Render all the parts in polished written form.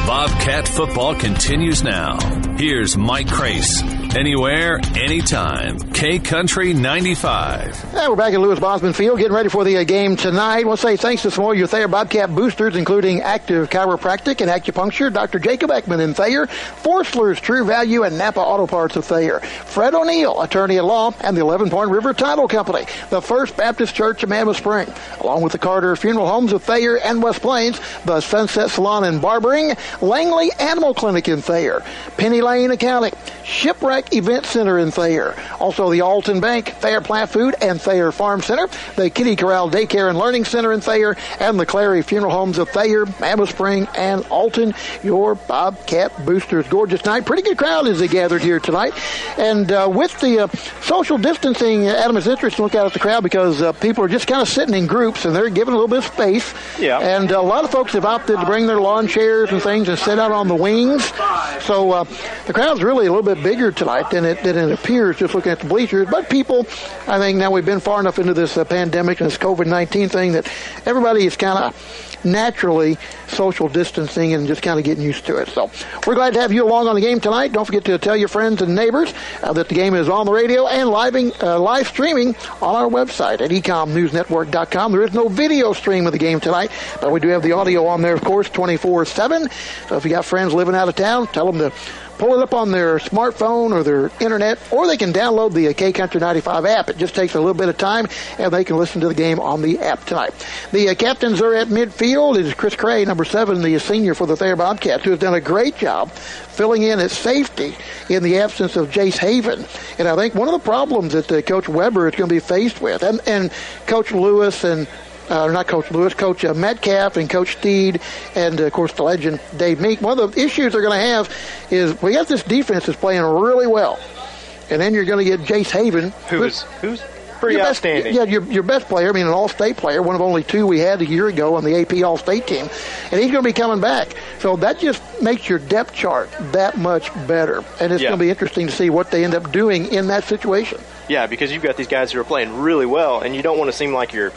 Bobcat football continues now. Here's Mike Crace. Anywhere, anytime. K-Country 95. And we're back at Lewis Bosman Field getting ready for the game tonight. I want to say thanks to some of your Thayer Bobcat boosters, including Active Chiropractic and Acupuncture, Dr. Jacob Ekman in Thayer, Forstler's True Value, and Napa Auto Parts of Thayer, Fred O'Neill, attorney at law, and the 11 Point River Title Company, the First Baptist Church of Mammoth Spring, along with the Carter Funeral Homes of Thayer and West Plains, the Sunset Salon and Barbering, Langley Animal Clinic in Thayer, Penny Lane Accounting, Shipwreck Event Center in Thayer, also the Alton Bank, Thayer Plant Food, and Thayer Farm Center, the Kitty Corral Daycare and Learning Center in Thayer, and the Clary Funeral Homes of Thayer, Mammoth Spring, and Alton. Your Bobcat boosters. Gorgeous night. Pretty good crowd as they gathered here tonight. And with the social distancing, Adam, it's interesting to look out at the crowd because people are just kind of sitting in groups and they're given a little bit of space. Yeah. And a lot of folks have opted to bring their lawn chairs and things and sit out on the wings. So the crowd's really a little bit bigger tonight than it appears just looking at the bleachers. But people, I think now we've been far enough into this pandemic and this COVID-19 thing that everybody is kind of naturally social distancing and just kind of getting used to it. So we're glad to have you along on the game tonight. Don't forget to tell your friends and neighbors that the game is on the radio and live streaming on our website at ecomnewsnetwork.com. There is no video stream of the game tonight, but we do have the audio on there, of course, 24/7. So if you got friends living out of town, tell them to pull it up on their smartphone or their internet, or they can download the K-Country 95 app. It just takes a little bit of time, and they can listen to the game on the app tonight. The captains are at midfield. It is Chris Cray, number 7, the senior for the Thayer Bobcats, who has done a great job filling in at safety in the absence of Jace Haven. And I think one of the problems that Coach Weber is going to be faced with, and Coach Lewis and not Coach Lewis, Coach Metcalf and Coach Steed, and, of course, the legend Dave Meek. One of the issues they're going to have is we got this defense that's playing really well, and then you're going to get Jace Haven. Who's pretty outstanding. Your best player, an all-state player, one of only 2 we had a year ago on the AP all-state team, and he's going to be coming back. So that just makes your depth chart that much better, and it's going to be interesting to see what they end up doing in that situation. Yeah, because you've got these guys who are playing really well, and you don't want to seem like you're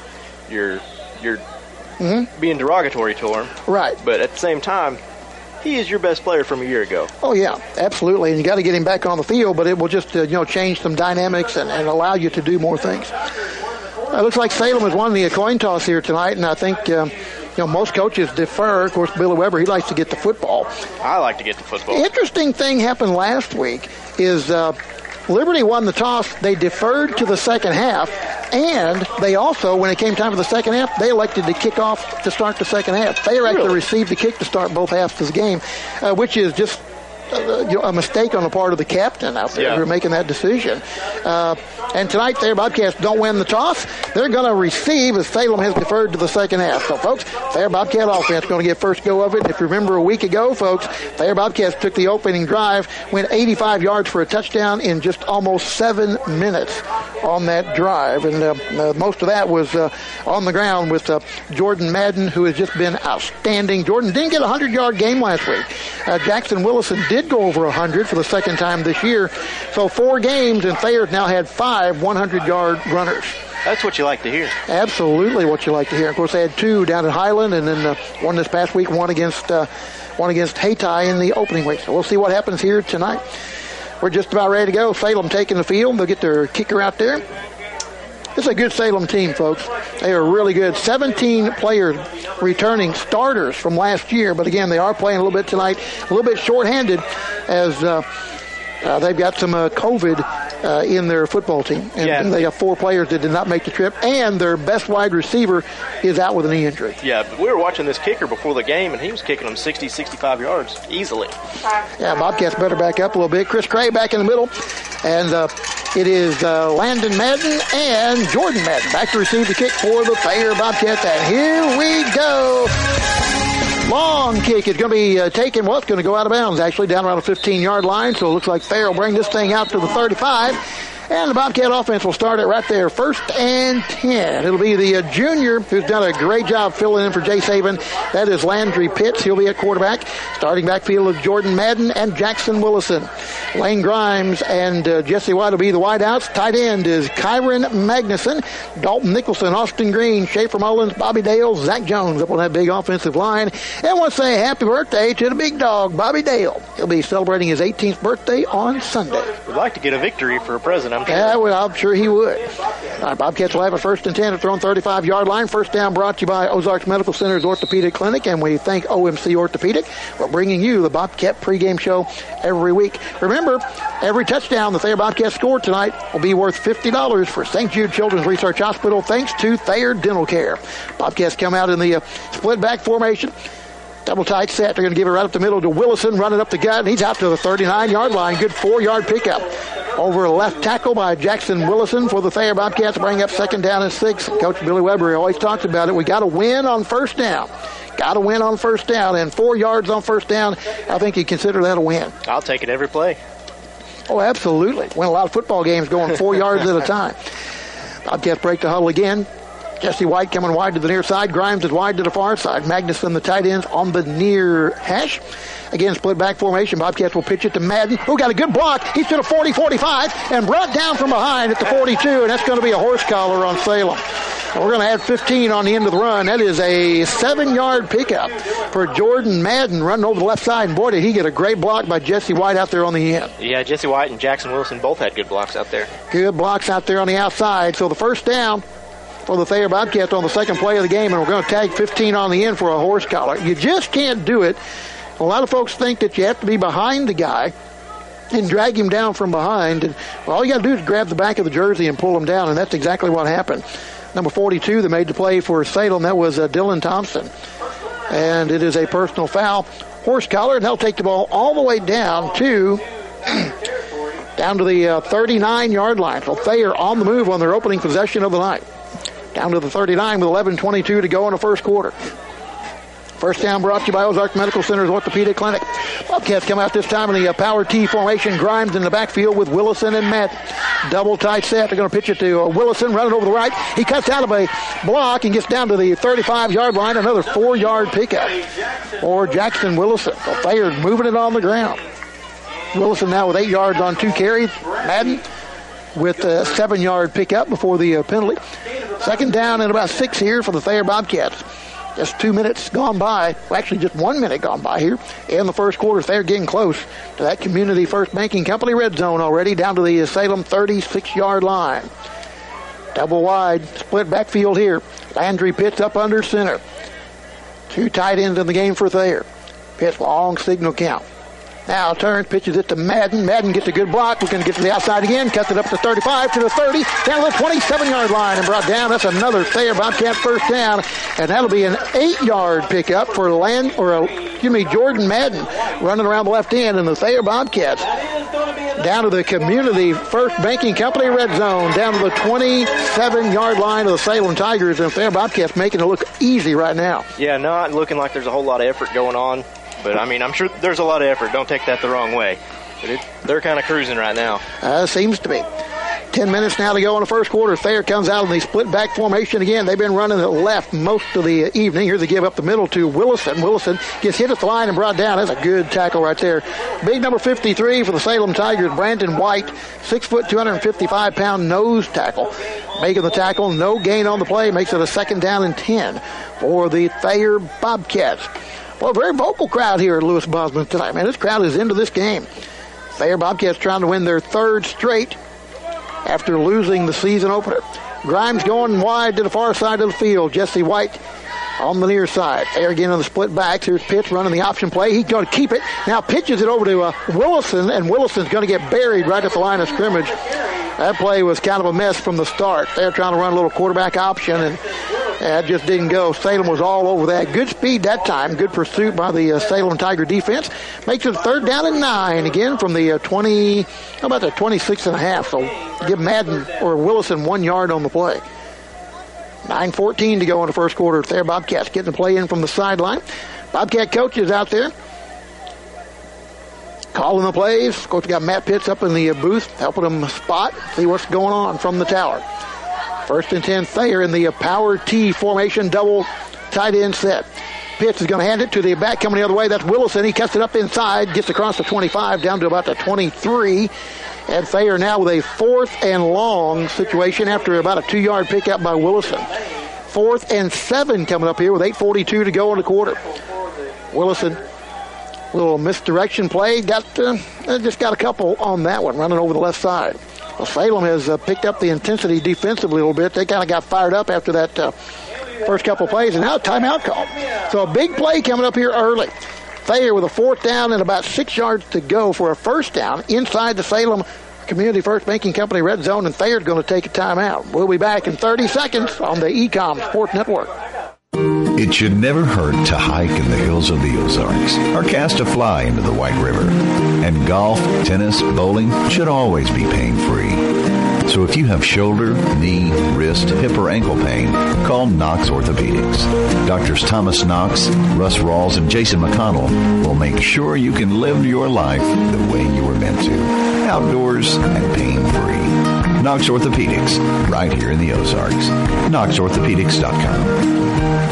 being derogatory to him. Right. But at the same time, he is your best player from a year ago. Oh, yeah, absolutely. And you got to get him back on the field, but it will just, change some dynamics and allow you to do more things. It looks like Salem has won the coin toss here tonight, and I think, most coaches defer. Of course, Billy Weber, he likes to get the football. I like to get the football. The interesting thing happened last week is Liberty won the toss. They deferred to the second half, and they also, when it came time for the second half, they elected to kick off to start the second half. They actually received the kick to start both halves of the game, which is just a mistake on the part of the captain out there who are making that decision. And tonight, Thayer Bobcats don't win the toss. They're going to receive as Salem has deferred to the second half. So, folks, Thayer Bobcat offense going to get first go of it. If you remember a week ago, folks, Thayer Bobcats took the opening drive, went 85 yards for a touchdown in just almost 7 minutes on that drive. And most of that was on the ground with Jordan Madden, who has just been outstanding. Jordan didn't get a 100-yard game last week. Jackson Willison did go over 100 for the second time this year. So 4 games, and Thayer's now had 5 100-yard runners. That's what you like to hear. Absolutely what you like to hear. Of course, they had 2 down at Highland, and then one this past week, one against Hayti in the opening week. So we'll see what happens here tonight. We're just about ready to go. Salem taking the field. They'll get their kicker out there. This is a good Salem team, folks. They are really good. 17 players returning starters from last year, but again, they are playing a little bit tonight, a little bit shorthanded as they've got some COVID in their football team. And they have 4 players that did not make the trip, and their best wide receiver is out with a knee injury. Yeah, but we were watching this kicker before the game, and he was kicking them 60, 65 yards easily. Yeah, Bobcats better back up a little bit. Chris Cray back in the middle, and it is Landon Madden and Jordan Madden back to receive the kick for the Thayer Bobcats. And here we go. Long kick is going to be taken. Well, it's going to go out of bounds, actually, down around the 15-yard line. So it looks like Thayer will bring this thing out to the 35. And the Bobcat offense will start it right there, 1st and 10. It'll be the junior who's done a great job filling in for Jay Saban. That is Landry Pitts. He'll be at quarterback. Starting backfield of Jordan Madden and Jackson Willison. Lane Grimes and Jesse White will be the wideouts. Tight end is Kyron Magnuson, Dalton Nicholson, Austin Green, Schaefer Mullins, Bobby Dale, Zach Jones up on that big offensive line. And want to say happy birthday to the big dog, Bobby Dale. He'll be celebrating his 18th birthday on Sunday. Would like to get a victory for a present, I'm sure. Yeah, well, I'm sure he would. All right, Bobcats will have a 1st and 10 at their own 35-yard line. First down brought to you by Ozarks Medical Center's Orthopedic Clinic, and we thank OMC Orthopedic for bringing you the Bobcat pregame show every week. Remember, every touchdown the Thayer Bobcats scored tonight will be worth $50 for St. Jude Children's Research Hospital, thanks to Thayer Dental Care. Bobcats come out in the split back formation. Double tight set. They're going to give it right up the middle to Willison, running up the gut, and he's out to the 39-yard line. Good 4-yard pickup. Over a left tackle by Jackson Willison for the Thayer Bobcats, bring up 2nd down and 6. Coach Billy Weber always talks about it. We got to win on 1st down. Got to win on 1st down, and 4 yards on 1st down, I think you consider that a win. I'll take it every play. Oh, absolutely. Win a lot of football games going 4 yards at a time. Bobcats break the huddle again. Jesse White coming wide to the near side. Grimes is wide to the far side. Magnuson, the tight ends, on the near hash. Again, split back formation. Bobcats will pitch it to Madden, who got a good block. He's to the 40-45 and brought down from behind at the 42, and that's going to be a horse collar on Salem. And we're going to add 15 on the end of the run. That is a 7-yard pickup for Jordan Madden running over the left side. And boy, did he get a great block by Jesse White out there on the end. Yeah, Jesse White and Jackson Willison both had good blocks out there. Good blocks out there on the outside. So the 1st down for the Thayer Bobcats on the 2nd play of the game, and we're going to tag 15 on the end for a horse collar. You just can't do it. A lot of folks think that you have to be behind the guy and drag him down from behind. And all you got to do is grab the back of the jersey and pull him down, and that's exactly what happened. Number 42 that made the play for Salem, that was Dylan Thompson. And it is a personal foul. Horse collar, and they'll take the ball all the way down to the 39-yard line. So Thayer on the move on their opening possession of the night. Down to the 39 with 11:22 to go in the 1st quarter. 1st down brought to you by Ozark Medical Center's Orthopedic Clinic. Bobcats come out this time in the power T formation. Grimes in the backfield with Willison and Matt. Double tight set. They're going to pitch it to Willison, running over the right. He cuts out of a block and gets down to the 35-yard line. Another 4-yard pickup for Jackson Willison. So Thayer moving it on the ground. Willison now with 8 yards on 2 carries. Madden with a 7-yard pickup before the penalty. 2nd down and about 6 here for the Thayer Bobcats. Just 2 minutes gone by. Well, actually, just 1 minute gone by here in the 1st quarter. They're getting close to that Community First Banking Company red zone already, down to the Salem 36-yard line. Double wide, split backfield here. Landry Pitts up under center. 2 tight ends in the game for Thayer. Pitts, long signal count. Now turns, pitches it to Madden. Madden gets a good block. We're going to get to the outside again. Cuts it up to 35, to the 30, down to the 27-yard line and brought down. That's another Thayer Bobcat 1st down, and that'll be an 8-yard pickup for Jordan Madden running around the left end, and the Thayer Bobcats down to the Community First Banking Company red zone, down to the 27-yard line of the Salem Tigers, and Thayer Bobcats making it look easy right now. Yeah, not looking like there's a whole lot of effort going on. But, I mean, I'm sure there's a lot of effort. Don't take that the wrong way. But they're kind of cruising right now. Seems to be. 10 minutes now to go in the 1st quarter. Thayer comes out in the split back formation again. They've been running the left most of the evening. Here's a give up the middle to Willison. Willison gets hit at the line and brought down. That's a good tackle right there. Big number 53 for the Salem Tigers, Brandon White, 6 foot, 255-pound nose tackle. Making the tackle, no gain on the play. Makes it a 2nd down and 10 for the Thayer Bobcats. Well, a very vocal crowd here at Lewis Bosman tonight, man. This crowd is into this game. Thayer Bobcats trying to win their 3rd straight after losing the season opener. Grimes going wide to the far side of the field. Jesse White on the near side. Thayer again on the split backs. Here's Pitts running the option play. He's going to keep it. Now pitches it over to Willison, and Willison's going to get buried right at the line of scrimmage. That play was kind of a mess from the start. They're trying to run a little quarterback option, and that just didn't go. Salem was all over that. Good speed that time. Good pursuit by the Salem Tiger defense. Makes it 3rd down and 9 again from the 26.5. So give Madden or Willison 1 yard on the play. 9:14 to go in the 1st quarter. Thayer Bobcats getting the play in from the sideline. Bobcat coach is out there. calling the plays. Of course, we got Matt Pitts up in the booth helping them spot, see what's going on from the tower. 1st and 10, Thayer in the power T formation, double tight end set. Pitts is going to hand it to the back coming the other way. That's Willison. He cuts it up inside, gets across the 25 down to about the 23. And Thayer now with a 4th and long situation after about a 2-yard pickup by Willison. 4th and 7 coming up here with 8:42 to go in the quarter. Willison, little misdirection play. Just got a couple on that one, running over the left side. Well, Salem has picked up the intensity defensively a little bit. They kind of got fired up after that first couple of plays, and now a timeout call. So a big play coming up here early. Thayer with a 4th down and about 6 yards to go for a 1st down inside the Salem Community First Banking Company red zone, and Thayer's going to take a timeout. We'll be back in 30 seconds on the Ecom Sports Network. It should never hurt to hike in the hills of the Ozarks or cast a fly into the White River. And golf, tennis, bowling should always be pain-free. So if you have shoulder, knee, wrist, hip, or ankle pain, call Knox Orthopedics. Doctors Thomas Knox, Russ Rawls, and Jason McConnell will make sure you can live your life the way you were meant to. Outdoors and pain-free. Knox Orthopedics, right here in the Ozarks. KnoxOrthopedics.com.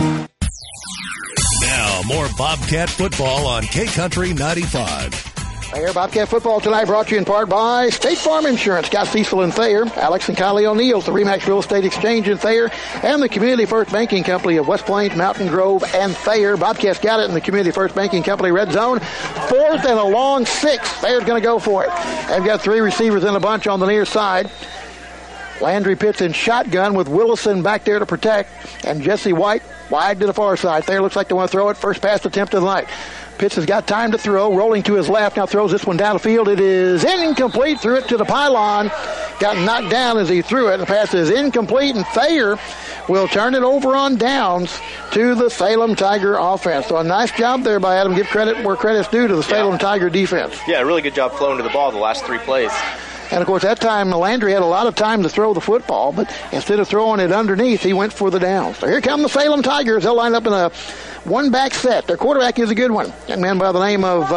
Now, more Bobcat football on K-Country 95. Thayer Bobcat football tonight brought to you in part by State Farm Insurance. Scott Cecil and Thayer, Alex and Kylie O'Neill's, the RE/MAX Real Estate Exchange in Thayer, and the Community First Banking Company of West Plains, Mountain Grove, and Thayer. Bobcats got it in the Community First Banking Company red zone. 4th and a long 6. Thayer's going to go for it. They've got 3 receivers in a bunch on the near side. Landry Pitts in shotgun with Willison back there to protect, and Jesse White wide to the far side. Thayer looks like they want to throw it. First pass attempt of the night. Pitts has got time to throw, rolling to his left. Now throws this one down the field. It is incomplete. Threw it to the pylon. Got knocked down as he threw it. The pass is incomplete, and Thayer will turn it over on downs to the Salem Tiger offense. So a nice job there by Adam. Give credit where credit's due to the Salem Tiger defense. Yeah, really good job flowing to the ball the last 3 plays. And, of course, that time Landry had a lot of time to throw the football, but instead of throwing it underneath, he went for the downs. So here come the Salem Tigers. They'll line up in a one-back set. Their quarterback is a good one. A man by the name of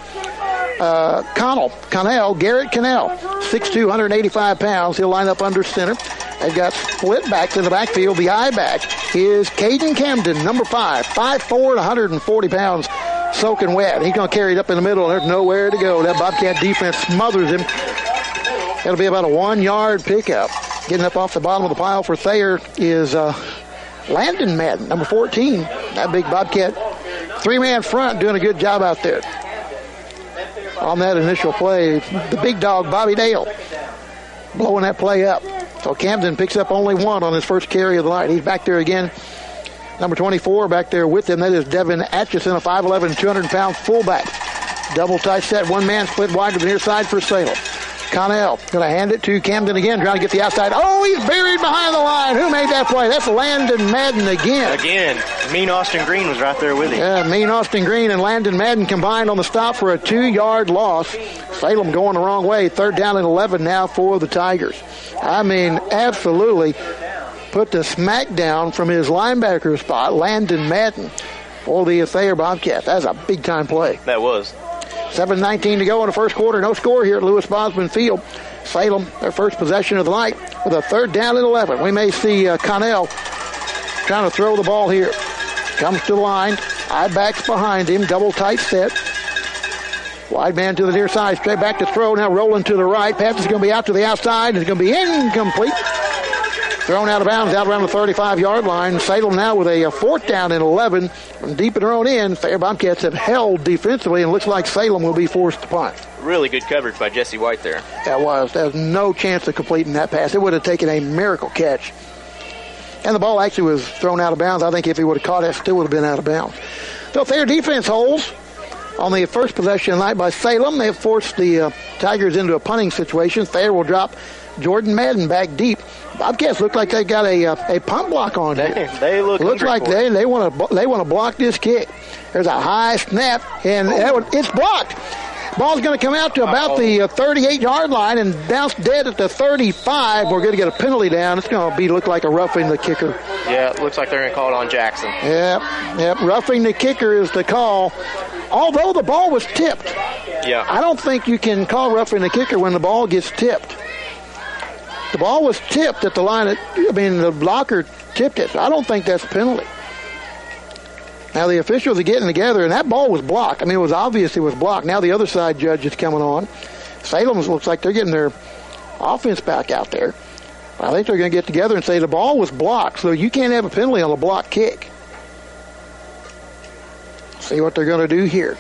Garrett Connell, 6'2", 185 pounds. He'll line up under center. They've got split backs in the backfield. The I-back is Caden Camden, number 5, 5'4", 140 pounds, soaking wet. He's going to carry it up in the middle, and there's nowhere to go. That Bobcat defense smothers him. It'll be about a 1-yard pickup. Getting up off the bottom of the pile for Thayer is Landon Madden, number 14. That big Bobcat 3-man front doing a good job out there. On that initial play, the big dog, Bobby Dale, blowing that play up. So Camden picks up only 1 on his first carry of the night. He's back there again. Number 24 back there with him. That is Devin Atchison, a 5'11", 200-pound fullback. Double tight set, 1-man split wide to the near side for Salem. Connell going to hand it to Camden again, trying to get the outside. Oh, he's buried behind the line. Who made that play? That's Landon Madden again. Mean Austin Green was right there with him. Yeah, Mean Austin Green and Landon Madden combined on the stop for a 2-yard loss. Salem going the wrong way. 3rd down and 11 now for the Tigers. I mean, absolutely put the smack down from his linebacker spot, Landon Madden, for the Thayer Bobcats. That's a big-time play. That was. 7:19 to go in the first quarter. No score here at Lewis Bosman Field. Salem, their first possession of the night with a 3rd down and 11. We may see Connell trying to throw the ball here. Comes to the line. I-backs behind him. Double tight set. Wide man to the near side. Straight back to throw. Now rolling to the right. Pass is going to be out to the outside. It's going to be incomplete. Thrown out of bounds out around the 35-yard line. Salem now with a 4th down and 11 from deep in their own end. Thayer Bobcats have held defensively, and looks like Salem will be forced to punt. Really good coverage by Jesse White there. That was. There's no chance of completing that pass. It would have taken a miracle catch. And the ball actually was thrown out of bounds. I think if he would have caught it, it still would have been out of bounds. So Thayer defense holds on the first possession of the night by Salem. They have forced the Tigers into a punting situation. Thayer will drop Jordan Madden back deep. Bobcats look like they got a punt block on here. They look like they want to block this kick. There's a high snap, and it's blocked. Ball's going to come out to about the 38-yard line and bounce dead at the 35. We're going to get a penalty down. It's going to look like a roughing the kicker. Yeah, it looks like they're going to call it on Jackson. Yep. Roughing the kicker is the call. Although the ball was tipped. Yeah. I don't think you can call roughing the kicker when the ball gets tipped. The ball was tipped at the line. The blocker tipped it. So I don't think that's a penalty. Now the officials are getting together, and that ball was blocked. It was obvious it was blocked. Now the other side judge is coming on. Salem looks like they're getting their offense back out there. I think they're going to get together and say the ball was blocked, so you can't have a penalty on a blocked kick. See what they're going to do here.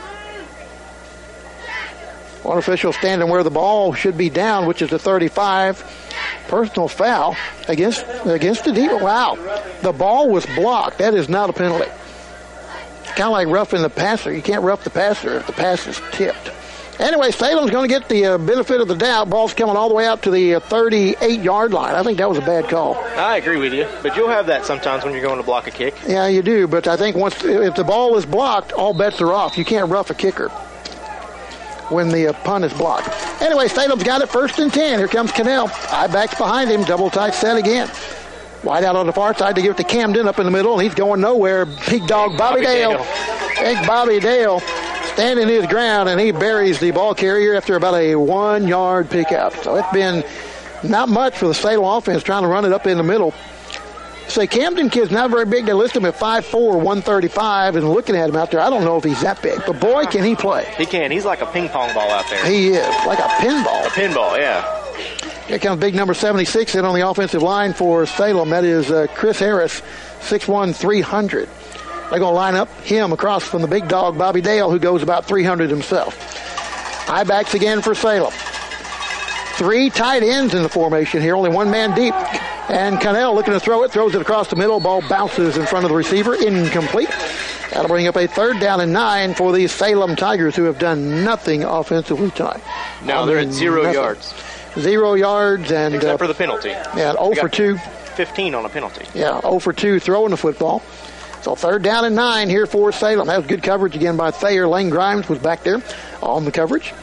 One official standing where the ball should be down, which is the 35. Personal foul against the defense. Wow. The ball was blocked. That is not a penalty. Kind of like roughing the passer. You can't rough the passer if the pass is tipped. Anyway, Salem's going to get the benefit of the doubt. Ball's coming all the way out to the 38-yard line. I think that was a bad call. I agree with you, but you'll have that sometimes when you're going to block a kick. Yeah, you do, but I think if the ball is blocked, all bets are off. You can't rough a kicker when the punt is blocked. Anyway, Salem's got it 1st and 10. Here comes Cannell. I-backs behind him. Double tight set again. Wide out on the far side to give it to Camden up in the middle, and he's going nowhere. Big dog Bobby Dale. Big Bobby Dale standing his ground, and he buries the ball carrier after about a 1-yard pickup. So it's been not much for the Salem offense trying to run it up in the middle. Say, Camden kid's not very big. They list him at 5'4", 135, and looking at him out there, I don't know if he's that big. But, boy, can he play. He can. He's like a ping-pong ball out there. He is, like a pinball. A pinball, yeah. Here comes big number 76 in on the offensive line for Salem. That is Chris Harris, 6'1", 300. They're going to line up him across from the big dog, Bobby Dale, who goes about 300 himself. I-backs again for Salem. 3 tight ends in the formation here, only 1 man deep. And Cannell looking to throw it, throws it across the middle. Ball bounces in front of the receiver, incomplete. That'll bring up a 3rd down and 9 for the Salem Tigers, who have done nothing offensively tonight. Now they're at 0 yards. 0 yards. And except for the penalty. Yeah, 0 for 2. 15 on a penalty. Yeah, 0 for 2 throwing the football. So 3rd down and 9 here for Salem. That was good coverage again by Thayer. Lane Grimes was back there on the coverage.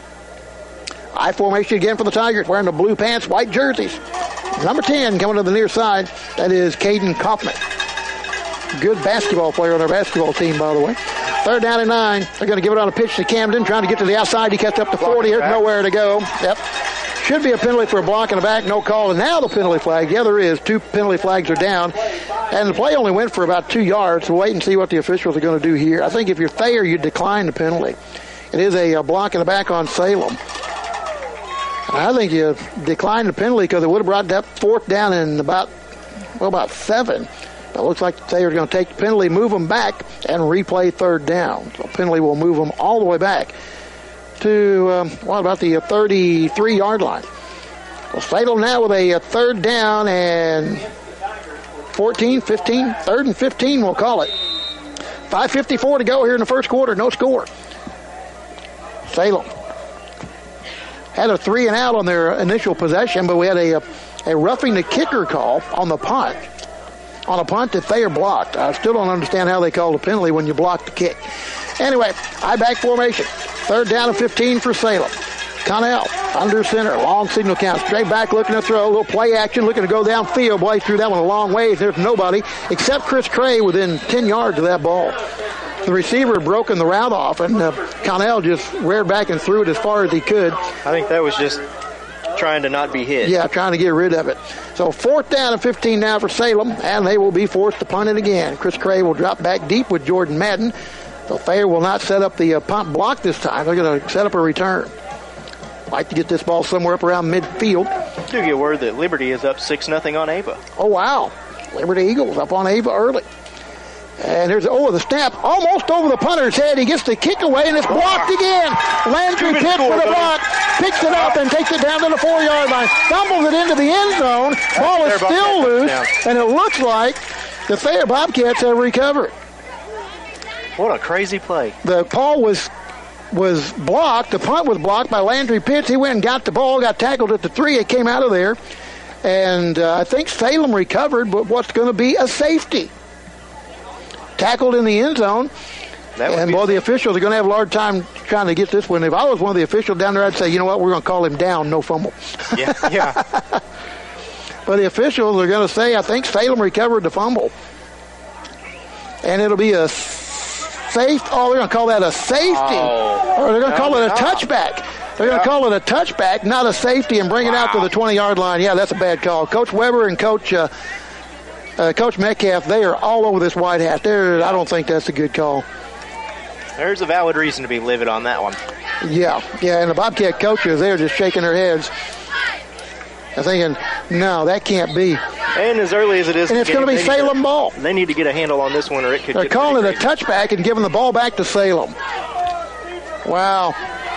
I formation again for the Tigers, wearing the blue pants, white jerseys. Number 10 coming to the near side. That is Caden Kaufman. Good basketball player on our basketball team, by the way. 3rd down and 9. They're going to give it on a pitch to Camden, trying to get to the outside. He cuts up to 40. There's nowhere to go. Yep. Should be a penalty for a block in the back. No call. And now the penalty flag. Yeah, there is. 2 penalty flags are down. And the play only went for about 2 yards. So wait and see what the officials are going to do here. I think if you're Thayer, you decline the penalty. It is a block in the back on Salem. I think you declined the penalty because it would have brought that 4th down in about 7. But it looks like Thayer's going to take the penalty, move them back, and replay 3rd down. So penalty will move them all the way back to, what about the 33-yard line. Well, Salem now with a 3rd down and 14, 15, 3rd and 15 we'll call it. 5:54 to go here in the first quarter, no score. Salem had a 3 and out on their initial possession, but we had a roughing the kicker call on the punt. On a punt that Thayer blocked. I still don't understand how they called a penalty when you block the kick. Anyway, I-back formation. 3rd down and 15 for Salem. Connell under center. Long signal count. Straight back looking to throw. A little play action looking to go downfield. Boy, threw that one a long ways. There's nobody except Chris Cray within 10 yards of that ball. The receiver had broken the route off, and Connell just reared back and threw it as far as he could. I think that was just trying to not be hit. Yeah, trying to get rid of it. So 4th down and 15 now for Salem, and they will be forced to punt it again. Chris Cray will drop back deep with Jordan Madden. So Thayer will not set up the punt block this time. They're going to set up a return. Like to get this ball somewhere up around midfield. Do get word that Liberty is up 6-0 on Ava. Oh, wow. Liberty Eagles up on Ava early. And there's, the snap almost over the punter's head. He gets the kick away, and it's blocked again. Landry Pitts for the block, picks it up and takes it down to the 4-yard line. Stumbles it into the end zone. Ball is still loose, and it looks like the Thayer Bobcats have recovered. What a crazy play. The call was blocked. The punt was blocked by Landry Pitts. He went and got the ball, got tackled at the 3. It came out of there. And I think Salem recovered, but what's going to be a safety. Tackled in the end zone. And, the officials are going to have a hard time trying to get this one. If I was one of the officials down there, I'd say, you know what, we're going to call him down, no fumble. Yeah. But the officials are going to say, I think Salem recovered the fumble. And it'll be a Safe. Oh, they're going to call that a safety. Or they're going to call it a touchback. They're going to call it a touchback, not a safety, and bring it out to the 20-yard line. Yeah, that's a bad call. Coach Weber and Coach Metcalf, they are all over this white hat. I don't think that's a good call. There's a valid reason to be livid on that one. Yeah, and the Bobcat coaches, they're just shaking their heads. I'm thinking, no, that can't be. And as early as it is, and it's going to be Salem ball. They need to get a handle on this one, or it could. They're calling it a touchback and giving the ball back to Salem. Wow.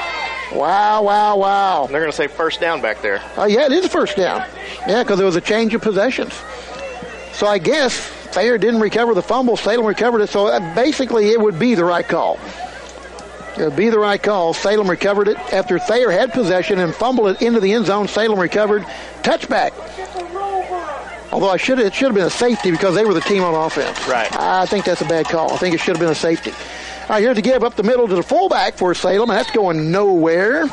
They're going to say first down back there. Yeah, it is first down. Yeah, because there was a change of possessions. So I guess Thayer didn't recover the fumble. Salem recovered it. So basically it would be the right call. It would be the right call. Salem recovered it after Thayer had possession and fumbled it into the end zone. Salem recovered. Touchback. Although it should have been a safety because they were the team on offense. Right. I think that's a bad call. I think it should have been a safety. All right, here's the give up the middle to the fullback for Salem, and that's going nowhere.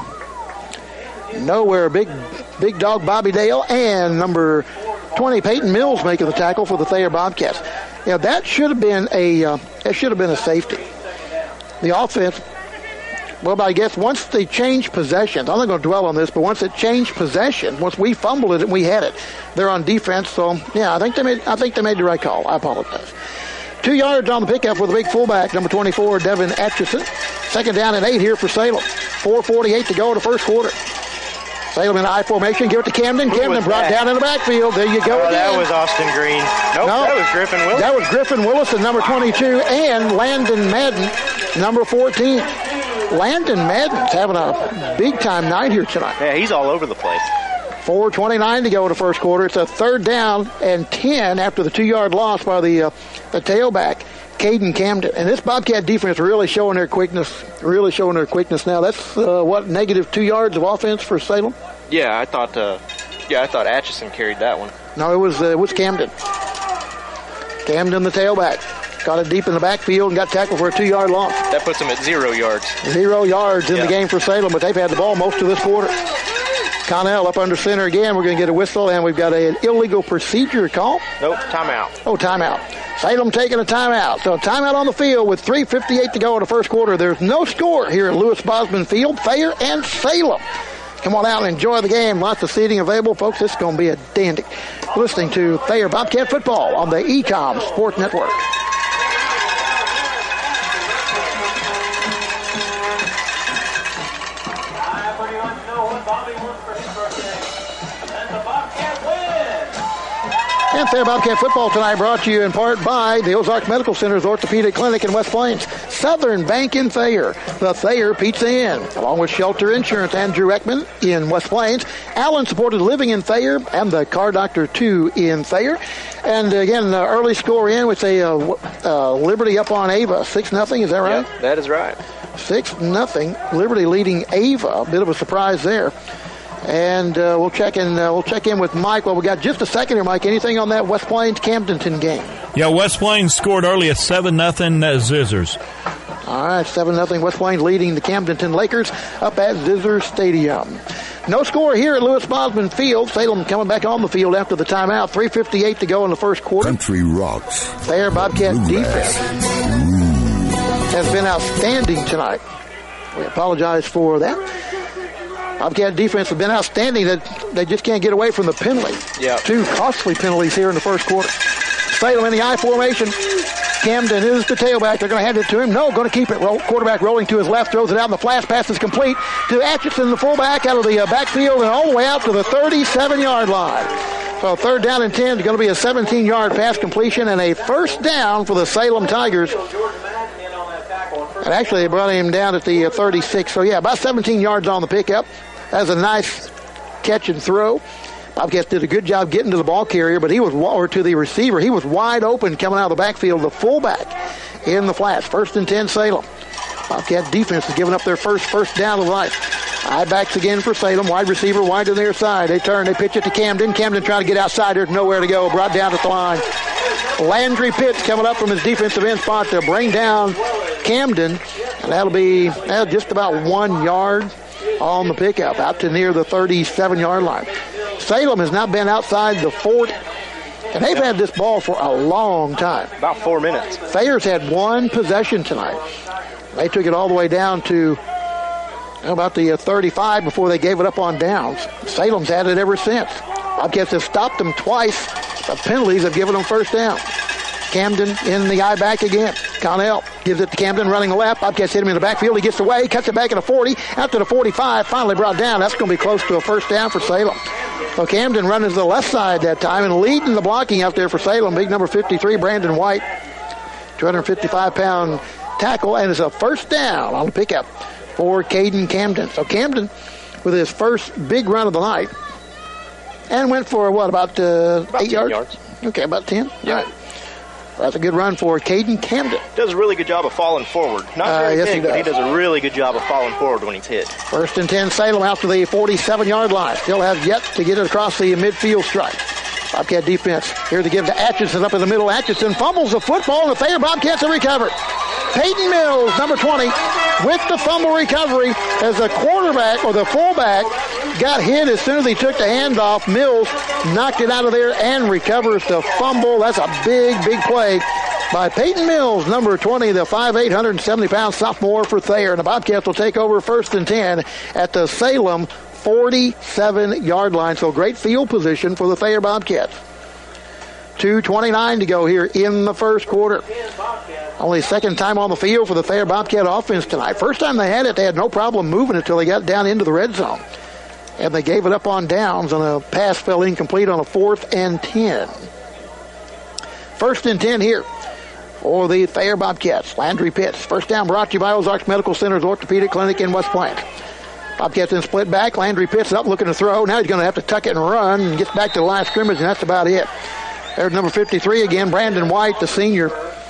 Big dog Bobby Dale and number 20 Peyton Mills making the tackle for the Thayer Bobcats. Yeah, that should have been a safety. The offense. Well, I guess once they changed possessions, I'm not going to dwell on this, but once it changed possession, once we fumbled it and we had it, they're on defense. So yeah, I think they made the right call. I apologize. 2 yards on the pickup with the big fullback, number 24, Devin Atchison. Second down and 8 here for Salem. 4:48 to go in the first quarter. Salem in I formation. Give it to Camden. Camden brought down in the backfield. There you go again. That was Austin Green. Nope, that was Griffin Willis. That was Griffin Willis at number 22 and Landon Madden, number 14. Landon Madden's having a big-time night here tonight. Yeah, he's all over the place. 4:29 to go in the first quarter. It's a third down and 10 after the 2-yard loss by the tailback, Caden Camden. And this Bobcat defense really showing their quickness now. That's, negative 2 yards of offense for Salem? Yeah, I thought Atchison carried that one. No, it was Camden. Camden, the tailback. Got it deep in the backfield and got tackled for a 2-yard loss. That puts them at 0 yards. 0 yards in the game for Salem, but they've had the ball most of this quarter. Connell up under center again. We're going to get a whistle, and we've got an illegal procedure call. Nope, timeout. Oh, timeout. Salem taking a timeout. So timeout on the field with 3:58 to go in the first quarter. There's no score here at Lewis Bosman Field. Thayer and Salem. Come on out and enjoy the game. Lots of seating available, folks. This is going to be a dandy. You're listening to Thayer Bobcat Football on the ECOM Sports Network. And Thayer Bobcat Football tonight brought to you in part by the Ozarks Medical Center's Orthopedic Clinic in West Plains, Southern Bank in Thayer, the Thayer Pizza Inn, along with Shelter Insurance, Andrew Ekman in West Plains, Allen Supported Living in Thayer, and the Car Doctor 2 in Thayer. And again, early score in with Liberty up on Ava, 6-0. Is that right? Yep, that is right. 6-0. Liberty leading Ava. A bit of a surprise there. And we'll check in with Mike. Well, we got just a second here, Mike. Anything on that West Plains-Camdenton game? Yeah, West Plains scored early at 7-0 Zizzers. All right, 7-0 West Plains leading the Camdenton Lakers up at Zizzers Stadium. No score here at Lewis Bosman Field. Salem coming back on the field after the timeout. 3:58 to go in the first quarter. Country rocks. Thayer Bobcat defense has been outstanding tonight. We apologize for that. Bobcat defense has been outstanding. They just can't get away from the penalty. Yeah. 2 costly penalties here in the first quarter. Salem in the I formation. Camden is the tailback. They're going to hand it to him. No, going to keep it. Quarterback rolling to his left, throws it out in the flash. Pass is complete to Atchison, the fullback, out of the backfield and all the way out to the 37-yard line. So third down and 10 is going to be a 17-yard pass completion and a first down for the Salem Tigers. And actually, they brought him down at the 36. So, yeah, about 17 yards on the pickup. That was a nice catch and throw. Bobcats did a good job getting to the ball carrier, but to the receiver. He was wide open coming out of the backfield. The fullback in the flash. 1st and 10, Salem. Bobcat defense is giving up their first down of the night. High backs again for Salem. Wide receiver wide to their side. They turn. They pitch it to Camden. Camden trying to get outside. There's nowhere to go. Brought down at the line. Landry Pitts coming up from his defensive end spot to bring down Camden. And that'll be just about 1 yard on the pickup, out to near the 37-yard line. Salem has not been outside the 40 And they've had this ball for a long time. About 4 minutes. Thayer's had one possession tonight. They took it all the way down to about the 35 before they gave it up on downs. Salem's had it ever since. Bobcats have stopped them twice. The penalties have given them first down. Camden in the eye back again. Connell gives it to Camden running left. Bobcats hit him in the backfield. He gets away, cuts it back at a 40, out to the 45, finally brought down. That's going to be close to a first down for Salem. So Camden running to the left side that time and leading the blocking out there for Salem. Big number 53, Brandon White. 255-pound tackle, and it's a first down on the pickup for Caden Camden. So Camden with his first big run of the night and went for, about 8 yards? Okay, about 10? Yeah. Right. That's a good run for Caden Camden. Does a really good job of falling forward. Not very yes, big, but he does a really good job of falling forward when he's hit. First and 10, Salem out to the 47-yard line. Still has yet to get it across the midfield stripe. Bobcat defense here to give to Atchison up in the middle. Atchison fumbles the football, and the Thayer Bobcats have recovered. Peyton Mills, number 20, with the fumble recovery as the quarterback or the fullback got hit as soon as he took the handoff. Mills knocked it out of there and recovers the fumble. That's a big, big play by Peyton Mills, number 20, the 5'8", 170-pound sophomore for Thayer. And the Bobcats will take over first and 10 at the Salem 47-yard line. So great field position for the Thayer Bobcats. 2:29 to go here in the first quarter. Only second time on the field for the Thayer Bobcat offense tonight. First time they had it, they had no problem moving it until they got down into the red zone. And they gave it up on downs, and a pass fell incomplete on a 4th and 10. First and 10 here for the Thayer Bobcats. Landry Pitts. First down brought to you by Ozarks Medical Center's Orthopedic Clinic in West Plains. Bobcats in split back. Landry Pitts up looking to throw. Now he's going to have to tuck it and run and gets back to the line of scrimmage, and that's about it. There's number 53 again, Brandon White, the senior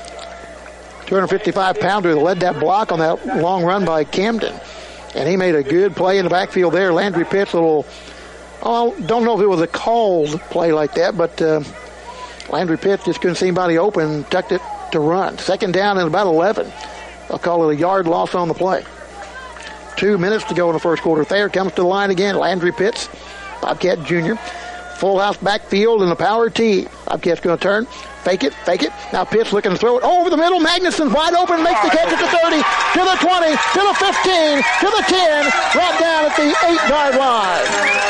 255-pounder that led that block on that long run by Camden. And he made a good play in the backfield there. Landry Pitts, don't know if it was a called play like that, but Landry Pitts just couldn't see anybody open, tucked it to run. Second down and about 11. They'll call it a yard loss on the play. 2 minutes to go in the first quarter. Thayer comes to the line again. Landry Pitts, Bobcat Jr., full house backfield and a power T. Bobcat's going to turn. Fake it. Now Pitts looking to throw it over the middle. Magnuson's wide open. Makes the catch at the 30, to the 20, to the 15, to the 10. Brought down at the 8-yard line.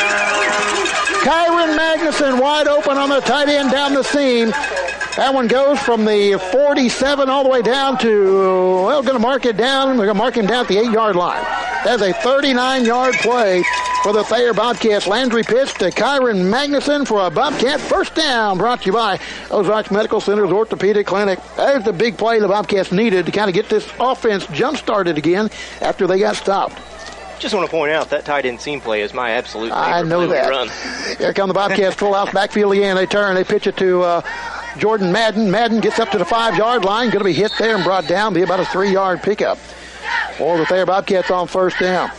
Kyron Magnuson wide open on the tight end down the seam. That one goes from the 47 all the way down to, going to mark it down. We're going to mark him down at the 8-yard line. That's a 39-yard play for the Thayer Bobcats. Landry Pitts to Kyron Magnuson for a Bobcat first down, brought to you by Ozarks Medical Center's Orthopedic Clinic. There's the big play the Bobcats needed to kind of get this offense jump-started again after they got stopped. Just want to point out that tight end seam play is my absolute favorite. I know that. Run. Here come the Bobcats, full house backfield again. They turn, they pitch it to Jordan Madden. Madden gets up to the 5-yard line, going to be hit there and brought down, be about a 3-yard pickup for the Thayer Bobcats on first down.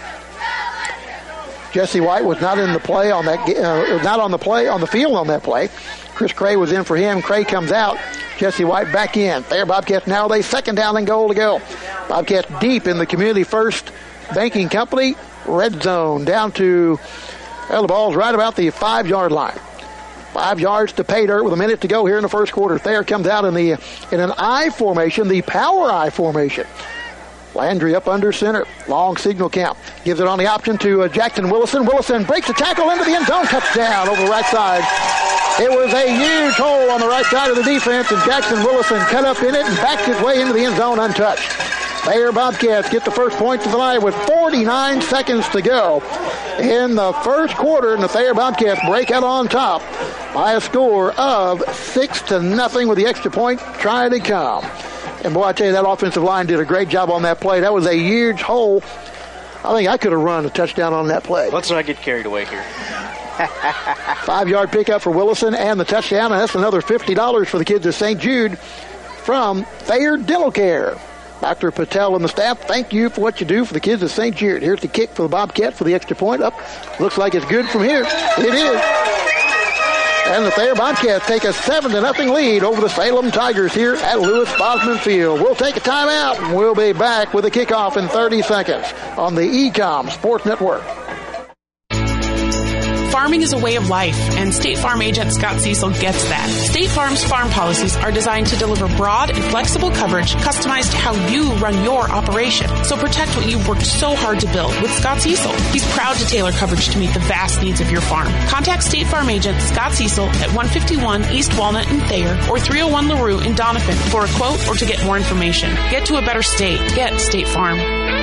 Jesse White was not in the play on that, not on the field on that play. Chris Cray was in for him. Cray comes out. Jesse White back in. Thayer Bobcats now they second down and goal to go. Bobcats deep in the Community First Banking Company red zone down to, the ball's right about the 5-yard line. 5 yards to pay dirt with a minute to go here in the first quarter. Thayer comes out in an I formation, the power I formation. Landry up under center. Long signal count. Gives it on the option to Jackson Willison. Willison breaks the tackle into the end zone. Touchdown over the right side. It was a huge hole on the right side of the defense, and Jackson Willison cut up in it and backed his way into the end zone untouched. Thayer Bobcats get the first point of the night with 49 seconds to go in the first quarter, and the Thayer Bobcats break out on top by a score of 6-0 with the extra point trying to come. And boy, I tell you, that offensive line did a great job on that play. That was a huge hole. I think I could have run a touchdown on that play. Let's not get carried away here. 5-yard pickup for Willison and the touchdown, and that's another $50 for the kids of St. Jude from Thayer Dental Care. Dr. Patel and the staff, thank you for what you do for the kids of St. Jude. Here's the kick for the Bobcats for the extra point. Up. Looks like it's good from here. It is. And the Thayer Bobcats take a 7-0 lead over the Salem Tigers here at Lewis Bosman Field. We'll take a timeout, and we'll be back with a kickoff in 30 seconds on the ECOM Sports Network. Farming is a way of life, and State Farm agent Scott Cecil gets that. State Farm's farm policies are designed to deliver broad and flexible coverage customized to how you run your operation. So protect what you've worked so hard to build with Scott Cecil. He's proud to tailor coverage to meet the vast needs of your farm. Contact State Farm agent Scott Cecil at 151 East Walnut in Thayer or 301 LaRue in Doniphan for a quote or to get more information. Get to a better state. Get State Farm.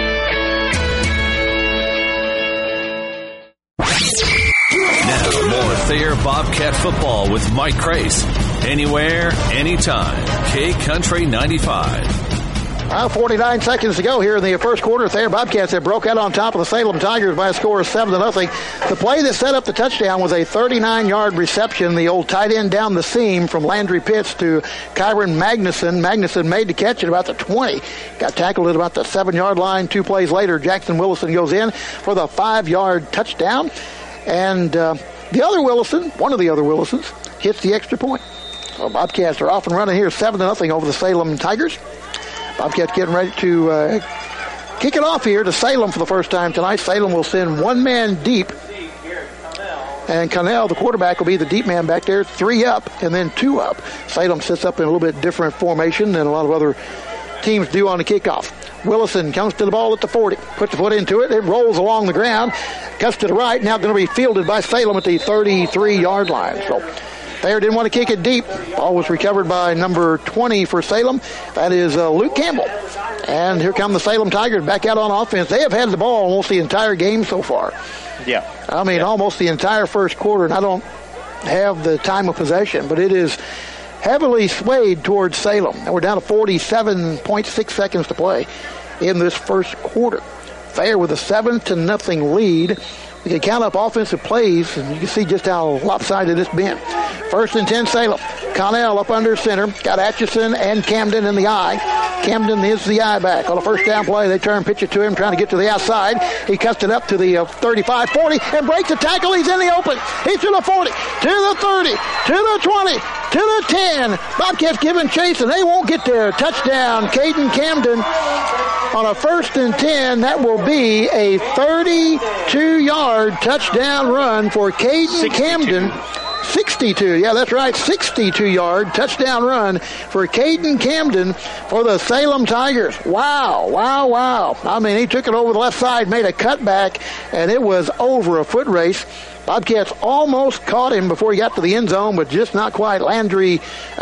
Now, more Thayer Bobcat football with Mike Crace. Anywhere, anytime. K-Country 95. 49 seconds to go here in the first quarter. Thayer Bobcats have broke out on top of the Salem Tigers by a score of 7-0. The play that set up the touchdown was a 39-yard reception, the old tight end down the seam from Landry Pitts to Kyron Magnuson. Magnuson made the catch at about the 20. Got tackled at about the 7-yard line. 2 plays later, Jackson Willison goes in for the 5-yard touchdown. And the other Willison, one of the other Willisons, hits the extra point. So Bobcats are off and running here 7-0 over the Salem Tigers. Bobcats getting ready to kick it off here to Salem for the first time tonight. Salem will send one man deep. And Connell, the quarterback, will be the deep man back there. 3 up and then 2 up. Salem sits up in a little bit different formation than a lot of other teams do on the kickoff. Willison comes to the ball at the 40. Puts the foot into it. It rolls along the ground. Cuts to the right. Now going to be fielded by Salem at the 33-yard line. So Thayer didn't want to kick it deep. Ball was recovered by number 20 for Salem. That is Luke Campbell. And here come the Salem Tigers back out on offense. They have had the ball almost the entire game so far. Yeah. I mean, almost the entire first quarter. And I don't have the time of possession, but it is heavily swayed towards Salem. And we're down to 47.6 seconds to play in this first quarter. Thayer with a 7-0 lead. We can count up offensive plays, and you can see just how lopsided it's been. 1st and 10, Salem. Connell up under center. Got Atchison and Camden in the eye. Camden is the eye back. On a first down play, they turn, pitch it to him, trying to get to the outside. He cuts it up to the 35, 40, and breaks the tackle. He's in the open. He's to the 40, to the 30, to the 20, to the 10. Bobcats giving chase, and they won't get there. Touchdown, Caden Camden. On a 1st and 10, that will be a 32-yard touchdown run for Caden Camden. 62, yeah, that's right, 62-yard touchdown run for Caden Camden for the Salem Tigers. Wow, wow, wow. I mean, he took it over the left side, made a cutback, and it was over a foot race. Bobcats almost caught him before he got to the end zone, but just not quite. Landon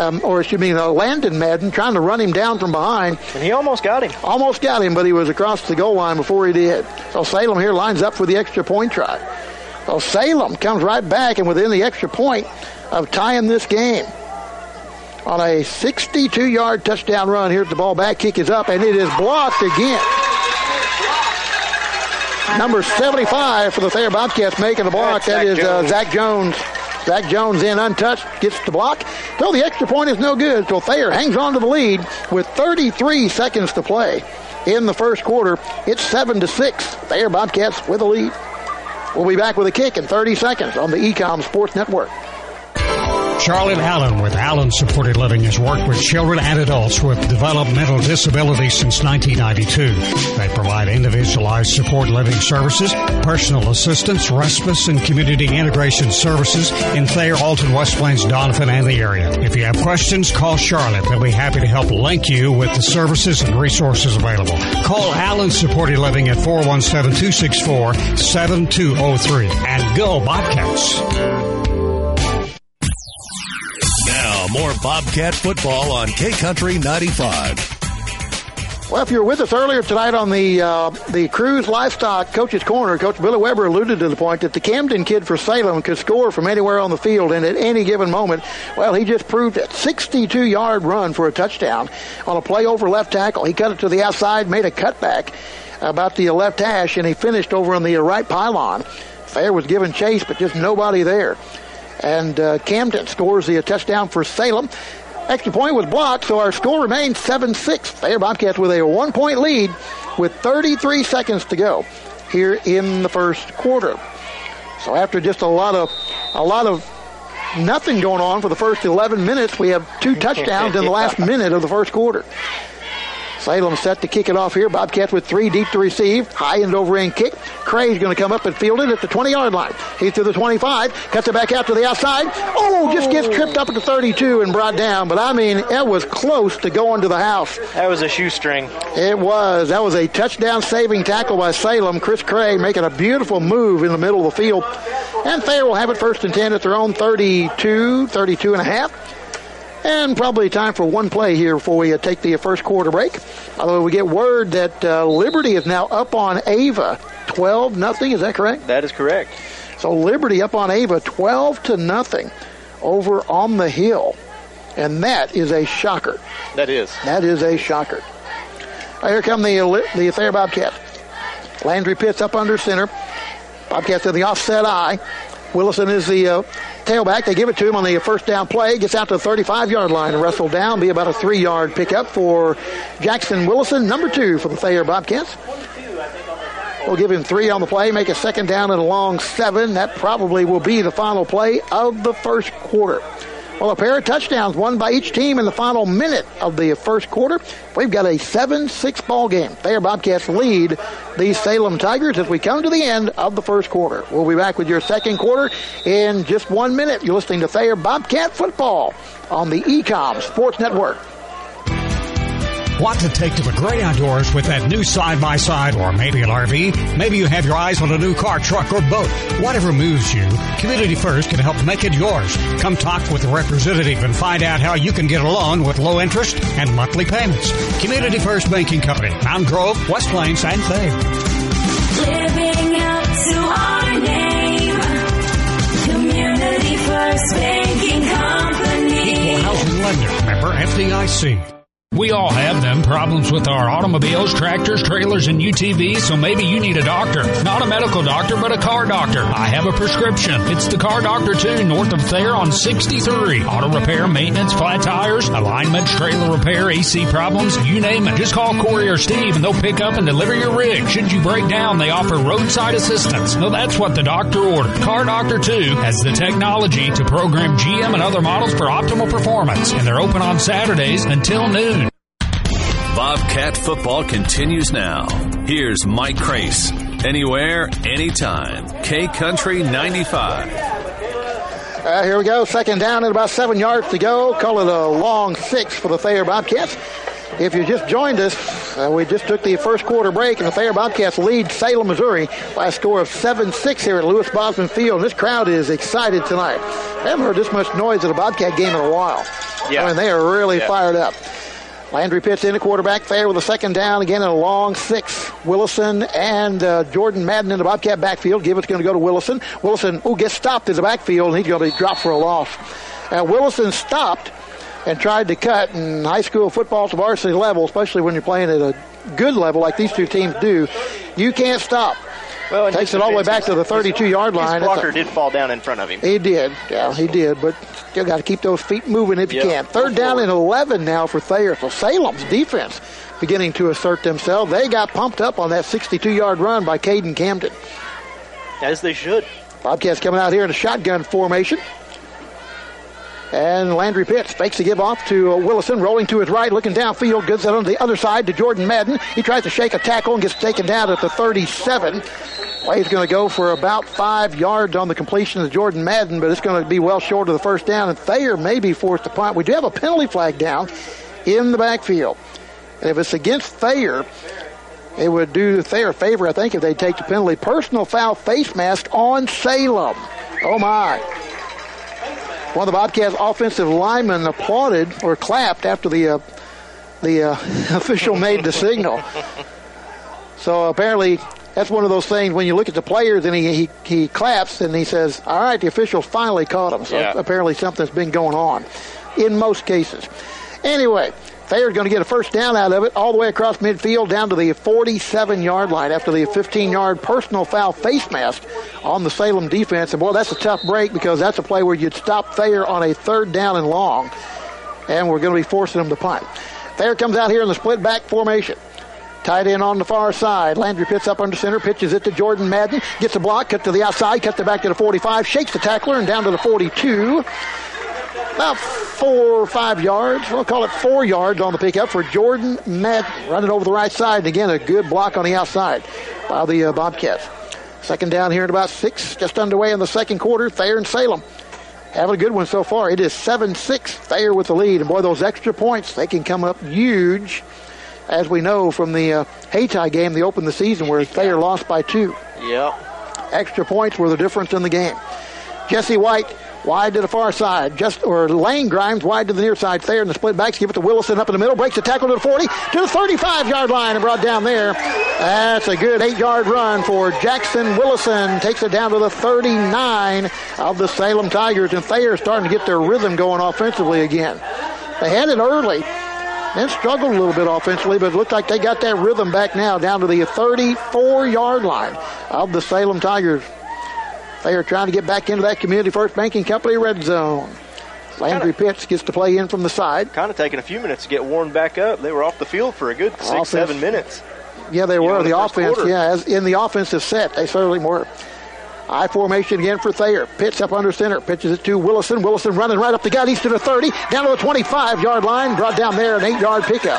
Madden trying to run him down from behind. And he almost got him. Almost got him, but he was across the goal line before he did. So Salem here lines up for the extra point try. So Salem comes right back and within the extra point of tying this game. On a 62-yard touchdown run, here's the ball back, kick is up, and it is blocked again. Number 75 for the Thayer Bobcats making the block. That is Zach Jones. Zach Jones in untouched, gets the block. So the extra point is no good. So Thayer hangs on to the lead with 33 seconds to play in the first quarter. It's 7-6. Thayer Bobcats with a lead. We'll be back with a kick in 30 seconds on the Ecom Sports Network. Charlotte Allen with Allen Supported Living has worked with children and adults with developmental disabilities since 1992. They provide individualized support living services, personal assistance, respite, and community integration services in Thayer, Alton, West Plains, Doniphan, and the area. If you have questions, call Charlotte. They'll be happy to help link you with the services and resources available. Call Allen Supported Living at 417-264-7203. And go Bobcats! More Bobcat football on K-Country 95. Well, if you were with us earlier tonight on the Cruise Livestock Coach's Corner, Coach Billy Weber alluded to the point that the Camden kid for Salem could score from anywhere on the field and at any given moment. Well, he just proved it. 62-yard run for a touchdown on a play over left tackle. He cut it to the outside, made a cutback about the left hash, and he finished over on the right pylon. Thayer was given chase, but just nobody there. And Camden scores the touchdown for Salem. Extra point was blocked, so our score remains 7-6. Thayer Bobcats with a 1-point lead with 33 seconds to go here in the first quarter. So after just a lot of nothing going on for the first 11 minutes, we have 2 touchdowns in the last minute of the first quarter. Salem set to kick it off here. Bobcats with 3 deep to receive. High end over end kick. Cray's going to come up and field it at the 20-yard line. He's to the 25. Cuts it back out to the outside. Oh, just gets tripped up at the 32 and brought down. But, I mean, it was close to going to the house. That was a shoestring. It was. That was a touchdown-saving tackle by Salem. Chris Cray making a beautiful move in the middle of the field. And Thayer will have it 1st and 10 at their own 32 and a half. And probably time for one play here before we take the first quarter break. Although we get word that Liberty is now up on Ava 12-0. Is that correct? That is correct. So Liberty up on Ava 12-0 over on the hill. And that is a shocker. That is. That is a shocker. Here come the Thayer Bobcats. Landry Pitts up under center. Bobcats in the offset eye. Willison is the tailback. They give it to him on the first down play. Gets out to the 35-yard line and wrestled down. Be about a 3-yard pickup for Jackson Willison, number 2 for the Thayer Bobcats. We'll give him 3 on the play, make a 2nd down and a long 7. That probably will be the final play of the first quarter. Well, a pair of touchdowns won by each team in the final minute of the first quarter. We've got a 7-6 ball game. Thayer Bobcats lead the Salem Tigers as we come to the end of the first quarter. We'll be back with your second quarter in just 1 minute. You're listening to Thayer Bobcat Football on the ECOM Sports Network. Want to take to the great outdoors with that new side-by-side or maybe an RV? Maybe you have your eyes on a new car, truck, or boat. Whatever moves you, Community First can help make it yours. Come talk with the representative and find out how you can get a loan with low interest and monthly payments. Community First Banking Company, Mountain Grove, West Plains, and Thayer. Living up to our name. Community First Banking Company. Equal housing lender. Member FDIC. We all have them problems with our automobiles, tractors, trailers, and UTVs, so maybe you need a doctor. Not a medical doctor, but a car doctor. I have a prescription. It's the Car Doctor 2 north of Thayer on 63. Auto repair, maintenance, flat tires, alignments, trailer repair, AC problems, you name it. Just call Corey or Steve and they'll pick up and deliver your rig. Should you break down, they offer roadside assistance. No, that's what the doctor ordered. Car Doctor 2 has the technology to program GM and other models for optimal performance, and they're open on Saturdays until noon. Bobcat football continues now. Here's Mike Crace. Anywhere, anytime. K-Country 95. Here we go. 2nd down and about 7 yards to go. Call it a long 6 for the Thayer Bobcats. If you just joined us, we just took the first quarter break, and the Thayer Bobcats lead Salem, Missouri by a score of 7-6 here at Lewis Bosman Field. And this crowd is excited tonight. I haven't heard this much noise at a Bobcat game in a while. Yeah. I mean, they are really fired up. Landry Pitts in the quarterback Thayer with a 2nd down, again in a long 6. Willison and Jordan Madden in the Bobcat backfield. Givett's going to go to Willison. Willison, gets stopped in the backfield, and he's going to be dropped for a loss. Willison stopped and tried to cut, and high school football to varsity level, especially when you're playing at a good level like these two teams do, you can't stop. Well, takes it all the way back to the 32-yard line. His blocker did fall down in front of him. He did. Yeah, he did. But still got to keep those feet moving if you can. 3rd down and 11 now for Thayer. So Salem's defense beginning to assert themselves. They got pumped up on that 62-yard run by Caden Camden. As they should. Bobcats coming out here in a shotgun formation. And Landry Pitts fakes the give off to Willison, rolling to his right, looking downfield, gets it on the other side to Jordan Madden. He tries to shake a tackle and gets taken down at the 37. Well, he's going to go for about 5 yards on the completion of Jordan Madden, but it's going to be well short of the first down, and Thayer may be forced to punt. We do have a penalty flag down in the backfield. And if it's against Thayer, it would do Thayer a favor, I think, if they take the penalty. Personal foul face mask on Salem. Oh, my. One of the Bobcats offensive linemen applauded or clapped after the official made the signal. So apparently that's one of those things when you look at the players and he claps and he says, all right, the officials finally caught him. So apparently something's been going on in most cases. Anyway, Thayer's going to get a first down out of it all the way across midfield down to the 47-yard line after the 15-yard personal foul face mask on the Salem defense. And, boy, that's a tough break because that's a play where you'd stop Thayer on a 3rd down and long, and we're going to be forcing them to punt. Thayer comes out here in the split back formation. Tight end on the far side. Landry Pitts up under center, pitches it to Jordan Madden, gets a block, cut to the outside, cuts it back to the 45, shakes the tackler, and down to the 42. About 4 or 5 yards. We'll call it 4 yards on the pickup for Jordan Madden. Running over the right side. And again, a good block on the outside by the Bobcats. Second down here at about 6. Just underway in the second quarter. Thayer and Salem having a good one so far. It is 7-6. Thayer with the lead. And boy, those extra points, they can come up huge. As we know from the Hayti game, they opened the season where Thayer lost by 2. Yep. Extra points were the difference in the game. Jesse White wide to the far side. Lane Grimes wide to the near side. Thayer in the split backs. Give it to Willison up in the middle. Breaks the tackle to the 40. To the 35-yard line and brought down there. That's a good 8-yard run for Jackson Willison. Takes it down to the 39 of the Salem Tigers. And Thayer starting to get their rhythm going offensively again. They had it early. Then struggled a little bit offensively, but it looked like they got that rhythm back now down to the 34-yard line of the Salem Tigers. They are trying to get back into that Community First Banking Company red zone. Landry Pitts gets to play in from the side. Kind of taking a few minutes to get warmed back up. They were off the field for a good 6-7 minutes. Yeah, they were. The offense, as in the offensive set, they certainly were. I formation again for Thayer. Pitch up under center. Pitches it to Willison. Willison running right up the gut. East to the 30. Down to the 25-yard line. Brought down there, an 8-yard pickup.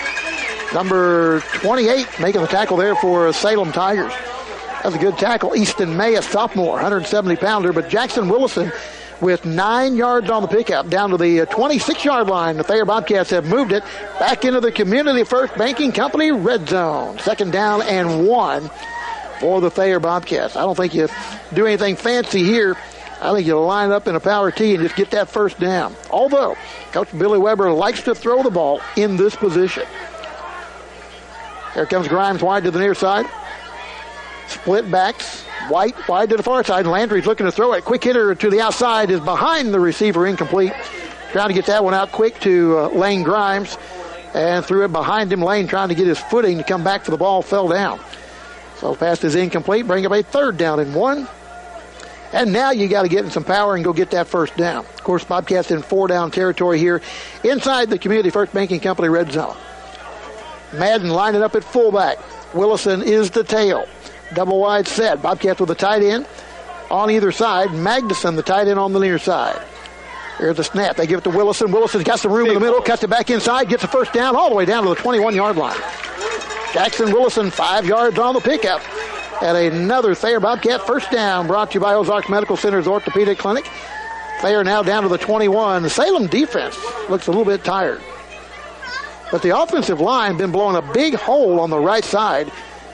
Number 28 making the tackle there for Salem Tigers. That's a good tackle. Easton May, a sophomore, 170-pounder. But Jackson Willison with 9 yards on the pickup down to the 26-yard line. The Thayer Bobcats have moved it back into the Community First Banking Company red zone. Second down and 1. For the Thayer Bobcats. I don't think you do anything fancy here. I think you line up in a power T and just get that first down. Although, Coach Billy Weber likes to throw the ball in this position. Here comes Grimes wide to the near side. Split backs. White wide to the far side. Landry's looking to throw it. Quick hitter to the outside is behind the receiver, incomplete. Trying to get that one out quick to Lane Grimes. And threw it behind him. Lane trying to get his footing to come back for the ball. Fell down. So pass is incomplete. Bring up a 3rd down and 1. And now you got to get in some power and go get that first down. Of course, Bobcats in 4-down territory here inside the Community First Banking Company red zone. Madden lining up at fullback. Willison is the tail. Double wide set. Bobcats with a tight end on either side. Magnuson, the tight end on the near side. Here's the snap. They give it to Willison. Willison's got some room in the middle. Cuts it back inside. Gets the first down all the way down to the 21-yard line. Jackson Willison, 5 yards on the pickup. And another Thayer Bobcat first down brought to you by Ozarks Medical Center's Orthopedic Clinic. Thayer now down to the 21. The Salem defense looks a little bit tired. But the offensive line been blowing a big hole on the right side.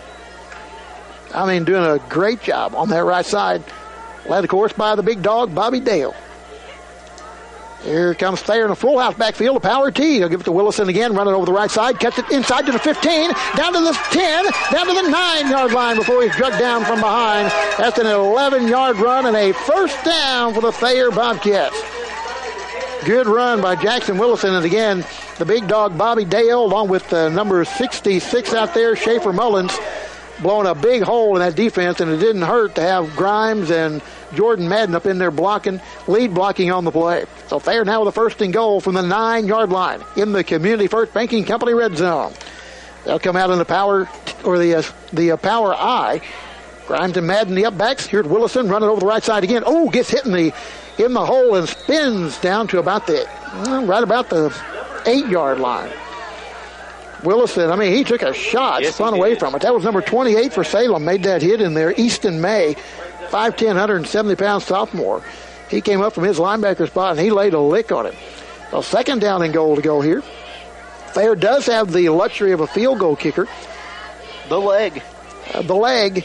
I mean, doing a great job on that right side. Led, of course, by the big dog, Bobby Dale. Here comes Thayer in a full house backfield, a power T. He'll give it to Willison again, running over the right side, cuts it inside to the 15, down to the 10, down to the 9-yard line before he's drugged down from behind. That's an 11-yard run and a first down for the Thayer Bobcats. Good run by Jackson Willison, and again, the big dog Bobby Dale, along with number 66 out there, Schaefer Mullins, blowing a big hole in that defense, and it didn't hurt to have Grimes and Jordan Madden up in there lead blocking on the play. So Thayer now with a 1st and goal from the 9-yard line in the Community First Banking Company red zone. They'll come out in the power, or the power I. Grimes and Madden, the up backs. Here's Willison running over the right side again. Oh, gets hit in the hole and spins down to right about the 8-yard line. Willison, I mean, he took a shot, spun away from it. That was number 28 for Salem, made that hit in there. Easton May, 5'10", 170-pound sophomore. He came up from his linebacker spot, and he laid a lick on it. Well, 2nd down and goal to go here. Thayer does have the luxury of a field goal kicker. The leg. The leg.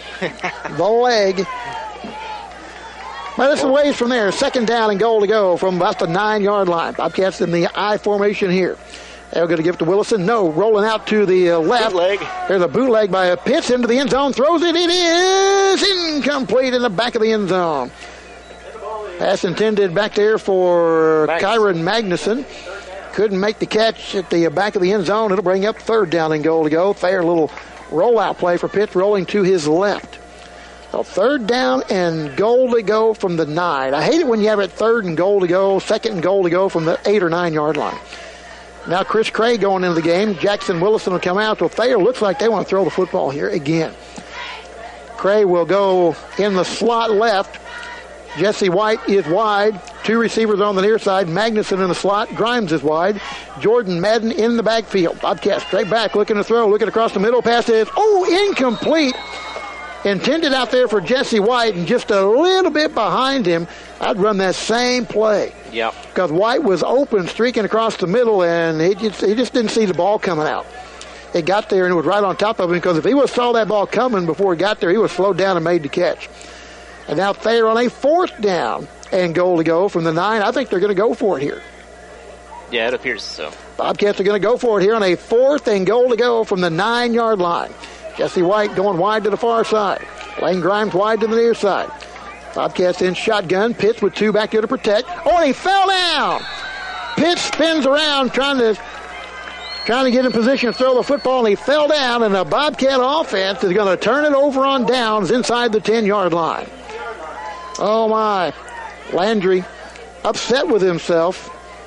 But it's a ways from there. 2nd down and goal to go from about the 9-yard line. Bobcats in the I formation here. They're going to give it to Willison. No, rolling out to the left. Bootleg. There's a bootleg by a Pitts into the end zone. Throws it. It is incomplete in the back of the end zone. Pass intended back there for Kyron Magnuson. Couldn't make the catch at the back of the end zone. It'll bring up 3rd down and goal to go. Thayer, a little rollout play for Pitts, rolling to his left. So 3rd down and goal to go from the 9. I hate it when you have it 3rd and goal to go, 2nd and goal to go from the 8 or 9-yard line. Now Chris Cray going into the game. Jackson Willison will come out. So Thayer looks like they want to throw the football here again. Cray will go in the slot left. Jesse White is wide. Two receivers on the near side. Magnuson in the slot. Grimes is wide. Jordan Madden in the backfield. Bobcats straight back, looking to throw, looking across the middle. Pass is, incomplete. Intended out there for Jesse White, and just a little bit behind him. I'd run that same play. Yep. Because White was open, streaking across the middle, and he just didn't see the ball coming out. It got there, and it was right on top of him, because if he saw that ball coming before it got there, he was slowed down and made the catch. And now Thayer on a 4th down and goal to go from the 9. I think they're going to go for it here. Yeah, it appears so. Bobcats are going to go for it here on a 4th and goal to go from the 9-yard line. Jesse White going wide to the far side. Lane Grimes wide to the near side. Bobcats in shotgun. Pitts with 2 back there to protect. And he fell down. Pitts spins around trying to get in position to throw the football, and he fell down, and the Bobcat offense is going to turn it over on downs inside the 10-yard line. Oh, my. Landry upset with himself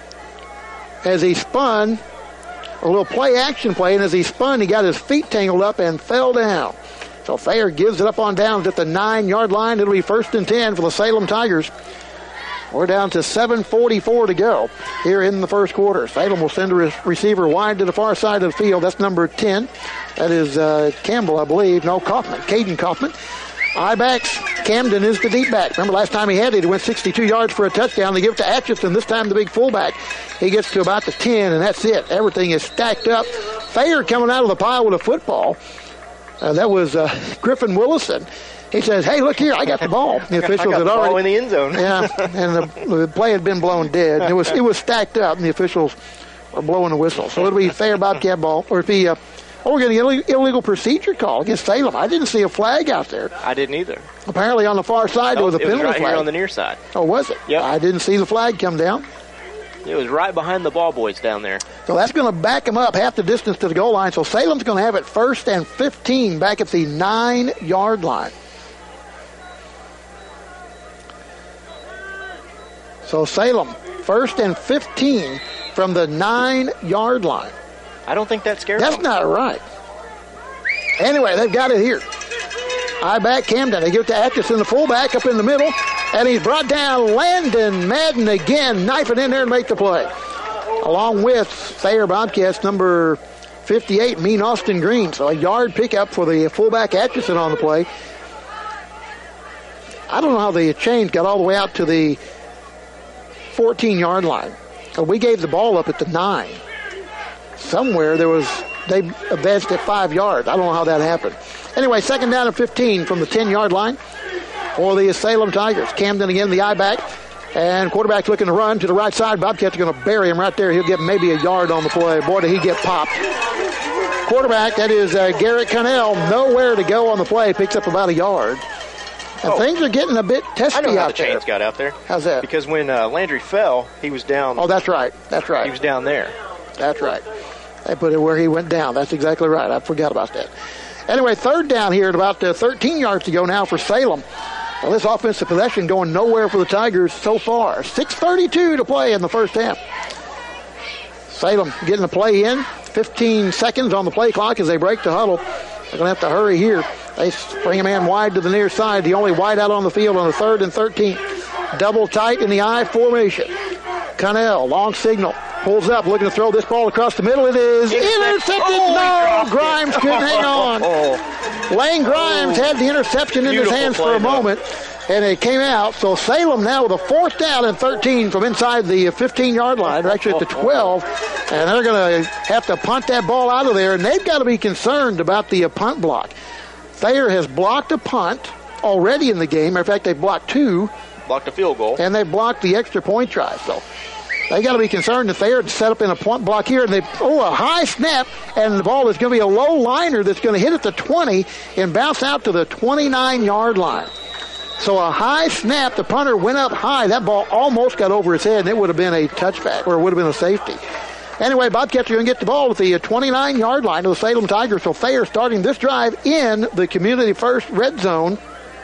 as he spun. A little play-action play, and as he spun, he got his feet tangled up and fell down. So Thayer gives it up on downs at the 9-yard line. It'll be 1st and 10 for the Salem Tigers. We're down to 7:44 to go here in the first quarter. Salem will send a receiver wide to the far side of the field. That's number 10. That is Campbell, I believe. No, Kaufman. Caden Kaufman. I-backs, Camden is the deep back. Remember last time he had it, he went 62 yards for a touchdown. They give it to Atchison, this time the big fullback. He gets to about the 10, and that's it. Everything is stacked up. Thayer coming out of the pile with a football. That was Griffin Willison. He says, "Hey, look here, I got the ball." The officials had already ball in the end zone. Yeah, and the play had been blown dead. It was stacked up, and the officials are blowing the whistle. So it'll be Thayer Bobcat ball, or it'll be we're getting an illegal procedure call against Salem. I didn't see a flag out there. I didn't either. Apparently on the far side there was a penalty right flag. Here on the near side. Oh, was it? Yep. I didn't see the flag come down. It was right behind the ball boys down there. So that's going to back them up half the distance to the goal line. So Salem's going to have it 1st and 15 back at the 9-yard line. So Salem, 1st and 15 from the 9-yard line. I don't think that scares them. That's not right. Anyway, they've got it here. I-back Camden. They give it to Atchison, the fullback, up in the middle. And he's brought down. Landon Madden again, knifing in there and make the play. Along with Thayer Bobcats, number 58, Mean Austin Green. So a yard pickup for the fullback Atchison on the play. I don't know how the change got all the way out to the 14-yard line. We gave the ball up at the 9. Somewhere they advanced at 5 yards. I don't know how that happened. Anyway, 2nd down and 15 from the 10-yard line for the Salem Tigers. Camden again, the I-back. And quarterback's looking to run to the right side. Bobcats are going to bury him right there. He'll get maybe a yard on the play. Boy, did he get popped. Quarterback, that is Garrett Connell, nowhere to go on the play. Picks up about a yard. And things are getting a bit testy out there. I know how the chains got out there. How's that? Because when Landry fell, he was down. Oh, that's right. That's right. He was down there. That's right. They put it where he went down. That's exactly right. I forgot about that. Anyway, 3rd down here at about 13 yards to go now for Salem. Well, this offensive possession going nowhere for the Tigers so far. 6:32 to play in the first half. Salem getting the play in. 15 seconds on the play clock as they break the huddle. They're going to have to hurry here. They bring a man wide to the near side. The only wide out on the field on the 3rd and 13. Double tight in the I formation. Connell, long signal. Pulls up, looking to throw this ball across the middle. It is intercepted. No, Grimes couldn't hang on. Lane Grimes had the interception in his hands for a moment, and it came out. So Salem now with a 4th down and 13 from inside the 15-yard line. They're actually at the 12, and they're going to have to punt that ball out of there, and they've got to be concerned about the punt block. Thayer has blocked a punt already in the game. Matter of fact, they blocked 2. Blocked a field goal. And they blocked the extra point try. So they got to be concerned that they're set up in a punt block here. And a high snap, and the ball is going to be a low liner that's going to hit at the 20 and bounce out to the 29-yard line. So a high snap, the punter went up high. That ball almost got over his head, and it would have been a touchback, or it would have been a safety. Anyway, Bobcats are going to get the ball at the 29-yard line of the Salem Tigers. So Thayer starting this drive in the Community First red zone.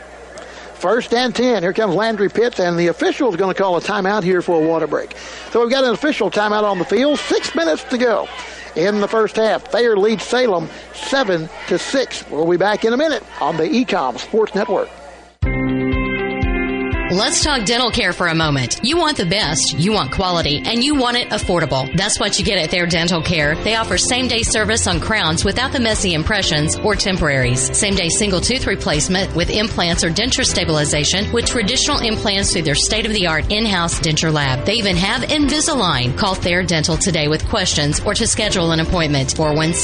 1st and 10. Here comes Landry Pitts, and the official is going to call a timeout here for a water break. So we've got an official timeout on the field. 6 minutes to go in the first half. Thayer leads Salem 7-6. We'll be back in a minute on the Ecom Sports Network. Let's talk dental care for a moment. You want the best, you want quality, and you want it affordable. That's what you get at Thayer Dental Care. They offer same-day service on crowns without the messy impressions or temporaries. Same-day single tooth replacement with implants or denture stabilization with traditional implants through their state-of-the-art in-house denture lab. They even have Invisalign. Call Thayer Dental today with questions or to schedule an appointment.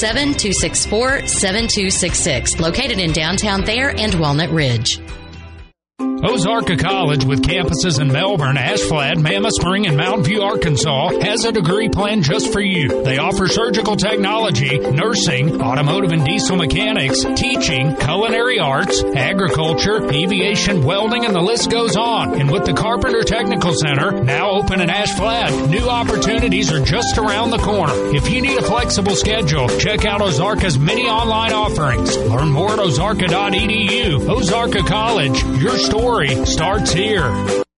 417-264-7266. Located in downtown Thayer and Walnut Ridge. Ozarka College, with campuses in Melbourne, Ashford, Mammoth Spring, and Mountain View, Arkansas, has a degree plan just for you. They offer surgical technology, nursing, automotive and diesel mechanics, teaching, culinary arts, agriculture, aviation, welding, and the list goes on. And with the Carpenter Technical Center, now open in Ashford, new opportunities are just around the corner. If you need a flexible schedule, check out Ozarka's many online offerings. Learn more at ozarka.edu. Ozarka College, your story starts here.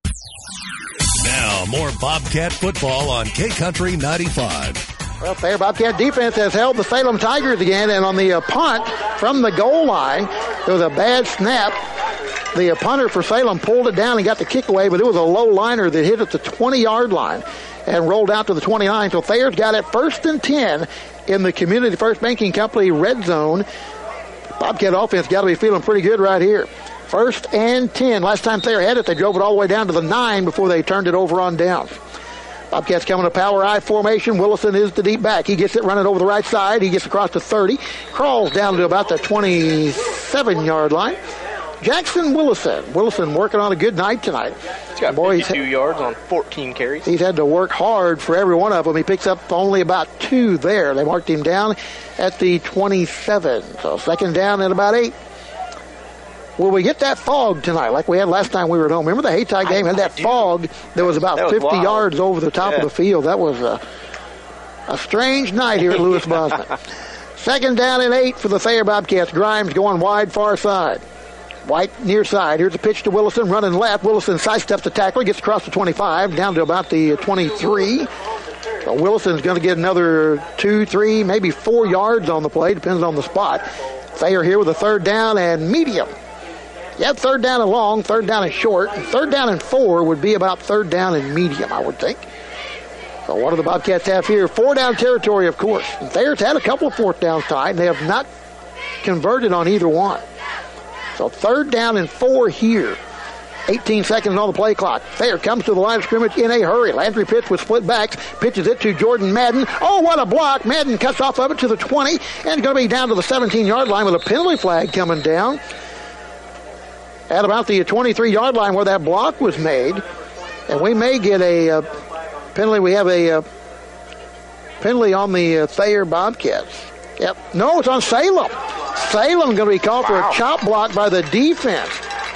Now, more Bobcat football on K-Country 95. Well, Thayer Bobcat defense has held the Salem Tigers again, and on the punt from the goal line, there was a bad snap. The punter for Salem pulled it down and got the kick away, but it was a low liner that hit at the 20-yard line and rolled out to the 29. So Thayer's got it 1st and 10 in the Community First Banking Company red zone. Bobcat offense got to be feeling pretty good right here. 1st and 10. Last time Thayer had it, they drove it all the way down to the 9 before they turned it over on downs. Bobcats coming to power I formation. Willison is the deep back. He gets it running over the right side. He gets across to 30. Crawls down to about the 27-yard line. Jackson Willison. Willison working on a good night tonight. He's got 52 yards on 14 carries. He's had to work hard for every one of them. He picks up only about 2 there. They marked him down at the 27. So 2nd down at about 8. Will we get that fog tonight like we had last time we were at home? Remember the Haytide game had that fog that was about 50 yards over the top of the field? That was a strange night here at Lewis Bosman. 2nd down and 8 for the Thayer Bobcats. Grimes going wide far side. White near side. Here's a pitch to Willison running left. Willison sidesteps the tackler, gets across the 25, down to about the 23. So Willison's going to get another 2, 3, maybe 4 yards on the play, depends on the spot. Thayer here with a 3rd down and medium. Yeah, 3rd down and long, 3rd down and short. 3rd down and 4 would be about 3rd down and medium, I would think. So what do the Bobcats have here? 4-down territory, of course. And Thayer's had a couple of 4th downs tonight, and they have not converted on either one. So 3rd down and 4 here. 18 seconds on the play clock. Thayer comes to the line of scrimmage in a hurry. Landry pitch with split backs. Pitches it to Jordan Madden. Oh, what a block. Madden cuts off of it to the 20 and going to be down to the 17-yard line with a penalty flag coming down at about the 23-yard line where that block was made. And we may get a penalty. We have a penalty on the Thayer Bobcats. Yep. No, it's on Salem. Salem going to be called for a chop block by the defense.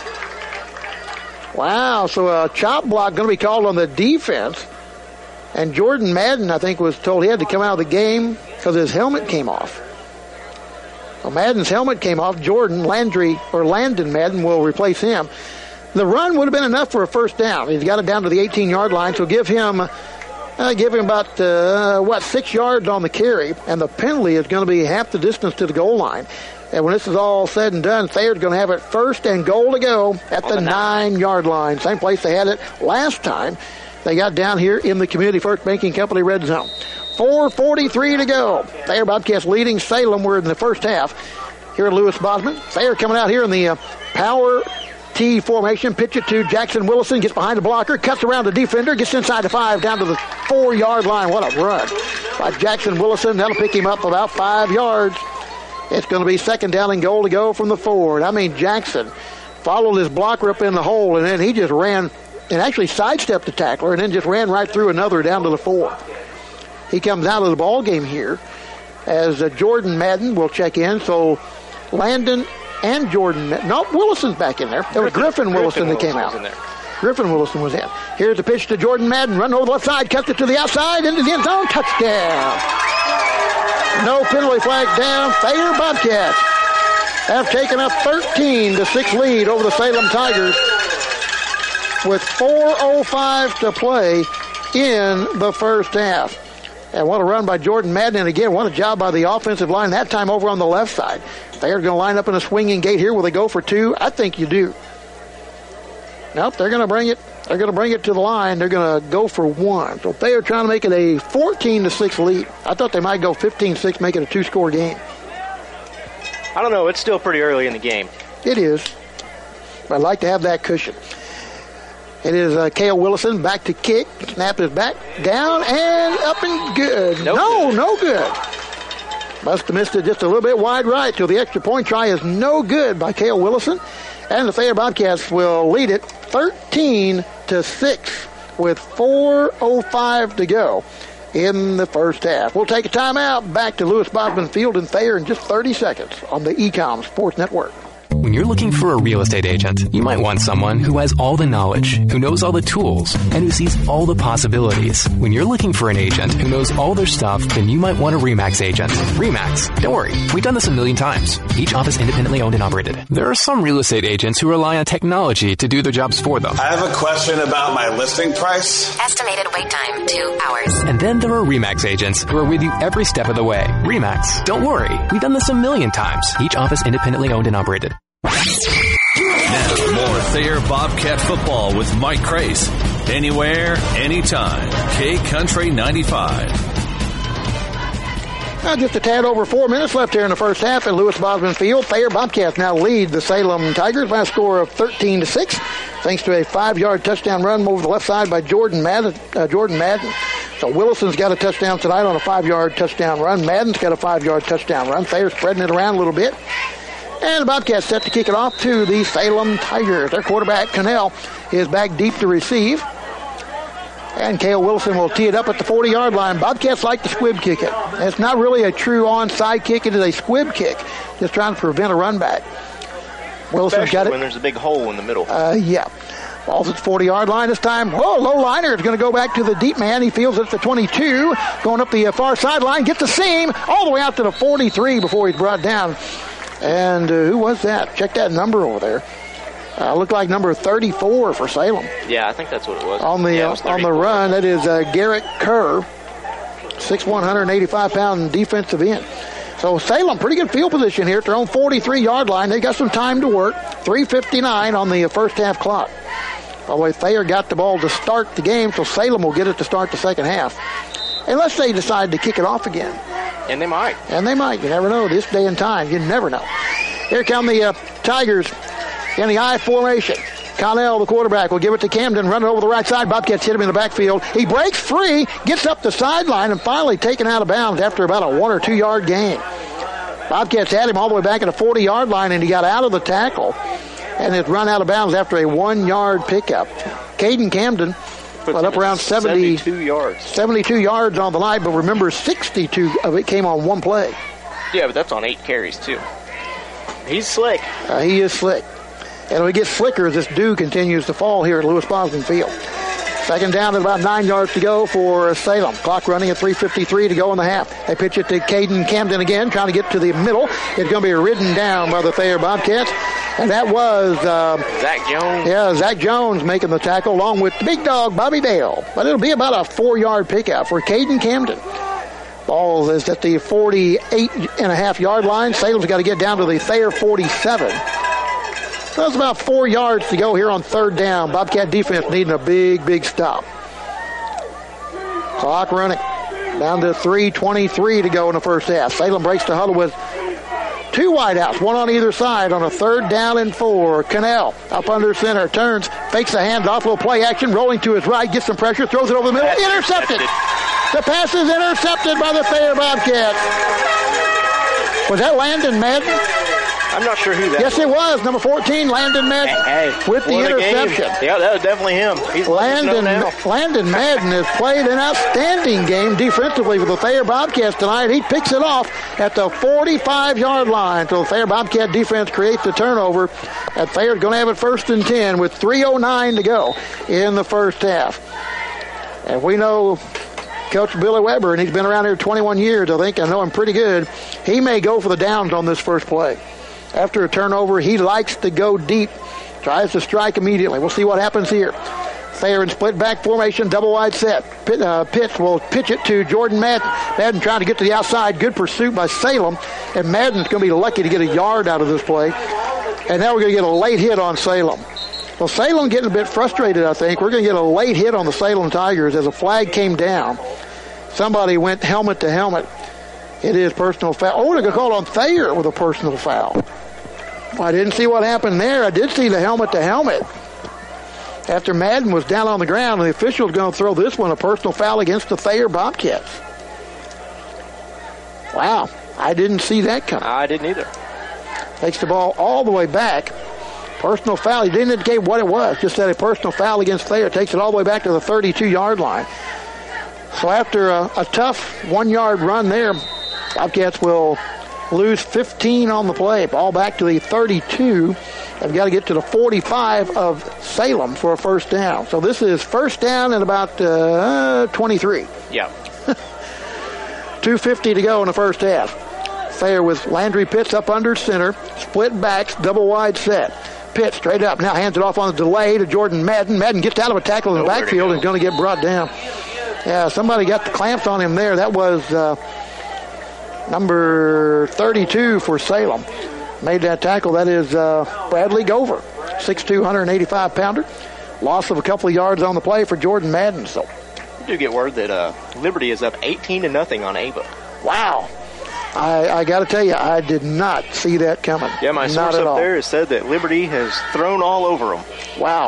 Wow, so a chop block going to be called on the defense. And Jordan Madden, I think, was told he had to come out of the game because his helmet came off. So Madden's helmet came off. Landon Madden will replace him. The run would have been enough for a 1st down. He's got it down to the 18-yard line, so give him about 6 yards on the carry, and the penalty is going to be half the distance to the goal line. And when this is all said and done, Thayer's going to have it 1st and goal to go at the 9-yard line. Same place they had it last time. They got down here in the Community First Banking Company red zone. 4:43 to go. Thayer Bobcats leading Salem. We're in the first half here at Lewis Bosman. Thayer coming out here in the power T formation. Pitch it to Jackson Willison. Gets behind the blocker. Cuts around the defender. Gets inside the 5 down to the 4-yard line. What a run by Jackson Willison. That'll pick him up about 5 yards. It's going to be 2nd down and goal to go from the 4. I mean, Jackson followed his blocker up in the hole, and then he just ran and actually sidestepped the tackler and then just ran right through another down to the 4. He comes out of the ball game here as Jordan Madden will check in. So Landon and Jordan. No, Willison's back in there. There was Griffin Willison that came out. Griffin Willison was in. Here's the pitch to Jordan Madden. Run over the left side. Cuts it to the outside. Into the end zone. Touchdown. No penalty flag down. Thayer Bobcats have taken a 13-6 lead over the Salem Tigers with 4:05 to play in the first half. And what a run by Jordan Madden. And again, what a job by the offensive line, that time over on the left side. They're going to line up in a swinging gate here. Will they go for 2? I think you do. Nope, they're going to bring it. They're going to bring it to the line. They're going to go for one. So they are trying to make it a 14-6 lead. I thought they might go 15-6, make it a 2-score game. I don't know. It's still pretty early in the game. It is. But I'd like to have that cushion. It is Cale Willison back to kick. Snap is back, down, and up and good. No good. Must have missed it just a little bit wide right. So the extra point try is no good by Cale Willison. And the Thayer Bobcats will lead it 13-6 with 4:05 to go in the first half. We'll take a timeout. Back to Lewis Bosman Field and Thayer in just 30 seconds on the Ecom Sports Network. When you're looking for a real estate agent, you might want someone who has all the knowledge, who knows all the tools, and who sees all the possibilities. When you're looking for an agent who knows all their stuff, then you might want a RE/MAX agent. RE/MAX, don't worry, we've done this a million times. Each office independently owned and operated. There are some real estate agents who rely on technology to do their jobs for them. I have a question about my listing price. Estimated wait time, 2 hours. And then there are RE/MAX agents who are with you every step of the way. RE/MAX, don't worry, we've done this a million times. Each office independently owned and operated. Now, more Thayer Bobcat football with Mike Crace. Anywhere, anytime. K-Country 95. Now just a tad over 4 minutes left here in the first half at Lewis Bosman Field. Thayer Bobcats now lead the Salem Tigers by a score of 13-6, thanks to a 5-yard touchdown run over the left side by Jordan Madden. So Willison's got a touchdown tonight on a 5-yard touchdown run. Madden's got a 5-yard touchdown run. Thayer's spreading it around a little bit. And the Bobcats set to kick it off to the Salem Tigers. Their quarterback, Cannell, is back deep to receive. And Cale Wilson will tee it up at the 40-yard line. Bobcats like to squib kick it. It's not really a true onside kick. It is a squib kick, just trying to prevent a run back. Wilson's got it. When there's a big hole in the middle. Yeah. Ball's at the 40-yard line this time. Whoa, low liner. It's going to go back to the deep man. He fields it at the 22. Going up the far sideline. Gets the seam all the way out to the 43 before he's brought down. And who was that? Check that number over there. Looked like number 34 for Salem. Yeah, I think that's what it was. On the run, that is Garrett Kerr, 6'1", 185-pound defensive end. So Salem, pretty good field position here at their own 43-yard line. They got some time to work. 3:59 on the first half clock. By the way, Thayer got the ball to start the game, so Salem will get it to start the second half. Unless they decide to kick it off again. And they might. You never know. This day and time, you never know. Here come the Tigers in the I formation. Connell, the quarterback, will give it to Camden, running over the right side. Bobcats hit him in the backfield. He breaks free, gets up the sideline, and finally taken out of bounds after about a 1 or 2 yard gain. Bobcats had him all the way back at the 40-yard line, and he got out of the tackle and has run out of bounds after a 1 yard pickup. Caden Camden went up around 72 yards. 72 yards on the night, but remember, 62 of it came on one play. Yeah, but that's on 8 carries, too. He's slick. He is slick. And it'll get slicker as this dew continues to fall here at Lewis Bosman Field. Second down at about 9 yards to go for Salem. Clock running at 3:53 to go in the half. They pitch it to Caden Camden again, trying to get to the middle. It's going to be ridden down by the Thayer Bobcats. And that was Zach Jones. Yeah, Zach Jones making the tackle along with the big dog, Bobby Dale. But it'll be about a 4-yard pickup for Caden Camden. Ball is at the 48.5-yard line. Salem's got to get down to the Thayer 47. So that's about 4 yards to go here on third down. Bobcat defense needing a big stop. Clock running. Down to 3:23 to go in the first half. Salem breaks the huddle with 2 wideouts, one on either side on a 3rd down and 4. Cannell up under center, turns, fakes a handoff, little play action, rolling to his right, gets some pressure, throws it over the middle, intercepted. The pass is intercepted by the Thayer Bobcats. Was that Landon Madden? I'm not sure who that was. Yes, it was. Number 14, Landon Madden, with the interception. Yeah, that was definitely him. He's Landon Madden has played an outstanding game defensively for the Thayer Bobcats tonight. He picks it off at the 45-yard line. So the Thayer Bobcat defense creates the turnover. And Thayer's going to have it 1st and 10 with 3:09 to go in the first half. And we know Coach Billy Weber, and he's been around here 21 years, I think. I know him pretty good. He may go for the downs on this first play. After a turnover, he likes to go deep. Tries to strike immediately. We'll see what happens here. Thayer in split back formation, double wide set. Pitts will pitch it to Jordan Madden. Madden trying to get to the outside. Good pursuit by Salem. And Madden's going to be lucky to get a yard out of this play. And now we're going to get a late hit on Salem. Well, Salem getting a bit frustrated, I think. We're going to get a late hit on the Salem Tigers as a flag came down. Somebody went helmet to helmet. It is personal foul. Oh, they're going to call on Thayer with a personal foul. Well, I didn't see what happened there. I did see the helmet to helmet. After Madden was down on the ground, and the official is going to throw this one a personal foul against the Thayer Bobcats. Wow, I didn't see that coming. I didn't either. Takes the ball all the way back. Personal foul. He didn't indicate what it was. Just said a personal foul against Thayer. Takes it all the way back to the 32-yard line. So after a tough 1-yard run there, Bobcats will lose 15 on the play. Ball back to the 32. They've got to get to the 45 of Salem for a first down. So this is first down and about 23. Yeah. 2:50 to go in the first half. Thayer with Landry Pitts up under center. Split backs, double wide set. Pitts straight up. Now hands it off on the delay to Jordan Madden. Madden gets out of a tackle in the backfield and is going to get brought down. Yeah, somebody got the clamps on him there. That was number 32 for Salem. Made that tackle. That is Bradley Gover, 6'2", 185-pounder. Loss of a couple of yards on the play for Jordan Madden. So we do get word that Liberty is up 18-0 on Ava. Wow. I got to tell you, I did not see that coming. Yeah, my source up there has said that Liberty has thrown all over them. Wow.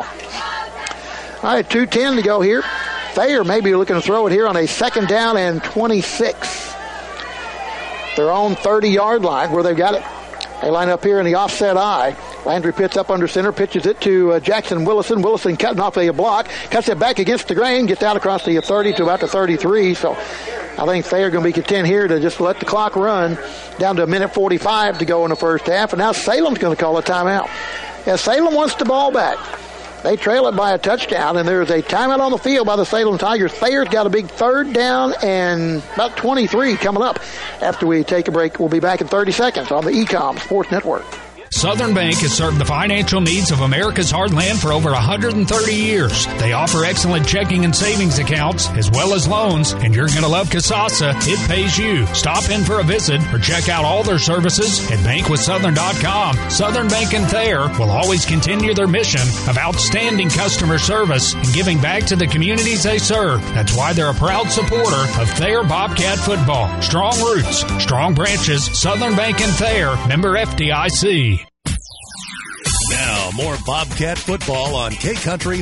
All right, 2:10 to go here. Thayer may be looking to throw it here on a second down and 26. Their own 30-yard line where they've got it. They line up here in the offset eye. Landry Pitts up under center, pitches it to Jackson Willison. Willison cutting off a block, cuts it back against the grain, gets out across the 30 to about the 33. So I think Thayer going to be content here to just let the clock run down to a minute 45 to go in the first half. And now Salem's going to call a timeout. Yeah, Salem wants the ball back. They trail it by a touchdown, and there's a timeout on the field by the Salem Tigers. Thayer's got a big third down and about 23 coming up. After we take a break, we'll be back in 30 seconds on the Ecom Sports Network. Southern Bank has served the financial needs of America's heartland for over 130 years. They offer excellent checking and savings accounts as well as loans, and you're going to love Kasasa. It pays you. Stop in for a visit or check out all their services at bankwithsouthern.com. Southern Bank and Thayer will always continue their mission of outstanding customer service and giving back to the communities they serve. That's why they're a proud supporter of Thayer Bobcat football. Strong roots, strong branches, Southern Bank and Thayer, member FDIC. Now, more Bobcat football on K-Country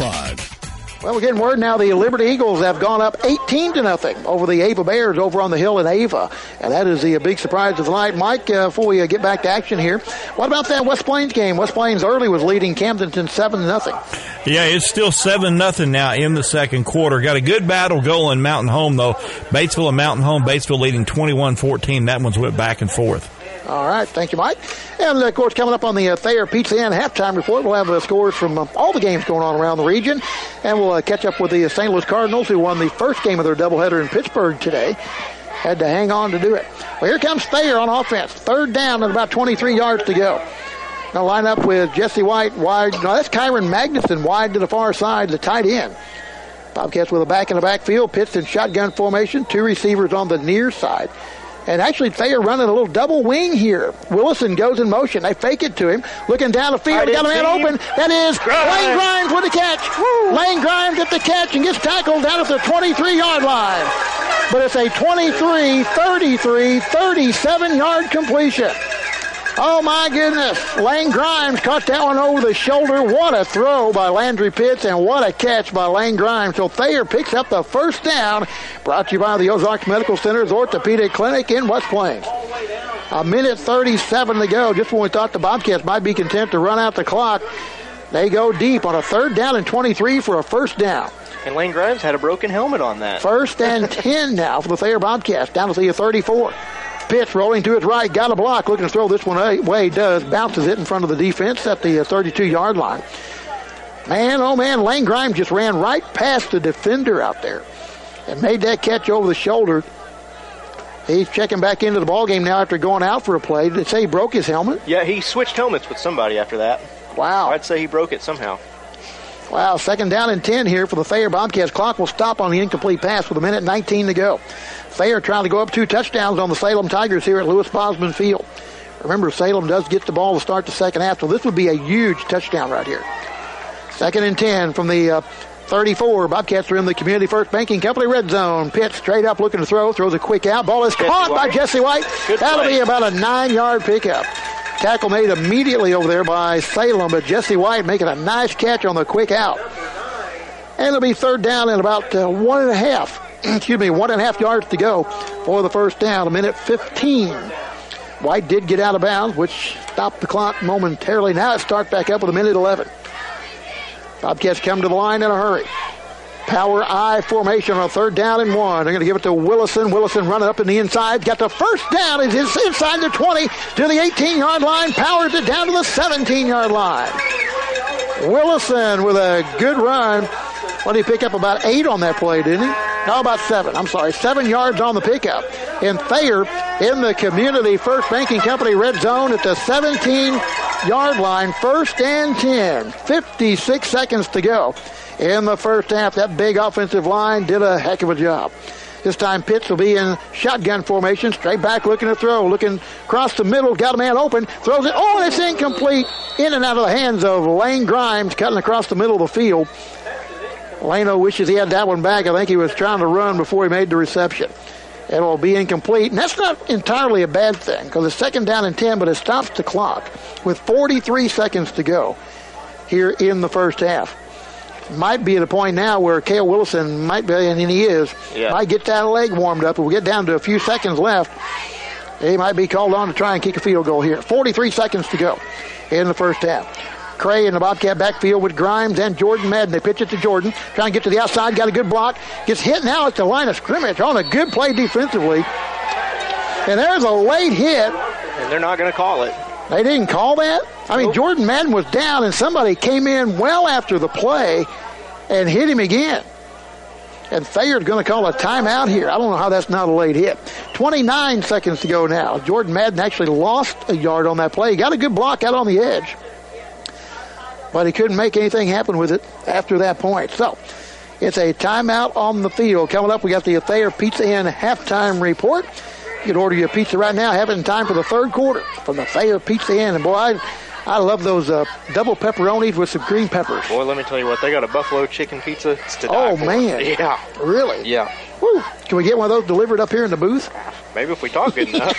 95. Well, we're getting word now the Liberty Eagles have gone up 18-0 over the Ava Bears over on the hill in Ava. And that is the big surprise of the night. Mike, before we get back to action here, what about that West Plains game? West Plains early was leading Camdenton 7-0. Yeah, it's still 7-0 now in the second quarter. Got a good battle going in Mountain Home, though. Batesville and Mountain Home. Batesville leading 21-14. That one's went back and forth. All right, thank you, Mike. And, of course, coming up on the Thayer Pizza Inn halftime report, we'll have scores from all the games going on around the region. And we'll catch up with the St. Louis Cardinals, who won the first game of their doubleheader in Pittsburgh today. Had to hang on to do it. Well, here comes Thayer on offense. Third down and about 23 yards to go. Now line up with Jesse White wide. No, that's Kyron Magnuson wide to the far side, the tight end. Bobcats with a back in the backfield, Pitts in shotgun formation, two receivers on the near side. And actually, Thayer running a little double wing here. Willison goes in motion. They fake it to him. Looking down the field. Got a man open. That is Lane Grimes with the catch. Lane Grimes at the catch and gets tackled down at the 23-yard line. But it's a 23, 33, 37-yard completion. Oh, my goodness. Lane Grimes caught that one over the shoulder. What a throw by Landry Pitts, and what a catch by Lane Grimes. So Thayer picks up the first down, brought to you by the Ozarks Medical Center's Orthopedic Clinic in West Plains. A minute 37 to go. Just when we thought the Bobcats might be content to run out the clock, they go deep on a third down and 23 for a first down. And Lane Grimes had a broken helmet on that. First and 10 now for the Thayer Bobcats, down to the 34. Pitts rolling to his right, got a block, looking to throw this one away, does, bounces it in front of the defense at the 32-yard line. Man, oh man, Lane Grimes just ran right past the defender out there and made that catch over the shoulder. He's checking back into the ballgame now after going out for a play. Did it say he broke his helmet? Yeah, he switched helmets with somebody after that. Wow. I'd say he broke it somehow. Wow, second down and 10 here for the Thayer Bobcats. Clock will stop on the incomplete pass with a minute 19 to go. Thayer trying to go up 2 touchdowns on the Salem Tigers here at Lewis Bosman Field. Remember, Salem does get the ball to start the second half, so this would be a huge touchdown right here. 2nd and 10 from the 34. Bobcats are in the Community First Banking Company red zone. Pitch straight up, looking to throw. Throws a quick out. Ball is caught by Jesse White. That'll be about a 9-yard pickup. Tackle made immediately over there by Salem, but Jesse White making a nice catch on the quick out. And it'll be 3rd down and about 1.5 yards to go for the first down. 1:15. White did get out of bounds, which stopped the clock momentarily. Now it starts back up with 1:11. Bobcats come to the line in a hurry. Power I formation on 3rd down and 1. They're going to give it to Willison. Willison running up in the inside. Got the first down. It's inside the 20 to the 18-yard line. Powers it down to the 17-yard line. Willison with a good run. What did he pick up? About 8 on that play, didn't he? No, about 7. I'm sorry. 7 yards on the pickup. And Thayer in the Community First Banking Company red zone at the 17-yard line. 1st and 10. 56 seconds to go in the first half. That big offensive line did a heck of a job. This time Pitts will be in shotgun formation. Straight back looking to throw. Looking across the middle. Got a man open. Throws it. Oh, it's incomplete. In and out of the hands of Lane Grimes cutting across the middle of the field. Lano wishes he had that one back. I think he was trying to run before he made the reception. It'll be incomplete. And that's not entirely a bad thing because it's 2nd down and 10, but it stops the clock with 43 seconds to go here in the first half. Might be at a point now where Cale Willison might be, and he is, might get that leg warmed up. If we get down to a few seconds left, he might be called on to try and kick a field goal here. 43 seconds to go in the first half. Cray in the Bobcat backfield with Grimes and Jordan Madden. They pitch it to Jordan. Trying to get to the outside. Got a good block. Gets hit now at the line of scrimmage on a good play defensively. And there's a late hit. And they're not going to call it. They didn't call that? I mean, Jordan Madden was down, and somebody came in well after the play and hit him again. And Thayer's going to call a timeout here. I don't know how that's not a late hit. 29 seconds to go now. Jordan Madden actually lost a yard on that play. He got a good block out on the edge, but he couldn't make anything happen with it after that point. So it's a timeout on the field. Coming up, we got the Thayer Pizza Inn halftime report. You can order your pizza right now. Have it in time for the 3rd quarter from the Thayer Pizza Inn. And, boy, I love those double pepperonis with some green peppers. Boy, let me tell you what. They got a buffalo chicken pizza. It's to die for. Man. Yeah. Really? Yeah. Woo. Can we get one of those delivered up here in the booth? Maybe if we talk good enough.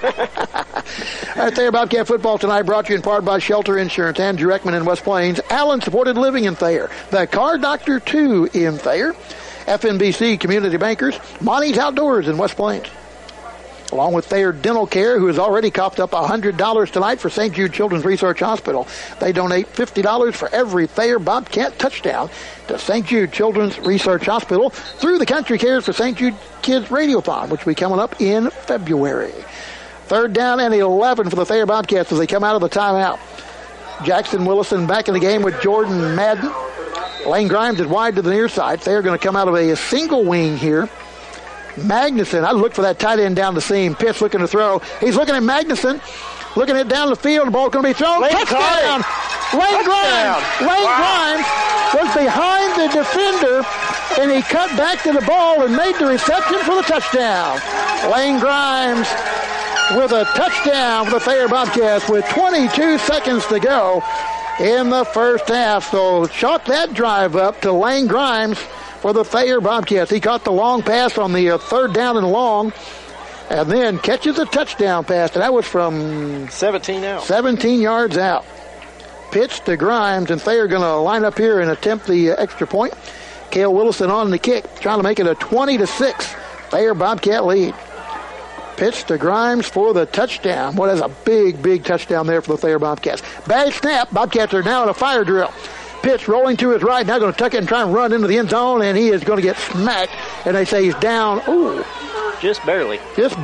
All right, Thayer Bobcat football tonight brought to you in part by Shelter Insurance, Andrew Eckman in West Plains, Allen Supported Living in Thayer, the Car Doctor 2 in Thayer, FNBC Community Bankers, Monty's Outdoors in West Plains. Along with Thayer Dental Care, who has already coughed up $100 tonight for St. Jude Children's Research Hospital. They donate $50 for every Thayer Bobcat touchdown to St. Jude Children's Research Hospital through the Country Cares for St. Jude Kids Radiothon, which will be coming up in February. 3rd down and 11 for the Thayer Bobcats as they come out of the timeout. Jackson Willison back in the game with Jordan Madden. Lane Grimes is wide to the near side. They're going to come out of a single wing here. Magnuson, I look for that tight end down the seam. Pitts looking to throw. He's looking at Magnuson, looking at down the field. The ball going to be thrown. Touchdown! Lane Grimes. Lane Grimes was behind the defender, and he cut back to the ball and made the reception for the touchdown. Lane Grimes with a touchdown for the Thayer Bobcats with 22 seconds to go in the first half. So chalk that drive up to Lane Grimes for the Thayer Bobcats. He caught the long pass on the 3rd down and long, and then catches a touchdown pass. And that was from 17 out. 17 yards out. Pitch to Grimes, and Thayer going to line up here and attempt the extra point. Cale Willison on the kick, trying to make it a 20-6 Thayer Bobcat lead. Pitch to Grimes for the touchdown. Boy, that's a big, big touchdown there for the Thayer Bobcats. Bad snap. Bobcats are now in a fire drill. Pitch rolling to his right, now going to tuck it and try and run into the end zone, and he is going to get smacked, and they say he's down. Ooh. Just barely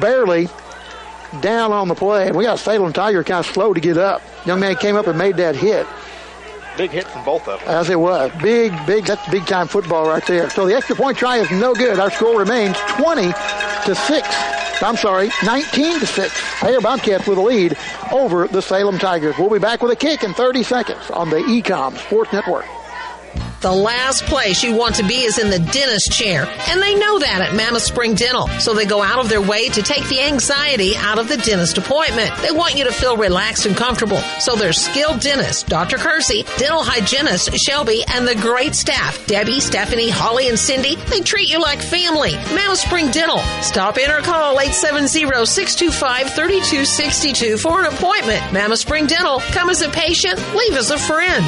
down on the play. And we got Salem Tiger kind of slow to get up. Young man came up and made that hit. Big hit from both of them. As it was. Big, that's big-time football right there. So the extra point try is no good. Our score remains 19-6. Thayer Bobcats with a lead over the Salem Tigers. We'll be back with a kick in 30 seconds on the ECOM Sports Network. The last place you want to be is in the dentist chair, and they know that at Mammoth Spring Dental, so they go out of their way to take the anxiety out of the dentist appointment. They want you to feel relaxed and comfortable, so their skilled dentist, Dr. Kersey, dental hygienist Shelby, and the great staff, Debbie, Stephanie, Holly, and Cindy, they treat you like family. Mammoth Spring Dental. Stop in or call 870-625-3262 for an appointment. Mammoth Spring Dental. Come as a patient, leave as a friend.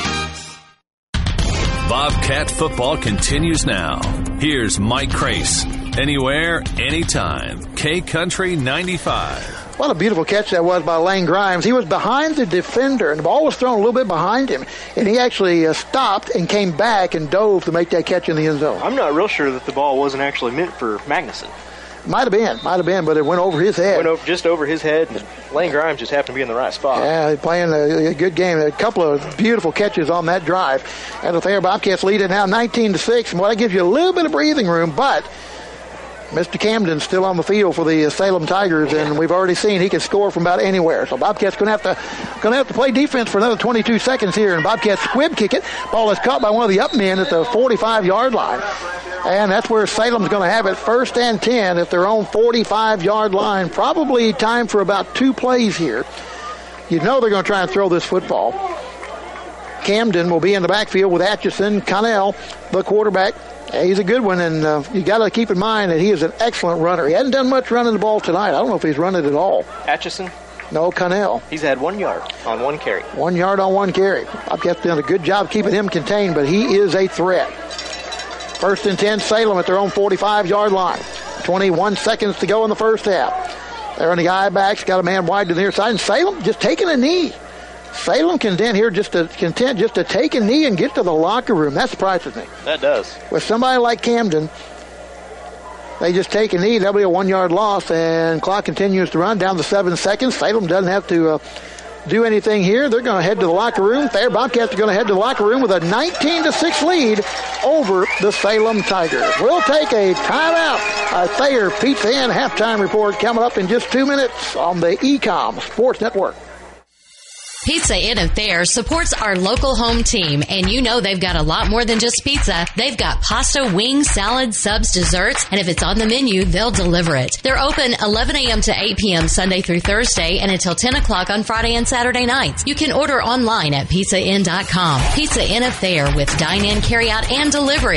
Bobcat football continues now. Here's Mike Crace. Anywhere, anytime. K-Country 95. What a beautiful catch that was by Lane Grimes. He was behind the defender, and the ball was thrown a little bit behind him, and he actually stopped and came back and dove to make that catch in the end zone. I'm not real sure that the ball wasn't actually meant for Magnuson. Might have been, but it went over his head. Just over his head, and Lane Grimes just happened to be in the right spot. Yeah, he's playing a good game. A couple of beautiful catches on that drive. And the Thayer Bobcats lead it now 19-6, and that gives you a little bit of breathing room, but Mr. Camden's still on the field for the Salem Tigers, and we've already seen he can score from about anywhere. So Bobcats going to have to play defense for another 22 seconds here, and Bobcats squib kick it. Ball is caught by one of the up men at the 45-yard line. And that's where Salem's going to have it, 1st and 10 at their own 45-yard line. Probably time for about 2 plays here. You know they're going to try and throw this football. Camden will be in the backfield with Atchison. Connell, the quarterback. He's a good one, and you got to keep in mind that he is an excellent runner. He hasn't done much running the ball tonight. I don't know if he's run it at all. Atchison? No, Connell. He's had 1 yard on 1 carry. 1 yard on 1 carry. Bobcats done a good job keeping him contained, but he is a threat. 1st and 10, Salem at their own 45-yard line. 21 seconds to go in the first half. They're on the eye backs, got a man wide to the near side, and Salem just taking a knee. Salem content here just to take a knee and get to the locker room. That surprises me. That does. With somebody like Camden, they just take a knee. That'll be a 1 yard loss, and clock continues to run down to 7 seconds. Salem doesn't have to do anything here. They're going to head to the locker room. Thayer Bobcats are going to head to the locker room with a 19-6 lead over the Salem Tigers. We'll take a timeout. Our Thayer Pizza Inn halftime report coming up in just 2 minutes on the ECOM Sports Network. Pizza Inn of Thayer supports our local home team, and you know they've got a lot more than just pizza. They've got pasta, wings, salads, subs, desserts, and if it's on the menu, they'll deliver it. They're open 11 a.m. to 8 p.m. Sunday through Thursday and until 10 o'clock on Friday and Saturday nights. You can order online at pizzainn.com. Pizza Inn of Thayer with dine-in, carry-out, and delivery.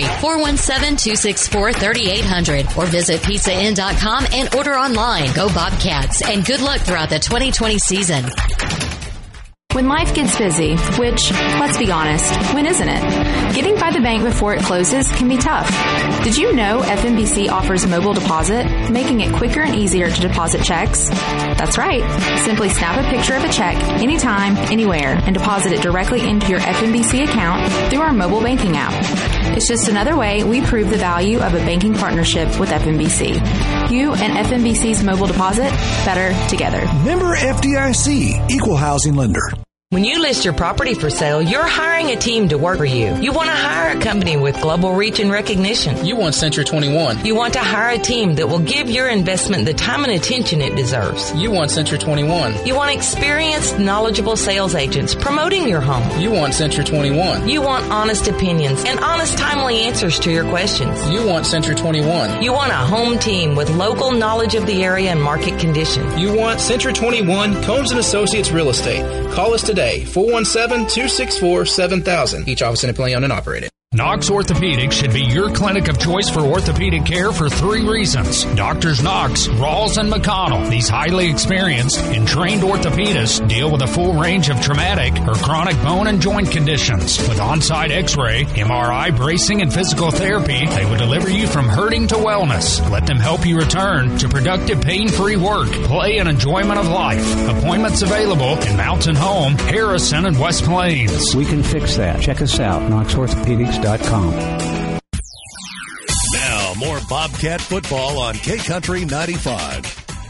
417-264-3800 or visit pizzainn.com and order online. Go Bobcats, and good luck throughout the 2020 season. When life gets busy, which, let's be honest, when isn't it? Getting by the bank before it closes can be tough. Did you know FNBC offers mobile deposit, making it quicker and easier to deposit checks? That's right. Simply snap a picture of a check anytime, anywhere, and deposit it directly into your FNBC account through our mobile banking app. It's just another way we prove the value of a banking partnership with FNBC. You and FNBC's mobile deposit, better together. Member FDIC, Equal Housing Lender. When you list your property for sale, you're hiring a team to work for you. You want to hire a company with global reach and recognition. You want Century 21. You want to hire a team that will give your investment the time and attention it deserves. You want Century 21. You want experienced, knowledgeable sales agents promoting your home. You want Century 21. You want honest opinions and honest, timely answers to your questions. You want Century 21. You want a home team with local knowledge of the area and market conditions. You want Century 21, Combs & Associates Real Estate. Call us today, 417-264-7000. Each office independently owned and operated. Knox Orthopedics should be your clinic of choice for orthopedic care for 3 reasons. Doctors Knox, Rawls, and McConnell. These highly experienced and trained orthopedists deal with a full range of traumatic or chronic bone and joint conditions. With on-site x-ray, MRI, bracing, and physical therapy, they will deliver you from hurting to wellness. Let them help you return to productive, pain-free work, play, and enjoyment of life. Appointments available in Mountain Home, Harrison, and West Plains. We can fix that. Check us out, knoxorthopedics.com. Now, more Bobcat football on K-Country 95.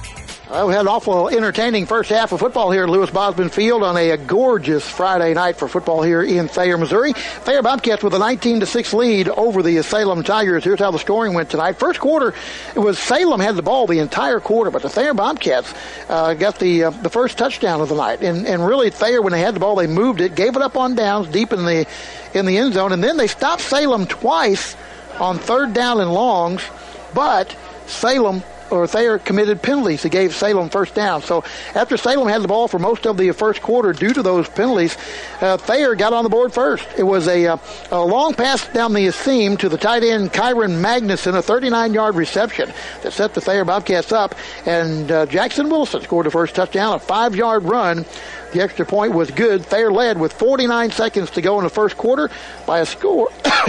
We had an awful entertaining first half of football here at Lewis Bosman Field on a gorgeous Friday night for football here in Thayer, Missouri. Thayer Bobcats with a 19-6 lead over the Salem Tigers. Here's how the scoring went tonight. First quarter, it was Salem had the ball the entire quarter, but the Thayer Bobcats got the first touchdown of the night. And really, Thayer, when they had the ball, they moved it, gave it up on downs deep in the end zone, and then they stopped Salem twice on third down and longs, but Thayer committed penalties that gave Salem first down. So after Salem had the ball for most of the first quarter due to those penalties, Thayer got on the board first. It was a long pass down the seam to the tight end Kyron Magnuson, a 39-yard reception that set the Thayer Bobcats up, and Jackson Wilson scored the first touchdown, a 5-yard run. The extra point was good. Thayer led with 49 seconds to go in the first quarter by a score, of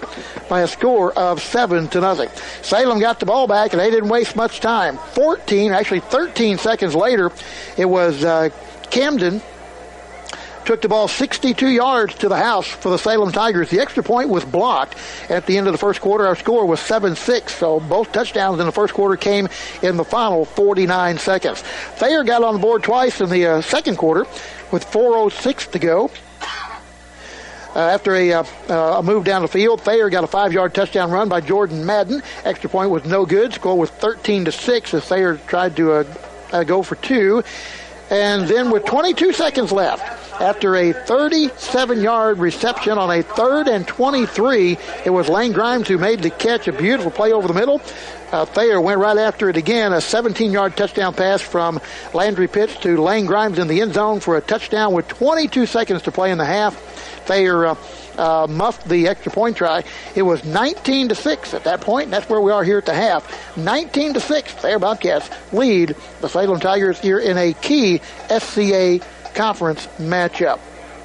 7-0. Salem got the ball back, and they didn't waste much time. 13 seconds later, it was Camden took the ball 62 yards to the house for the Salem Tigers. The extra point was blocked at the end of the first quarter. Our score was 7-6, so both touchdowns in the first quarter came in the final 49 seconds. Thayer got on the board twice in the second quarter with 4:06 to go. After a move down the field, Thayer got a 5-yard touchdown run by Jordan Madden. Extra point was no good. Score was 13-6 as Thayer tried to go for two. And then with 22 seconds left, after a 37-yard reception on a 3rd and 23, it was Lane Grimes who made the catch, a beautiful play over the middle. Thayer went right after it again, a 17-yard touchdown pass from Landry Pitts to Lane Grimes in the end zone for a touchdown with 22 seconds to play in the half. Thayer muffed the extra point try. It was 19-6 at that point, and that's where we are here at the half. 19-6, Thayer Bobcats lead the Salem Tigers here in a key SCA conference matchup.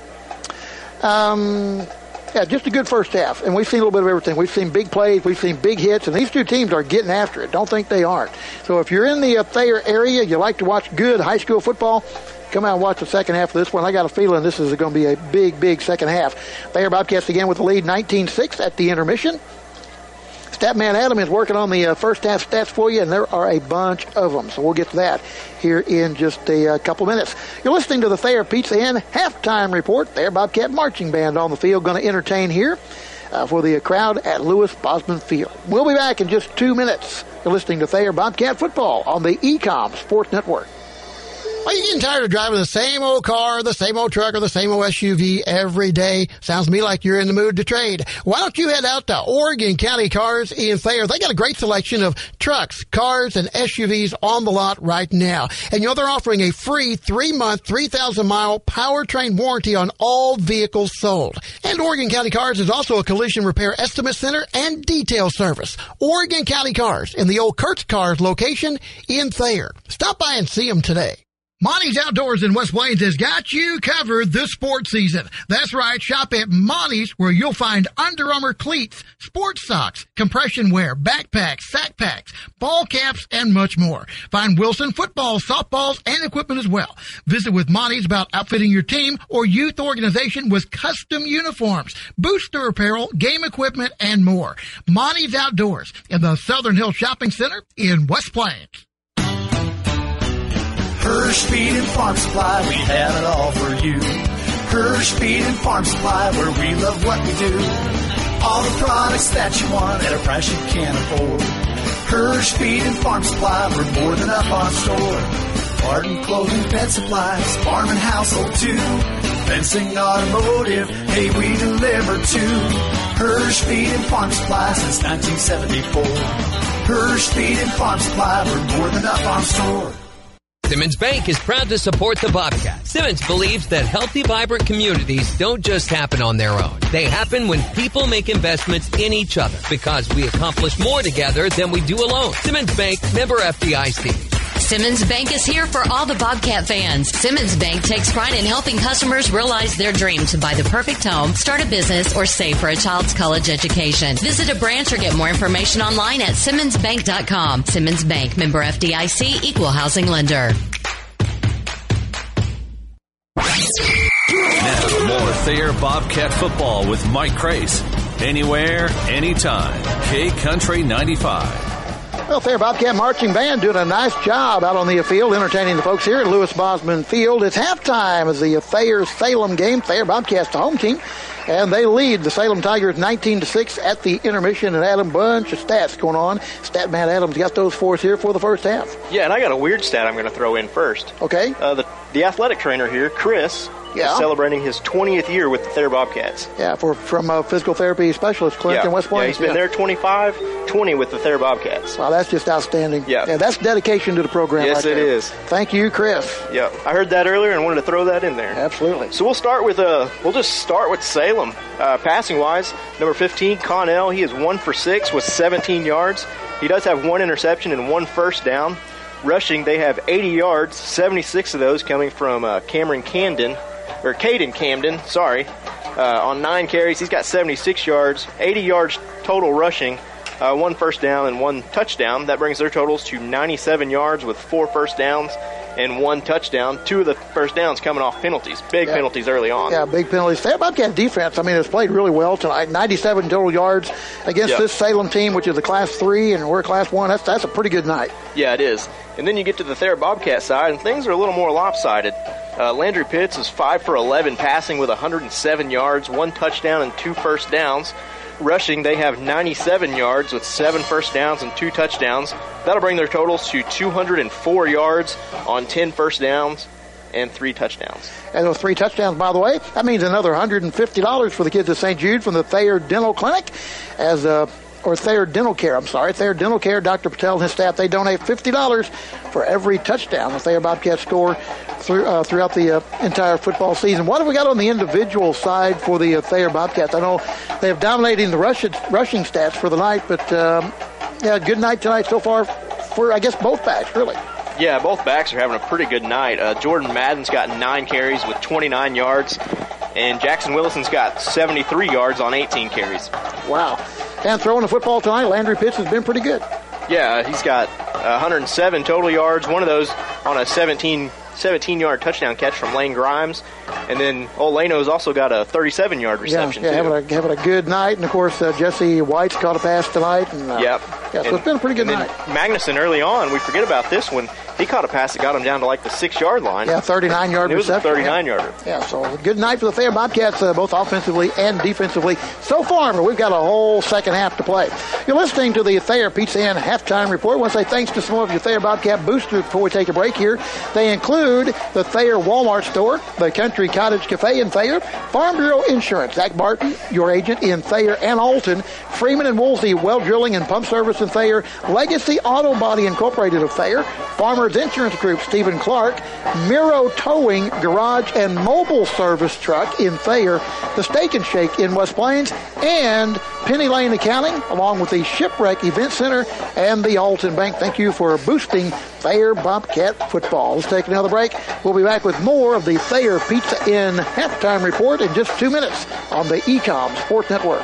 Just a good first half, and we've seen a little bit of everything. We've seen big plays, we've seen big hits, and these two teams are getting after it. Don't think they aren't. So if you're in the Thayer area, you like to watch good high school football, come out and watch the second half of this one. I got a feeling this is going to be a big, big second half. Thayer Bobcats again with the lead, 19-6 at the intermission. Statman Adam is working on the first half stats for you, and there are a bunch of them. So we'll get to that here in just a couple minutes. You're listening to the Thayer Pizza Inn halftime report. Thayer Bobcat Marching Band on the field, going to entertain here for the crowd at Lewis Bosman Field. We'll be back in just 2 minutes. You're listening to Thayer Bobcat Football on the ECOM Sports Network. Are you getting tired of driving the same old car, the same old truck, or the same old SUV every day? Sounds to me like you're in the mood to trade. Why don't you head out to Oregon County Cars in Thayer? They got a great selection of trucks, cars, and SUVs on the lot right now. And they're offering a free 3-month, 3,000-mile powertrain warranty on all vehicles sold. And Oregon County Cars is also a collision repair estimate center and detail service. Oregon County Cars in the old Kurtz Cars location in Thayer. Stop by and see them today. Monty's Outdoors in West Plains has got you covered this sports season. That's right, shop at Monty's where you'll find Under Armour cleats, sports socks, compression wear, backpacks, sack packs, ball caps, and much more. Find Wilson footballs, softballs, and equipment as well. Visit with Monty's about outfitting your team or youth organization with custom uniforms, booster apparel, game equipment, and more. Monty's Outdoors in the Southern Hills Shopping Center in West Plains. Hirsch Feed and Farm Supply, we have it all for you. Hirsch Feed and Farm Supply, where we love what we do. All the products that you want at a price you can't afford. Hirsch Feed and Farm Supply, we're more than up on store. Garden, clothing, pet supplies, farm and household too. Fencing, automotive, hey, we deliver too. Hirsch Feed and Farm Supply since 1974. Hirsch Feed and Farm Supply, we're more than up on store. Simmons Bank is proud to support the Bobcat. Simmons believes that healthy, vibrant communities don't just happen on their own. They happen when people make investments in each other because we accomplish more together than we do alone. Simmons Bank, member FDIC. Simmons Bank is here for all the Bobcat fans. Simmons Bank takes pride in helping customers realize their dream to buy the perfect home, start a business, or save for a child's college education. Visit a branch or get more information online at SimmonsBank.com. Simmons Bank, member FDIC, equal housing lender. Now, more Thayer Bobcat football with Mike Crace. Anywhere, anytime. K Country 95. Well, Thayer Bobcat Marching Band doing a nice job out on the field, entertaining the folks here at Lewis Bosman Field. It's halftime as the Thayer-Salem game. Thayer Bobcats the home team, and they lead the Salem Tigers 19-6 at the intermission. And Adam, bunch of stats going on. Statman Adams got those for us here for the first half. Yeah, and I got a weird stat I'm going to throw in first. Okay. The athletic trainer here, Chris, is celebrating his 20th year with the Thayer Bobcats. Yeah, from a physical therapy specialist clinic in West Plains. Yeah, he's been there 20 with the Thayer Bobcats. Wow, that's just outstanding. Yeah, that's dedication to the program. Yes, right it is. Thank you, Chris. Yeah, I heard that earlier and wanted to throw that in there. Absolutely. So we'll just start with Salem. Passing wise, number 15, Connell, he is 1 for 6 with 17 yards. He does have 1 interception and 1 first down. Rushing, they have 80 yards, 76 of those coming from Caden Camden, on 9 carries. He's got 76 yards, 80 yards total rushing, 1 first down and 1 touchdown. That brings their totals to 97 yards with 4 first downs and 1 touchdown. 2 of the first downs coming off penalties, penalties early on. Yeah, big penalties. Thayer Bobcat defense, it's played really well tonight. 97 total yards against this Salem team, which is a Class 3, and we're Class 1. That's a pretty good night. Yeah, it is. And then you get to the Thayer Bobcat side, and things are a little more lopsided. Landry Pitts is 5 for 11 passing with 107 yards, 1 touchdown and 2 first downs. Rushing, they have 97 yards with 7 first downs and 2 touchdowns. That'll bring their totals to 204 yards on 10 first downs and 3 touchdowns. And those 3 touchdowns, by the way, that means another $150 for the kids at St. Jude from the Thayer Dental Clinic or Thayer Dental Care, Thayer Dental Care, Dr. Patel and his staff, they donate $50 for every touchdown the Thayer Bobcats score throughout the entire football season. What have we got on the individual side for the Thayer Bobcats? I know they have dominating the rushing stats for the night, but good night tonight so far for, I guess, both backs, really. Yeah, both backs are having a pretty good night. Jordan Madden's got 9 carries with 29 yards, and Jackson Willison's got 73 yards on 18 carries. Wow. And throwing the football tonight, Landry Pitts has been pretty good. Yeah, he's got 107 total yards, one of those on a 17-yard touchdown catch from Lane Grimes. And then Oleno's also got a 37-yard reception, too. Having a good night. And, of course, Jesse White's caught a pass tonight. And, yep. Yeah, so it's been a pretty good night. Magnuson early on, we forget about this one. He caught a pass that got him down to like the 6-yard line. Yeah, 39-yard reception. It was a 39-yarder. Yeah, so a good night for the Thayer Bobcats, both offensively and defensively so far, but we've got a whole second half to play. You're listening to the Thayer Pizza Inn halftime report. I want to say thanks to some of your Thayer Bobcat boosters before we take a break here. They include the Thayer Walmart store, the Country Cottage Cafe in Thayer, Farm Bureau Insurance, Zach Barton, your agent in Thayer and Alton, Freeman and Woolsey Well Drilling and Pump Service in Thayer, Legacy Auto Body Incorporated of Thayer, Farmers Insurance Group, Stephen Clark, Miro Towing, Garage and Mobile Service Truck in Thayer, the Steak and Shake in West Plains, and Penny Lane Accounting, along with the Shipwreck Event Center and the Alton Bank. Thank you for boosting Thayer Bobcat football. Let's take another break. We'll be back with more of the Thayer Pizza Inn halftime report in just 2 minutes on the Ecom Sports Network.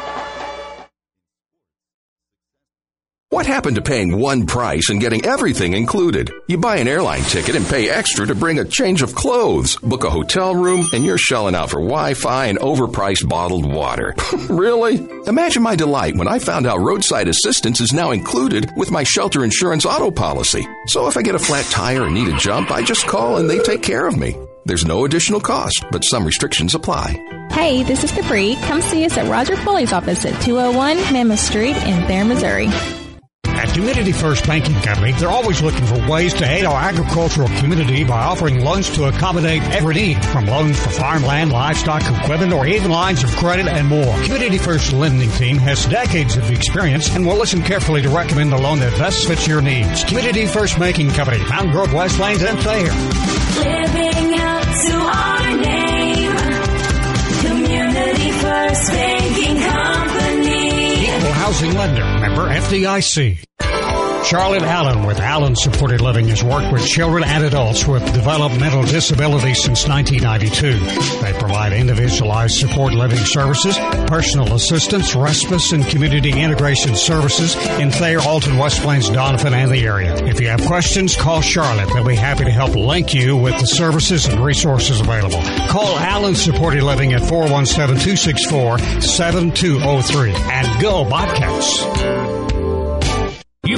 What happened to paying one price and getting everything included? You buy an airline ticket and pay extra to bring a change of clothes, book a hotel room, and you're shelling out for Wi-Fi and overpriced bottled water. Really? Imagine my delight when I found out roadside assistance is now included with my shelter insurance auto policy. So if I get a flat tire and need a jump, I just call and they take care of me. There's no additional cost, but some restrictions apply. Hey, this is Capri. Come see us at Roger Foley's office at 201 Mammoth Street in Thayer, Missouri. At Community First Banking Company, they're always looking for ways to aid our agricultural community by offering loans to accommodate every need, from loans for farmland, livestock, equipment, or even lines of credit and more. Community First Lending Team has decades of experience and will listen carefully to recommend the loan that best fits your needs. Community First Banking Company, Mountain Grove, West Plains, and Thayer. Living up to our name, Community First Banking Company. Equal housing lender, member FDIC. Charlotte Allen with Allen Supported Living has worked with children and adults with developmental disabilities since 1992. They provide individualized support living services, personal assistance, respite, and community integration services in Thayer, Alton, West Plains, Donovan, and the area. If you have questions, call Charlotte. They'll be happy to help link you with the services and resources available. Call Allen Supported Living at 417-264-7203. And go Bobcats! You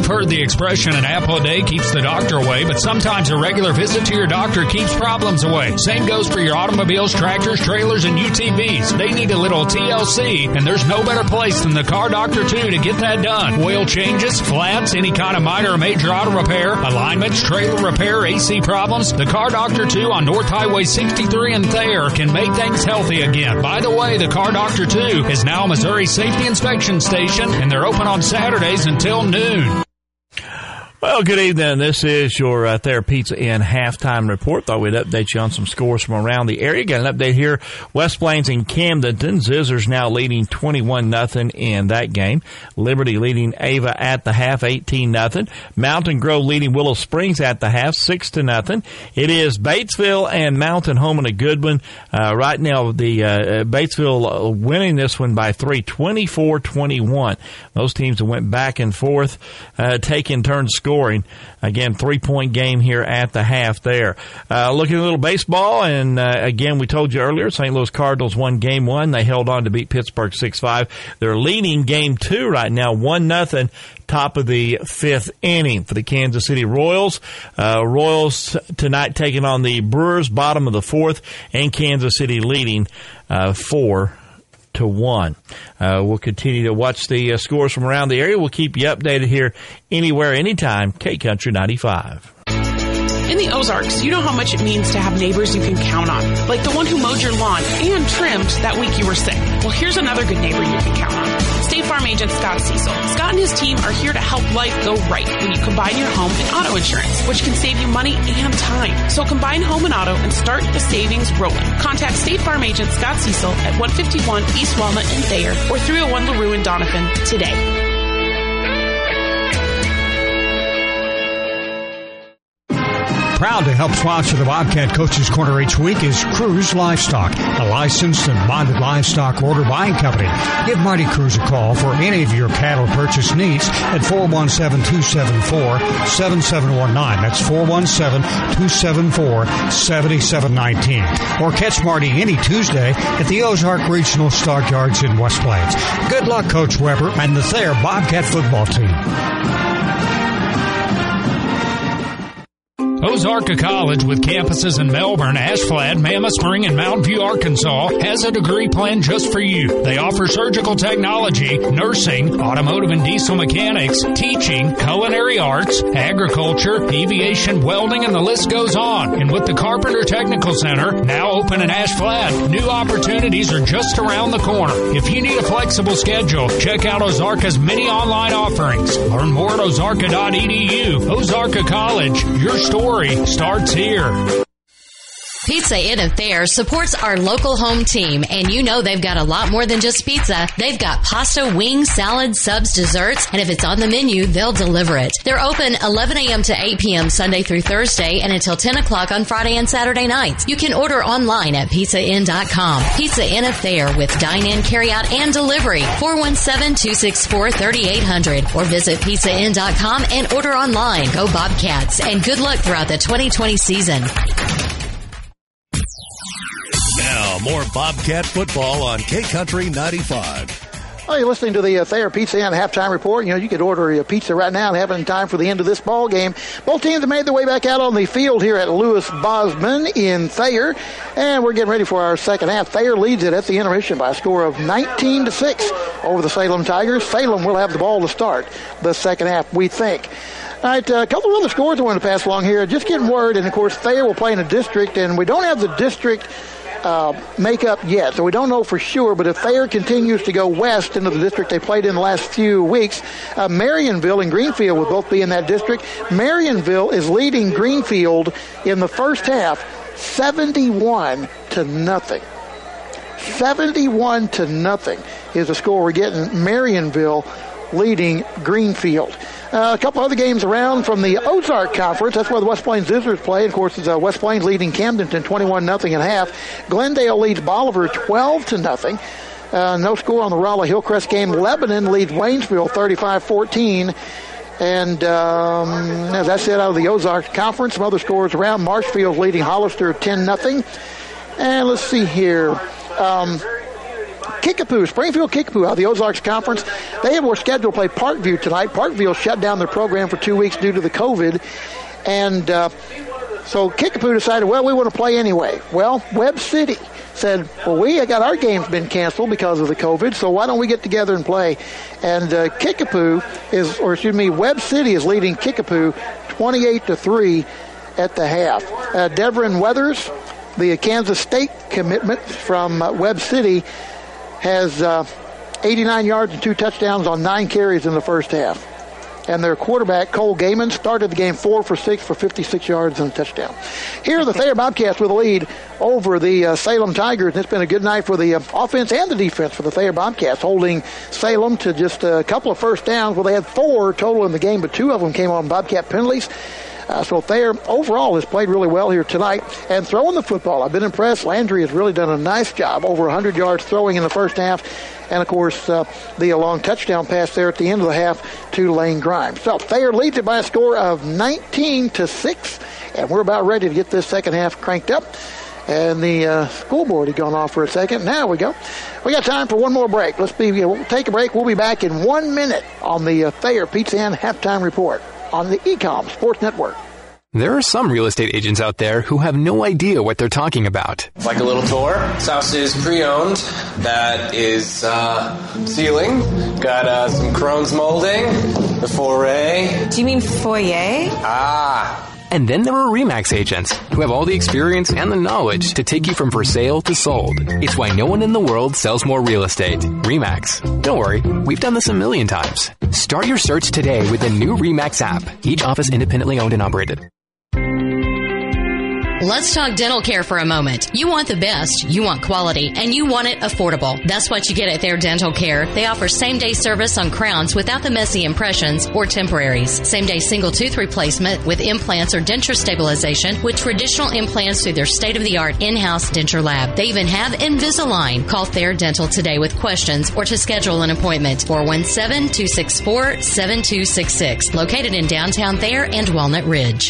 You've heard the expression, an apple a day keeps the doctor away, but sometimes a regular visit to your doctor keeps problems away. Same goes for your automobiles, tractors, trailers, and UTVs. They need a little TLC, and there's no better place than the Car Doctor 2 to get that done. Oil changes, flats, any kind of minor or major auto repair, alignments, trailer repair, AC problems. The Car Doctor 2 on North Highway 63 in Thayer can make things healthy again. By the way, the Car Doctor 2 is now a Missouri Safety Inspection Station, and they're open on Saturdays until noon. Well, good evening. This is your Thayer Pizza Inn halftime report. Thought we'd update you on some scores from around the area. Got an update here. West Plains and Camdenton. Zizzers now leading 21-0 in that game. Liberty leading Ava at the half, 18-0. Mountain Grove leading Willow Springs at the half, 6-0. It is Batesville and Mountain home in a good one. Right now, the Batesville winning this one by 3, 24-21. Those teams went back and forth, taking turns scoring. Again, 3-point game here at the half there. Looking at a little baseball, and again, we told you earlier, St. Louis Cardinals won Game 1. They held on to beat Pittsburgh 6-5. They're leading Game 2 right now, 1-0, top of the 5th inning for the Kansas City Royals. Royals tonight taking on the Brewers, bottom of the 4th, and Kansas City leading 4-1. We'll continue to watch the scores from around the area. We'll keep you updated here anywhere, anytime. K-Country 95. In the Ozarks, you know how much it means to have neighbors you can count on, like the one who mowed your lawn and trimmed that week you were sick. Well, here's another good neighbor you can count on. State Farm agent Scott Cecil. Scott and his team are here to help life go right when you combine your home and auto insurance, which can save you money and time. So combine home and auto and start the savings rolling. Contact State Farm agent Scott Cecil at 151 East Walnut in Thayer or 301 LaRue in Doniphan today. Proud to help sponsor the Bobcat Coaches Corner each week is Cruz Livestock, a licensed and bonded livestock order buying company. Give Marty Cruz a call for any of your cattle purchase needs at 417-274-7719. That's 417-274-7719. Or catch Marty any Tuesday at the Ozark Regional Stockyards in West Plains. Good luck, Coach Weber and the Thayer Bobcat football team. Ozarka College, with campuses in Melbourne, Ashflat, Mammoth Spring, and Mountain View, Arkansas, has a degree plan just for you. They offer surgical technology, nursing, automotive and diesel mechanics, teaching, culinary arts, agriculture, aviation, welding, and the list goes on. And with the Carpenter Technical Center, now open in Ashflat, new opportunities are just around the corner. If you need a flexible schedule, check out Ozarka's many online offerings. Learn more at ozarka.edu. Ozarka College, your story starts here. Pizza Inn of Thayer supports our local home team, and you know they've got a lot more than just pizza. They've got pasta, wings, salads, subs, desserts, and if it's on the menu, they'll deliver it. They're open 11 a.m. to 8 p.m. Sunday through Thursday and until 10 o'clock on Friday and Saturday nights. You can order online at pizzainn.com. Pizza Inn of Thayer with dine-in, carry-out, and delivery. 417-264-3800 or visit pizzainn.com and order online. Go Bobcats, and good luck throughout the 2020 season. Now, more Bobcat football on K-Country 95. Well, you're listening to the Thayer Pizza Inn halftime report. You know, you could order a pizza right now and have it in time for the end of this ball game. Both teams have made their way back out on the field here at Lewis Bosman in Thayer, and we're getting ready for our second half. Thayer leads it at the intermission by a score of 19-6 over the Salem Tigers. Salem will have the ball to start the second half, we think. All right, a couple of other scores I want to pass along here. Just getting word, and of course Thayer will play in a district, and we don't have the district makeup yet, so we don't know for sure, but if Thayer continues to go west into the district they played in the last few weeks, Marionville and Greenfield will both be in that district. Marionville is leading Greenfield in the first half 71-0. 71-0 is the score we're getting. Marionville leading Greenfield. A couple other games around from the Ozark Conference. That's where the West Plains Zizzers play. Of course, it's West Plains leading Camdenton 21-0 at half. Glendale leads Bolivar 12-0. No score on the Raleigh Hillcrest game. Lebanon leads Waynesville 35-14. And that's it out of the Ozark Conference. Some other scores around. Marshfield leading Hollister 10-0. And let's see here. Kickapoo, Springfield Kickapoo out of the Ozarks Conference. They were scheduled to play Parkview tonight. Parkview shut down their program for 2 weeks due to the COVID. And so Kickapoo decided, well, we want to play anyway. Well, Webb City said, well, we got our games been canceled because of the COVID, so why don't we get together and play? And Webb City is leading Kickapoo 28-3 at the half. Devin Weathers, the Kansas State commitment from Webb City, has 89 yards and 2 touchdowns on 9 carries in the first half. And their quarterback, Cole Gaiman, started the game 4 for 6 for 56 yards and a touchdown. Here are the Thayer Bobcats with a lead over the Salem Tigers. It's been a good night for the offense and the defense for the Thayer Bobcats, holding Salem to just a couple of first downs. Well, they had 4 total in the game, but 2 of them came on Bobcat penalties. So Thayer overall has played really well here tonight. And throwing the football, I've been impressed. Landry has really done a nice job, over 100 yards throwing in the first half. And, of course, the long touchdown pass there at the end of the half to Lane Grimes. So Thayer leads it by a score of 19-6. And we're about ready to get this second half cranked up. And the scoreboard had gone off for a second. Now we go. We got time for one more break. We'll take a break. We'll be back in 1 minute on the Thayer Pizza Inn Halftime Report on the Ecom Sports Network. There are some real estate agents out there who have no idea what they're talking about. Like a little tour. This house is pre-owned. That is ceiling. Got some Crohn's molding. The foyer. Do you mean foyer? And then there are RE/MAX agents who have all the experience and the knowledge to take you from for sale to sold. It's why no one in the world sells more real estate. RE/MAX. Don't worry, we've done this a million times. Start your search today with the new RE/MAX app. Each office independently owned and operated. Let's talk dental care for a moment. You want the best, you want quality, and you want it affordable. That's what you get at Thayer Dental Care. They offer same-day service on crowns without the messy impressions or temporaries. Same-day single tooth replacement with implants or denture stabilization with traditional implants through their state-of-the-art in-house denture lab. They even have Invisalign. Call Thayer Dental today with questions or to schedule an appointment. 417-264-7266. Located in downtown Thayer and Walnut Ridge.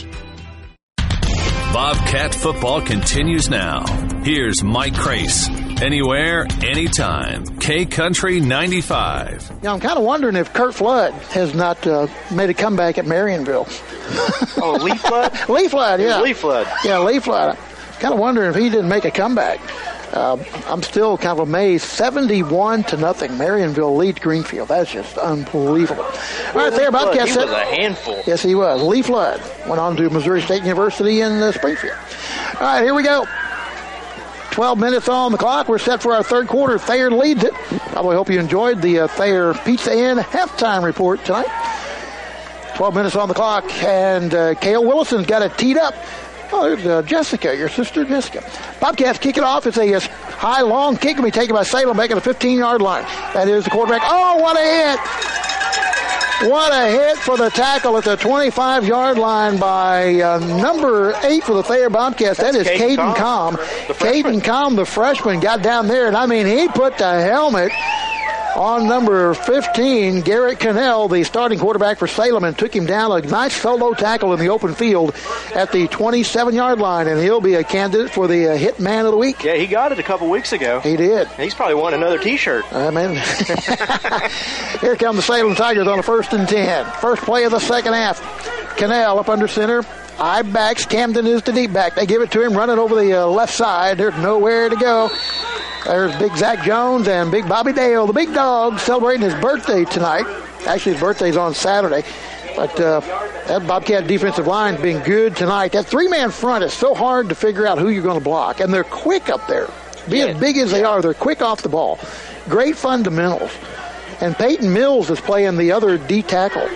Bobcat football continues now. Here's Mike Crace. Anywhere, anytime. K-Country 95. Yeah, I'm kind of wondering if Kurt Flood has not made a comeback at Marionville. Oh, Lee Flood? Lee Flood, yeah. Lee Flood. Yeah, Lee Flood. Kind of wondering if he didn't make a comeback. I'm still kind of amazed. 71-0. Marionville leads Greenfield. That's just unbelievable. All right, there, Bobcats. He was a handful. Yes, he was. Lee Flood went on to Missouri State University in Springfield. All right, here we go. 12 minutes on the clock. We're set for our third quarter. Thayer leads it. I hope you enjoyed the Thayer Pizza Inn halftime report tonight. 12 minutes on the clock, and Cale Willison's got it teed up. Oh, there's Jessica, your sister Jessica. Bobcats kick it off. It's a high, long kick. Will be taken by Salem back at the 15-yard line. That is the quarterback. Oh, what a hit! What a hit for the tackle at the 25-yard line by number 8 for the Thayer Bobcats. That is Caden Comm. Caden Comm, the freshman, got down there, and I mean, he put the helmet on number 15, Garrett Cannell, the starting quarterback for Salem, and took him down. A nice solo tackle in the open field at the 27-yard line, and he'll be a candidate for the Hit Man of the Week. Yeah, he got it a couple weeks ago. He did. He's probably won another T-shirt. Man. Here come the Salem Tigers on a 1st and 10. First play of the second half. Cannell up under center. Eye backs. Camden is the deep back. They give it to him, running over the left side. There's nowhere to go. There's Big Zach Jones and Big Bobby Dale, the big dog, celebrating his birthday tonight. Actually, his birthday's on Saturday. But that Bobcat defensive line's been good tonight. That 3-man front is so hard to figure out who you're going to block. And they're quick up there. As big as they are, they're quick off the ball. Great fundamentals. And Peyton Mills is playing the other D tackle.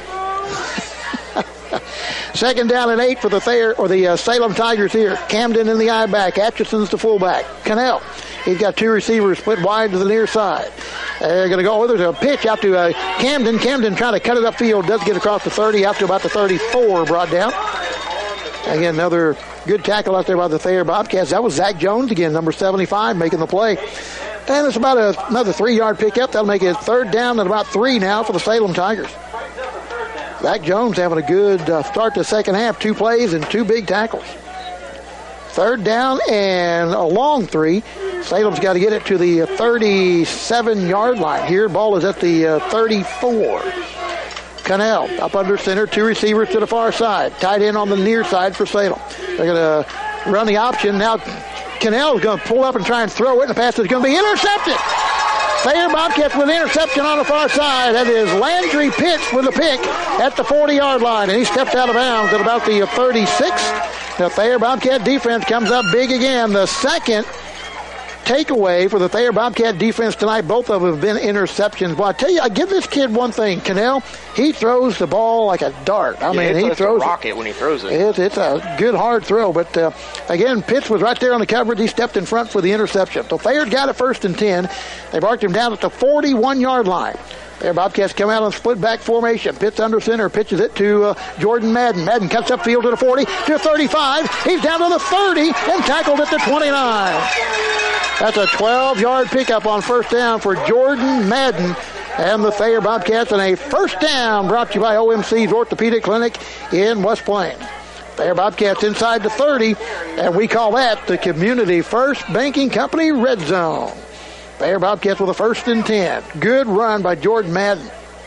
Second down and 8 for the Salem Tigers here. Camden in the eye back. Atchison's the fullback. Cannell. He's got 2 receivers split wide to the near side. They're going to go. There's a pitch out to Camden. Camden trying to cut it upfield. Does get across the 30, out to about the 34, brought down. Again, another good tackle out there by the Thayer Bobcats. That was Zach Jones again, number 75, making the play. And it's about another 3-yard pickup. That'll make it third down and about 3 now for the Salem Tigers. Zach Jones having a good start to the second half. 2 plays and 2 big tackles. Third down and a long 3 Salem's got to get it to the 37-yard line here. Ball is at the 34. Cannell up under center, 2 receivers to the far side. Tight end on the near side for Salem. They're going to run the option. Now Cannell is going to pull up and try and throw it, and the pass is going to be intercepted. Thayer Bobcats with an interception on the far side. That is Landry Pitts with a pick at the 40-yard line, and he stepped out of bounds at about the 36. The Thayer Bobcat defense comes up big again. The second takeaway for the Thayer Bobcat defense tonight. Both of them have been interceptions. Well, I tell you, I give this kid one thing. Cannell, he throws the ball like a dart. I mean, he throws a rocket when he throws it. It's a good, hard throw. But, again, Pitts was right there on the coverage. He stepped in front for the interception. So Thayer got it 1st and 10. They marked him down at the 41-yard line. There, Bobcats come out on split back formation. Pitts under center, pitches it to Jordan Madden. Madden cuts upfield to the 40, to 35. He's down to the 30 and tackled at the 29. That's a 12-yard pickup on 1st down for Jordan Madden and the Thayer Bobcats, and a 1st down brought to you by OMC's Orthopedic Clinic in West Plains. Thayer Bobcats inside the 30, and we call that the Community First Banking Company Red Zone. Thayer Bobcats with a 1st and 10. Good run by Jordan Madden.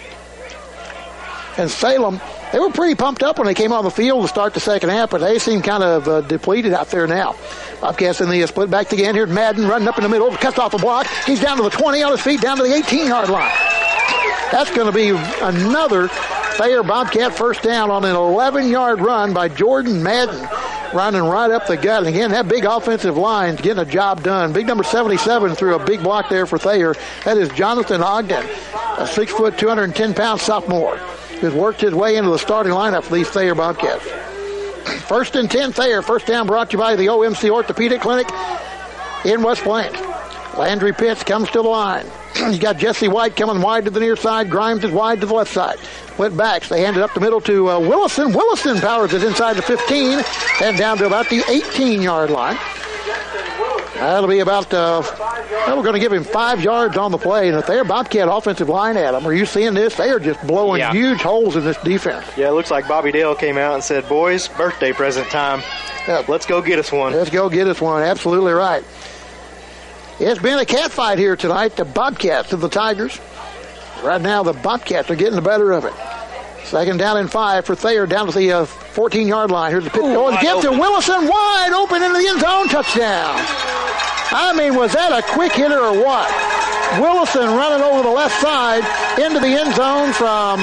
And Salem, they were pretty pumped up when they came on the field to start the second half, but they seem kind of depleted out there now. Bobcats in the split back again. Here's Madden running up in the middle, cuts off a block. He's down to the 20 on his feet, down to the 18-yard line. That's going to be another Thayer Bobcat 1st down on an 11-yard run by Jordan Madden, running right up the gut. And again, that big offensive line's getting a job done. Big number 77 threw a big block there for Thayer. That is Jonathan Ogden, a 6 foot, 210-pound sophomore, who's worked his way into the starting lineup for these Thayer Bobcats. 1st and 10 Thayer. 1st down brought to you by the OMC Orthopedic Clinic in West Plains. Landry Pitts comes to the line. You got Jesse White coming wide to the near side. Grimes is wide to the left side. Split backs. They hand it up the middle to Willison. Willison powers it inside the 15 and down to about the 18-yard line. That'll be about, we're going to give him 5 yards on the play. And if they're Bobcat offensive line at him, are you seeing this? They are just blowing huge holes in this defense. Yeah, it looks like Bobby Dale came out and said, boys, birthday present time. Let's go get us one. Let's go get us one. Absolutely right. It's been a cat fight here tonight. The Bobcats of the Tigers. Right now, the Bobcats are getting the better of it. 2nd down and 5 for Thayer down to the 14-yard line. Here's the pitch. Going to give to Willison. Wide open into the end zone. Touchdown. I mean, was that a quick hitter or what? Willison running over the left side into the end zone from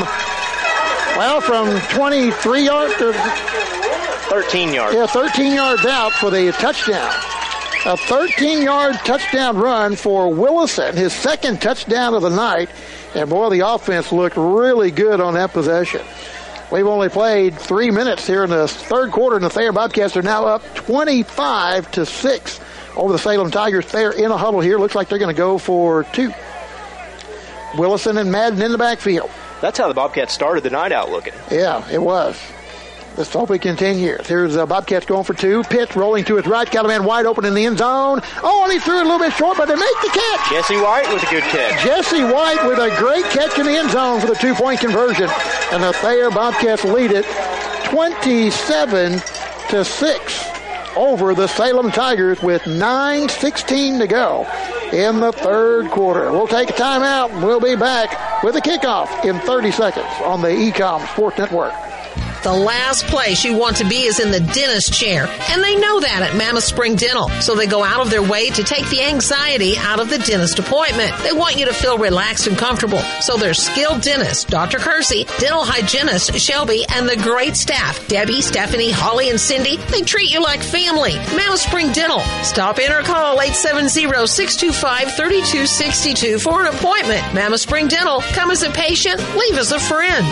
23 yards to 13 yards. Yeah, 13 yards out for the touchdown. A 13-yard touchdown run for Willison, his 2nd touchdown of the night. And, boy, the offense looked really good on that possession. We've only played 3 minutes here in the 3rd quarter, and the Thayer Bobcats are now up 25-6 over the Salem Tigers. Thayer in a huddle here. Looks like they're going to go for 2. Willison and Madden in the backfield. That's how the Bobcats started the night out looking. Yeah, it was. Let's hope it continues. Here's Bobcats going for 2. Pitts rolling to his right. Got a man wide open in the end zone. Oh, and he threw it a little bit short, but they make the catch. Jesse White with a good catch. Jesse White with a great catch in the end zone for the 2-point conversion. And the Thayer Bobcats lead it 27-6 over the Salem Tigers with 9:16 to go in the 3rd quarter. We'll take a timeout. We'll be back with the kickoff in 30 seconds on the Ecom Sports Network. The last place you want to be is in the dentist chair, and they know that at Mammoth Spring Dental, so they go out of their way to take the anxiety out of the dentist appointment. They want you to feel relaxed and comfortable, so their skilled dentist, Dr. Kersey, dental hygienist Shelby, and the great staff, Debbie, Stephanie, Holly, and Cindy, they treat you like family. Mammoth Spring Dental. Stop in or call 870-625-3262 for an appointment. Mammoth Spring Dental. Come as a patient, leave as a friend.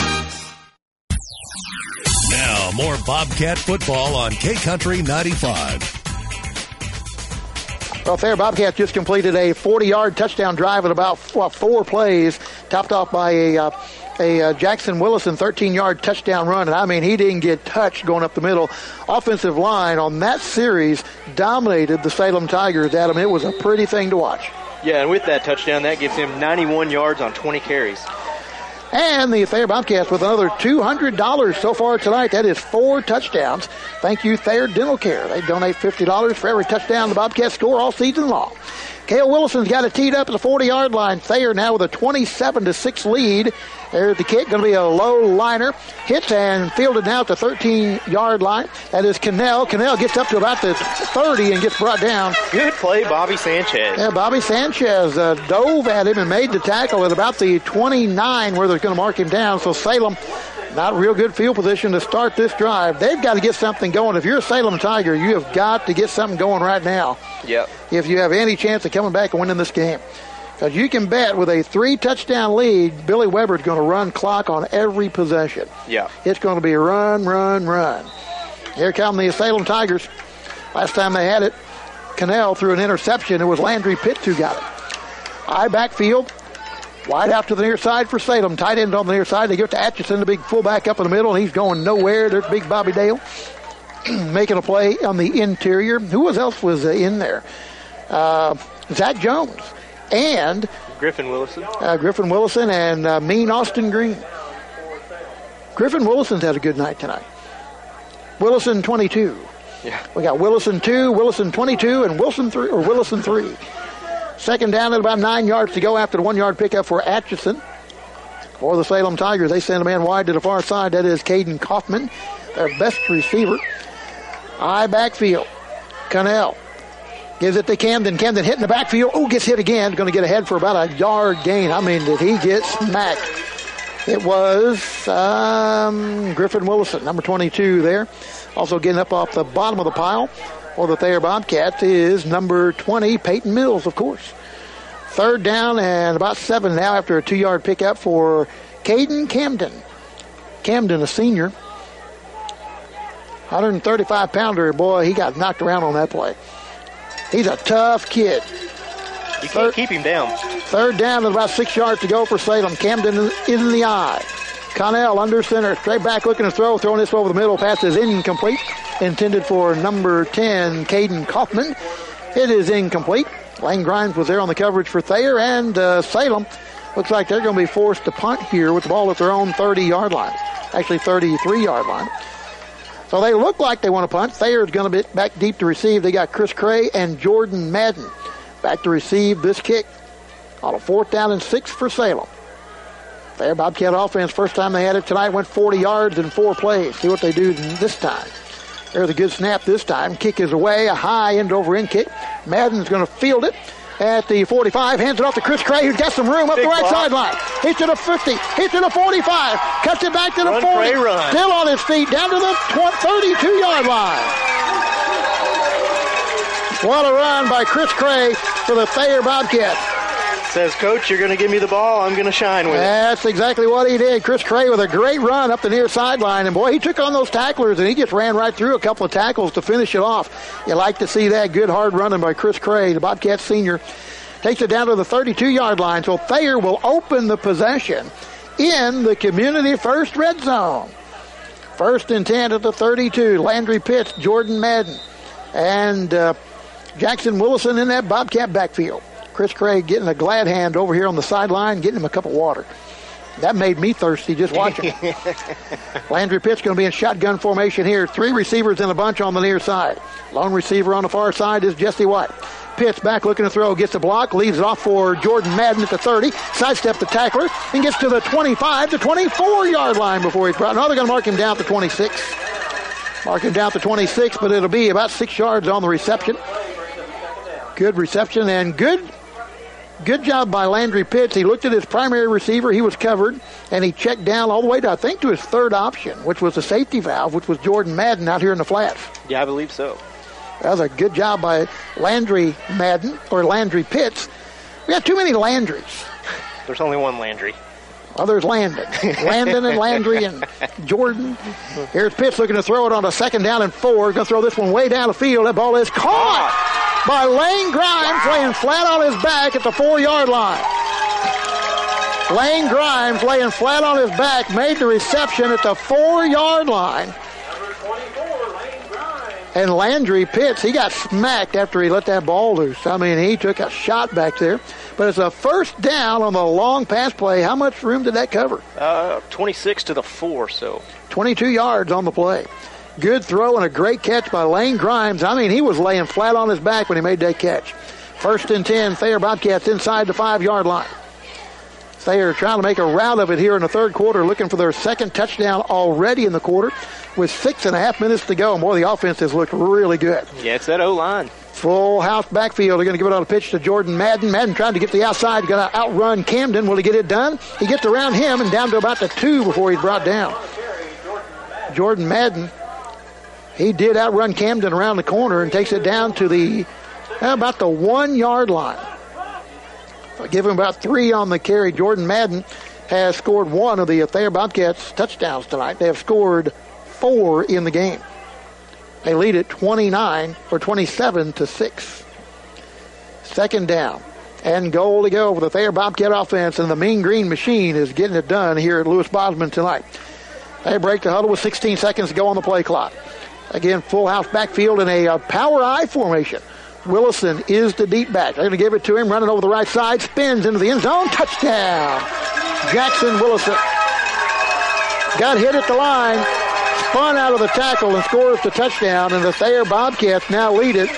Now, more Bobcat football on K-Country 95. Well, Thayer Bobcats just completed a 40-yard touchdown drive in about 4 plays, topped off by a Jackson Willison 13-yard touchdown run. And, I mean, he didn't get touched going up the middle. Offensive line on that series dominated the Salem Tigers, Adam. It was a pretty thing to watch. Yeah, and with that touchdown, that gives him 91 yards on 20 carries. And the Thayer Bobcats with another $200 so far tonight. That is 4 touchdowns. Thank you, Thayer Dental Care. They donate $50 for every touchdown the Bobcats score all season long. Cale Willison's got it teed up at the 40-yard line. Thayer now with a 27-6 lead. There's the kick, going to be a low liner. Hits and fielded now at the 13-yard line. That is Cannell. Cannell gets up to about the 30 and gets brought down. Good play, Bobby Sanchez. Yeah, Bobby Sanchez dove at him and made the tackle at about the 29 where they're going to mark him down. So Salem, not real good field position to start this drive. They've got to get something going. If you're a Salem Tiger, you have got to get something going right now. Yep. If you have any chance of coming back and winning this game. Because you can bet with a 3-touchdown lead, Billy Weber's going to run clock on every possession. Yeah. It's going to be run, run, run. Here come the Salem Tigers. Last time they had it, Cannell threw an interception. It was Landry Pitts who got it. High backfield. Wide out to the near side for Salem. Tight end on the near side. They give it to Atchison, the big fullback up in the middle, and he's going nowhere. There's big Bobby Dale making a play on the interior. Who else was in there? Zach Jones. And Griffin Willison. Griffin Willison and Mean Austin Green. Griffin Willison's had a good night tonight. Willison 22. Yeah. We got Willison 2, Willison 22, and Willison 3. Second down at about 9 yards to go after the 1-yard pickup for Atchison. For the Salem Tigers, they send a man wide to the far side. That is Caden Kaufman, their best receiver. High backfield. Cannell gives it to Camden. Camden hit in the backfield. Oh, gets hit again. Going to get ahead for about a yard gain. I mean, did he get smacked? It was Griffin Willison, number 22 there. Also getting up off the bottom of the pile for the Thayer Bobcats is number 20, Peyton Mills, of course. Third down and about 7 now after a 2-yard pickup for Caden Camden. Camden, a senior. 135-pounder. Boy, he got knocked around on that play. He's a tough kid. You can't keep him down. Third down and about 6 yards to go for Salem. Camden in the eye. Connell under center. Straight back looking to throw. Throwing this over the middle. Pass is incomplete. Intended for number 10, Caden Kaufman. It is incomplete. Lane Grimes was there on the coverage for Thayer. And Salem looks like they're going to be forced to punt here with the ball at their own 30-yard line. Actually, 33-yard line. So they look like they want to punt. Thayer's going to be back deep to receive. They got Chris Cray and Jordan Madden back to receive this kick on a 4th down and 6 for Salem. Thayer Bobcat offense, first time they had it tonight, went 40 yards in 4 plays. See what they do this time. There's a good snap this time. Kick is away, a high end-over-end kick. Madden's going to field it at the 45, hands it off to Chris Cray, who's got some room up the right sideline. Hits to the 50, hits to the 45, cuts it back to the 40. Cray, run. Still on his feet, down to the 32-yard line. What a run by Chris Cray for the Thayer Bobcats. Says, Coach, you're going to give me the ball. I'm going to shine with it. That's exactly what he did. Chris Cray with a great run up the near sideline. And, boy, he took on those tacklers, and he just ran right through a couple of tackles to finish it off. You like to see that. Good, hard running by Chris Cray. The Bobcats senior takes it down to the 32-yard line. So Thayer will open the possession in the community first red zone. 1st and 10 at the 32. Landry Pitts, Jordan Madden, and Jackson Willison in that Bobcat backfield. Chris Craig getting a glad hand over here on the sideline, getting him a cup of water. That made me thirsty just watching. Landry Pitts going to be in shotgun formation here. 3 receivers in a bunch on the near side. Lone receiver on the far side is Jesse White. Pitts back looking to throw, gets the block, leaves it off for Jordan Madden at the 30, sidestep the tackler, and gets to the 25 to 24-yard line before he's brought. Now they're going to mark him down to 26. Mark him down to 26, but it'll be about 6 yards on the reception. Good reception and good job by Landry Pitts. He looked at his primary receiver. He was covered, and he checked down all the way to, I think, to his 3rd option, which was the safety valve, which was Jordan Madden out here in the flats. Yeah, I believe so. That was a good job by Landry Madden, or Landry Pitts. We got too many Landrys. There's only one Landry. Well, there's Landon. Landon and Landry and Jordan. Here's Pitts looking to throw it on a 2nd down and 4. He's going to throw this one way down the field. That ball is caught by Lane Grimes, laying flat on his back at the 4-yard line. Lane Grimes laying flat on his back, made the reception at the 4-yard line. And Landry Pitts, he got smacked after he let that ball loose. I mean, he took a shot back there. But it's a first down on the long pass play. How much room did that cover? 26 to the 4, so 22 yards on the play. Good throw and a great catch by Lane Grimes. I mean, he was laying flat on his back when he made that catch. 1st and 10, Thayer Bobcats inside the 5-yard line. Thayer trying to make a rout of it here in the third quarter, looking for their second touchdown already in the quarter with 6.5 minutes to go. Boy, the offense has looked really good. Yeah, it's that O-line. Full house backfield. They're going to give it on a pitch to Jordan Madden. Madden trying to get to the outside. Going to outrun Camden. Will he get it done? He gets around him and down to about the 2 before he's brought down. Jordan Madden, he did outrun Camden around the corner and takes it down to about the 1-yard line. I'll give him about 3 on the carry. Jordan Madden has scored 1 of the Thayer Bobcats touchdowns tonight. They have scored 4 in the game. They lead it 27 to 6. Second down and goal to go for the Thayer Bobcat offense, and the Mean Green Machine is getting it done here at Lewis Bosman tonight. They break the huddle with 16 seconds to go on the play clock. Again, full house backfield in a power I formation. Willison is the deep back. They're going to give it to him, running over the right side, spins into the end zone, touchdown. Jackson Willison got hit at the line, spun out of the tackle and scores the touchdown, and the Thayer Bobcats now lead it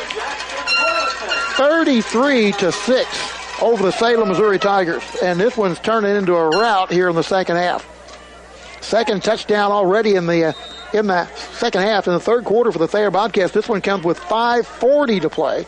33 to 6 over the Salem, Missouri Tigers. And this one's turning into a rout here in the second half. Second touchdown already in the second half. In the third quarter for the Thayer Bobcats, this one comes with 5:40 to play.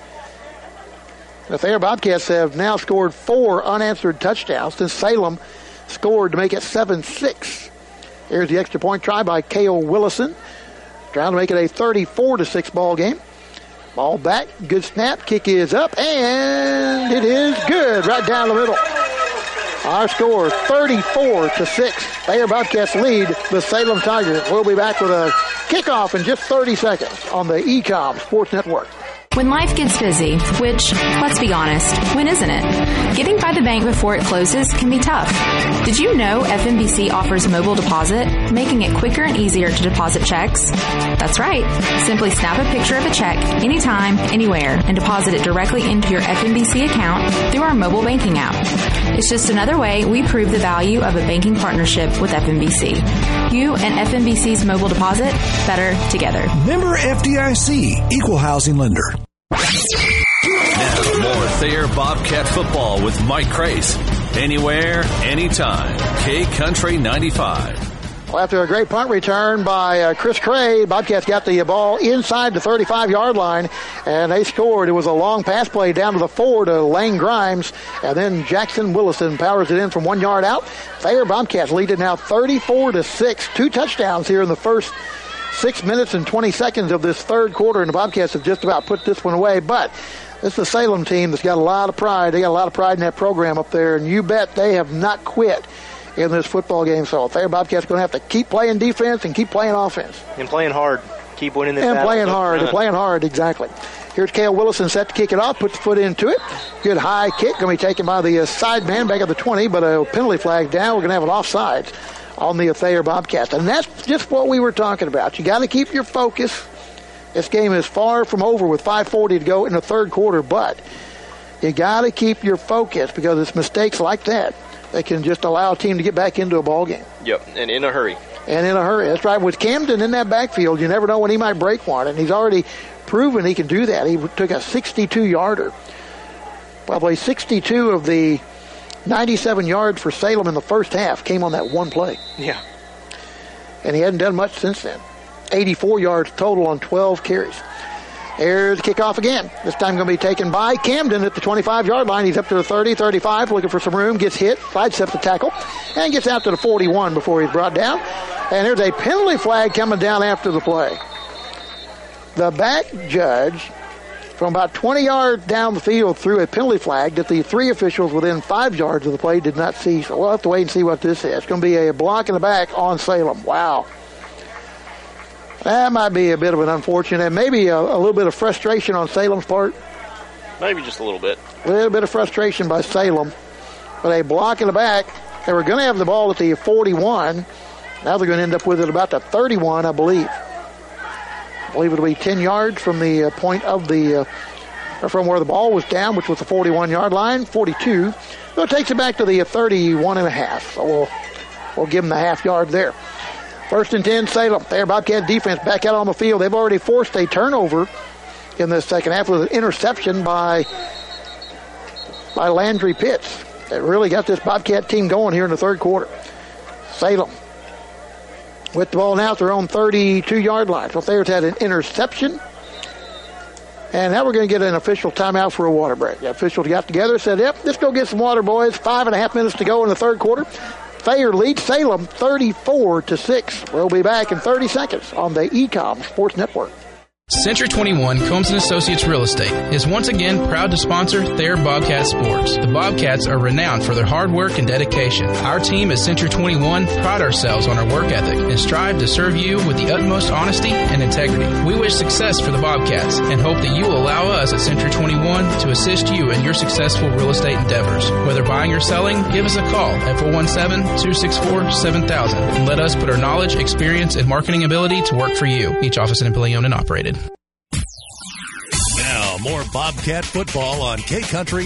The Thayer Bobcats have now scored 4 unanswered touchdowns since Salem scored to make it 7-6. Here's the extra point try by K.O. Willison, trying to make it a 34 to 6 ball game. Ball back, good snap, kick is up, and it is good right down the middle. Our score 34 to 6. Thayer Bobcats lead the Salem Tigers. We'll be back with a kickoff in just 30 seconds on the ECOM Sports Network. When life gets busy, which, let's be honest, when isn't it? Getting by the bank before it closes can be tough. Did you know FNBC offers mobile deposit, making it quicker and easier to deposit checks? That's right. Simply snap a picture of a check anytime, anywhere, and deposit it directly into your FNBC account through our mobile banking app. It's just another way we prove the value of a banking partnership with FNBC. You and FNBC's mobile deposit, better together. Member FDIC, Equal Housing Lender. Now, more Thayer Bobcat football with Mike Crace. Anywhere, anytime. K-Country 95. Well, after a great punt return by Chris Cray, Bobcats got the ball inside the 35-yard line, and they scored. It was a long pass play down to the 4 to Lane Grimes, and then Jackson Willison powers it in from 1 yard out. Thayer Bobcats lead it now 34 to 6. 2 touchdowns here in the first 6 minutes and 20 seconds of this third quarter, and the Bobcats have just about put this one away. But this is a Salem team that's got a lot of pride. They got a lot of pride in that program up there, and you bet they have not quit in this football game. So Thayer Bobcats going to have to keep playing defense and keep playing offense. And playing hard. Keep winning this battle. And playing hard. hard, exactly. Here's Cale Willison set to kick it off, puts the foot into it. Good high kick, going to be taken by the side man back at the 20, but a penalty flag down. We're going to have an offside on the Thayer Bobcats. And that's just what we were talking about. You got to keep your focus. This game is far from over with 5:40 to go in the third quarter, but you got to keep your focus because it's mistakes like that that can just allow a team to get back into a ball game. Yep, and in a hurry. That's right. With Camden in that backfield, you never know when he might break one, and he's already proven he can do that. He took a 62-yarder. Probably 62 of the 97 yards for Salem in the first half came on that one play. Yeah. And he hadn't done much since then. 84 yards total on 12 carries. Here's the kickoff again. This time going to be taken by Camden at the 25-yard line. He's up to the 30, 35, looking for some room, gets hit, sidesteps the tackle, and gets out to the 41 before he's brought down. And there's a penalty flag coming down after the play. The back judge, from about 20 yards down the field, threw a penalty flag that the 3 officials within 5 yards of the play did not see. So we'll have to wait and see what this is. It's going to be a block in the back on Salem. Wow. That might be a bit of an unfortunate, and maybe a little bit of frustration on Salem's part. Maybe just a little bit. A little bit of frustration by Salem. But a block in the back. They were going to have the ball at the 41. Now they're going to end up with it about the 31, I believe. I believe it'll be 10 yards from the point of the from where the ball was down, which was the 41-yard line, 42. So it takes it back to the 31.5. So we'll give them the half yard there. 1st and 10, Salem. There, Bobcat defense back out on the field. They've already forced a turnover in the second half with an interception by Landry Pitts. They really got this Bobcat team going here in the third quarter. Salem with the ball now at their own 32-yard line. So Thayer's had an interception. And now we're going to get an official timeout for a water break. The officials got together and said, yep, let's go get some water, boys. 5.5 minutes to go in the third quarter. Thayer leads Salem 34-6. We'll be back in 30 seconds on the ECOM Sports Network. Century 21 Combs & Associates Real Estate is once again proud to sponsor Thayer Bobcat Sports. The Bobcats are renowned for their hard work and dedication. Our team at Century 21 pride ourselves on our work ethic and strive to serve you with the utmost honesty and integrity. We wish success for the Bobcats and hope that you will allow us at Century 21 to assist you in your successful real estate endeavors. Whether buying or selling, give us a call at 417-264-7000 and let us put our knowledge, experience, and marketing ability to work for you. Each office and employee owned and operated. Now, more Bobcat football on K-Country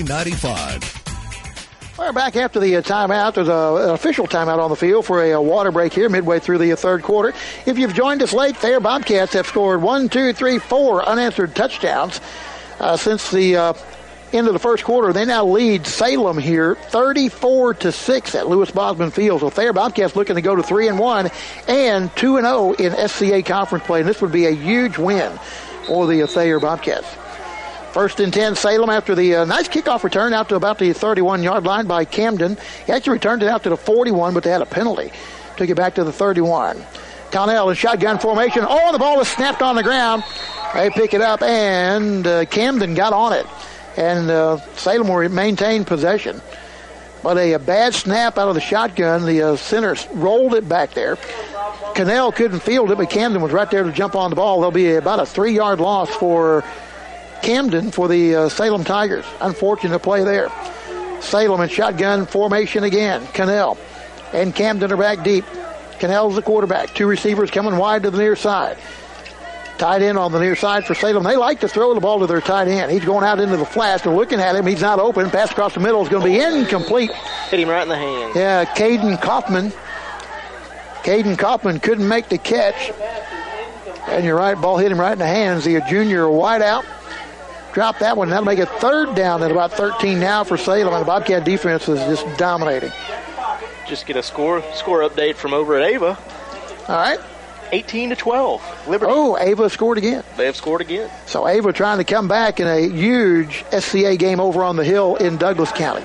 95. We're back after the timeout. There's an official timeout on the field for a water break here midway through the third quarter. If you've joined us late, Thayer Bobcats have scored 4 unanswered touchdowns since the end of the first quarter. They now lead Salem here 34-6 at Lewis Bosman Field. So Thayer Bobcats looking to go to 3-1 and 2-0 in SCA conference play. And this would be a huge win for the Thayer Bobcats. 1st and 10, Salem after the nice kickoff return out to about the 31-yard line by Camden. He actually returned it out to the 41, but they had a penalty. Took it back to the 31. Connell in shotgun formation. Oh, the ball is snapped on the ground. They pick it up, and Camden got on it. And Salem will maintain possession. But a bad snap out of the shotgun. The center rolled it back there. Connell couldn't field it, but Camden was right there to jump on the ball. There'll be about a 3-yard loss for Camden for the Salem Tigers. Unfortunate play there. Salem in shotgun formation again. Connell and Camden are back deep. Connell's the quarterback. 2 receivers coming wide to the near side. Tight end on the near side for Salem. They like to throw the ball to their tight end. He's going out into the flat. They're looking at him. He's not open. Pass across the middle is going to be incomplete. Hit him right in the hand. Yeah, Caden Kaufman. Caden Kaufman couldn't make the catch. And you're right, ball hit him right in the hands. The junior wideout. Drop that one. That'll make it 3rd down at about 13 now for Salem. And the Bobcat defense is just dominating. Just get a score update from over at Ava. All right. 18-12. Liberty. Oh, Ava scored again. They have scored again. So Ava trying to come back in a huge SCA game over on the hill in Douglas County.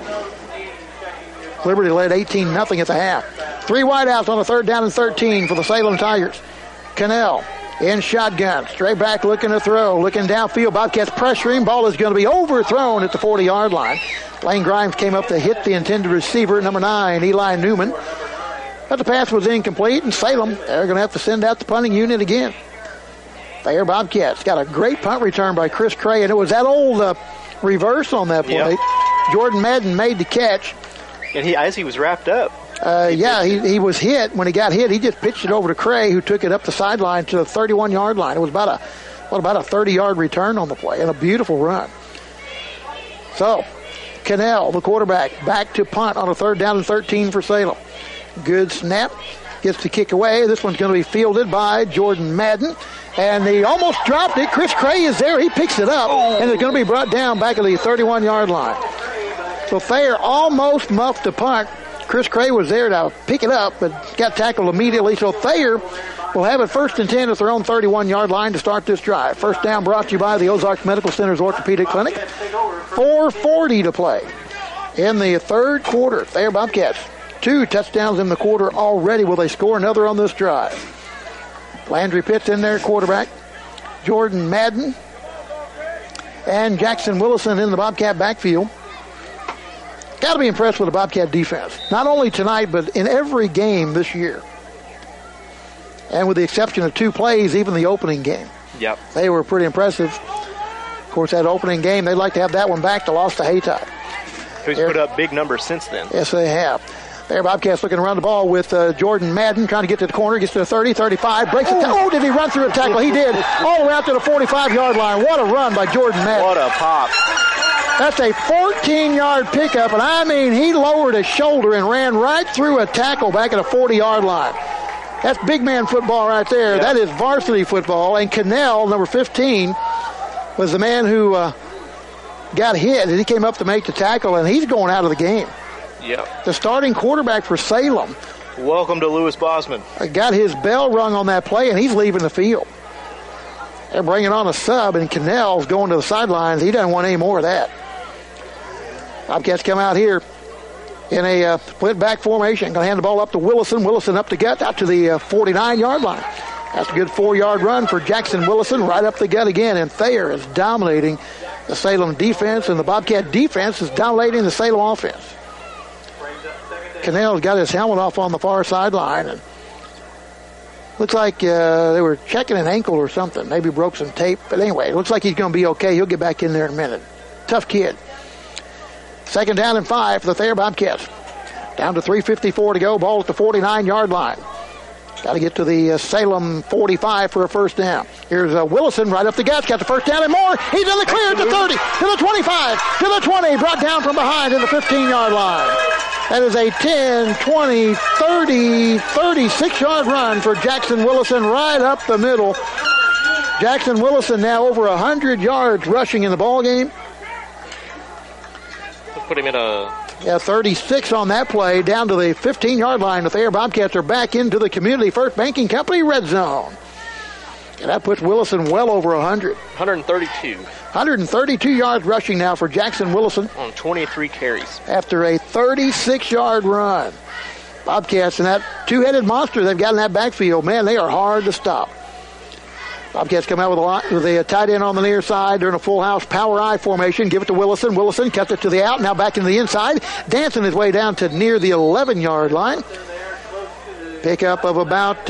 Liberty led 18-0 at the half. 3 wideouts on a 3rd down and 13 for the Salem Tigers. Connell in shotgun. Straight back looking to throw. Looking downfield. Bobcats pressuring. Ball is going to be overthrown at the 40-yard line. Lane Grimes came up to hit the intended receiver, number 9, Eli Newman. But the pass was incomplete, and Salem, they're going to have to send out the punting unit again. Thayer Bobcats got a great punt return by Chris Cray, and it was that old reverse on that play. Yep. Jordan Madden made the catch. And as he was wrapped up. He was hit. When he got hit, he just pitched it over to Cray, who took it up the sideline to the 31-yard line. It was about a 30-yard return on the play, and a beautiful run. So, Cannell, the quarterback, back to punt on a 3rd down and 13 for Salem. Good snap. Gets the kick away. This one's going to be fielded by Jordan Madden. And he almost dropped it. Chris Cray is there. He picks it up. And it's going to be brought down back at the 31-yard line. So Thayer almost muffed the punt. Chris Cray was there to pick it up, but got tackled immediately. So Thayer will have it 1st and 10 at their own 31-yard line to start this drive. First down brought to you by the Ozarks Medical Center's Orthopedic Clinic. 4:40 to play in the third quarter. Thayer Bobcats, 2 touchdowns in the quarter already. Will they score another on this drive? Landry Pitts in there, quarterback. Jordan Madden and Jackson Willison in the Bobcat backfield. Got to be impressed with the Bobcat defense. Not only tonight, but in every game this year. And with the exception of 2 plays, even the opening game. Yep. They were pretty impressive. Of course, that opening game, they'd like to have that one back. They lost to Haytide. Who's put up big numbers since then. Yes, they have. There, Bobcats looking around the ball with Jordan Madden trying to get to the corner, gets to the 30, 35, breaks the tackle. Oh, did he run through a tackle? He did. All the way out to the 45-yard line. What a run by Jordan Madden. What a pop. That's a 14-yard pickup, and I mean, he lowered his shoulder and ran right through a tackle back at a 40-yard line. That's big man football right there. Yep. That is varsity football. And Cannell, number 15, was the man who got hit, and he came up to make the tackle, and he's going out of the game. Yep. The starting quarterback for Salem. Welcome to Lewis Bosman. Got his bell rung on that play, and he's leaving the field. They're bringing on a sub, and Cannell's going to the sidelines. He doesn't want any more of that. Bobcats come out here in a split back formation. Going to hand the ball up to Willison. Willison up the gut out to the 49-yard line. That's a good 4-yard run for Jackson Willison. Right up the gut again. And Thayer is dominating the Salem defense. And the Bobcat defense is dominating the Salem offense. Cannell's got his helmet off on the far sideline. And looks like they were checking an ankle or something. Maybe broke some tape. But anyway, it looks like he's going to be okay. He'll get back in there in a minute. Tough kid. 2nd down and 5 for the Thayer Bobcats. Down to 3:54 to go. Ball at the 49-yard line. Got to get to the Salem 45 for a first down. Here's Willison right up the guts. Got the first down and more. He's in the clear to 30, to the 25, to the 20. Brought down from behind to the 15-yard line. That is a 10, 20, 30, 36-yard run for Jackson Willison right up the middle. Jackson Willison now over 100 yards rushing in the ball game. Put him in a... 36 on that play, down to the 15-yard line. The Thayer Bobcats are back into the Community First Banking Company red zone. And that puts Willison well over 100. 132. 132 yards rushing now for Jackson Willison. On 23 carries. After a 36-yard run. Bobcats and that two-headed monster they've got in that backfield, man, they are hard to stop. Bobcats come out with a tight end on the near side. They're in a full house power I formation. Give it to Willison. Willison cuts it to the out. Now back into the inside. Dancing his way down to near the 11-yard line. Pickup of about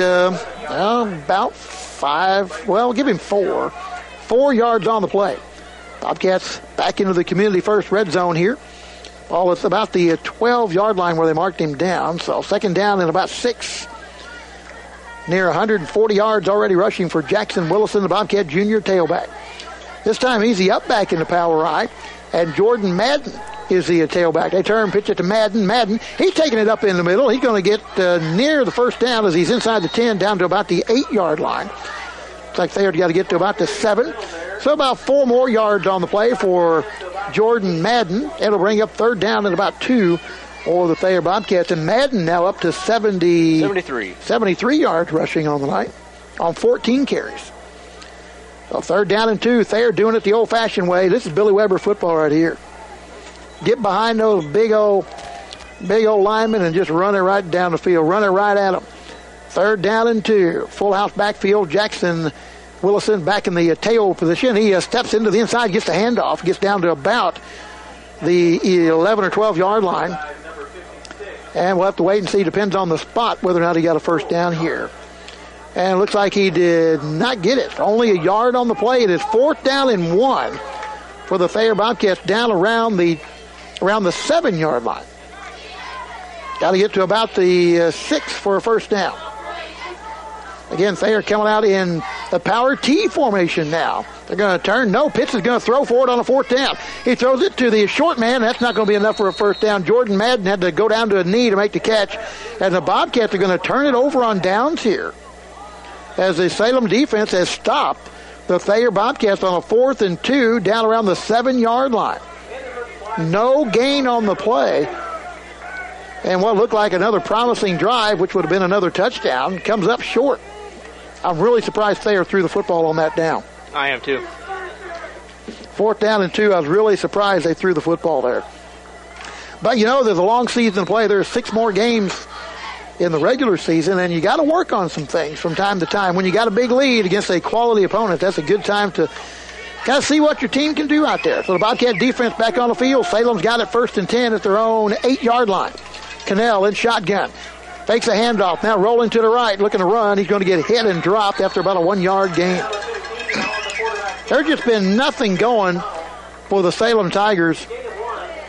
5. Well, give him 4. 4 yards on the play. Bobcats back into the Community First red zone here. Ball is about the 12-yard line where they marked him down. So 2nd down and about 6. Near 140 yards already rushing for Jackson Willison, the Bobcat junior tailback. This time he's the up back in the power I, and Jordan Madden is the tailback. They turn, pitch it to Madden. Madden, he's taking it up in the middle. He's going to get near the first down as he's inside the 10, down to about the 8-yard line. Looks like they've got to get to about the 7. So about 4 more yards on the play for Jordan Madden. It'll bring up 3rd down and about 2. Or the Thayer Bobcats, and Madden now up to 73 yards rushing on the night on 14 carries. So 3rd down and 2. Thayer doing it the old-fashioned way. This is Billy Weber football right here. Get behind those big old linemen and just run it right down the field. Run it right at them. 3rd down and 2. Full house backfield. Jackson Willison back in the tail position. He steps into the inside, gets the handoff, gets down to about the 11 or 12-yard line. And we'll have to wait and see. Depends on the spot whether or not he got a first down here. And it looks like he did not get it. Only a yard on the play. It is 4th down and 1 for the Thayer Bobcats down around the 7-yard line. Got to get to about the 6 for a first down. Again, Thayer coming out in the power T formation now. They're going to turn. No, Pitts is going to throw for it on a 4th down. He throws it to the short man. That's not going to be enough for a first down. Jordan Madden had to go down to a knee to make the catch. And the Bobcats are going to turn it over on downs here, as the Salem defense has stopped the Thayer Bobcats on a 4th and 2 down around the 7-yard line. No gain on the play. And what looked like another promising drive, which would have been another touchdown, comes up short. I'm really surprised Thayer threw the football on that down. I am too. 4th down and 2. I was really surprised they threw the football there. But, there's a long season to play. There's 6 more games in the regular season, and you got to work on some things from time to time. When you got a big lead against a quality opponent, that's a good time to kind of see what your team can do out there. So the Bobcat defense back on the field. Salem's got it 1st and 10 at their own 8-yard line. Cannell in shotgun. Fakes a handoff. Now rolling to the right, looking to run. He's going to get hit and dropped after about a 1-yard gain. There's just been nothing going for the Salem Tigers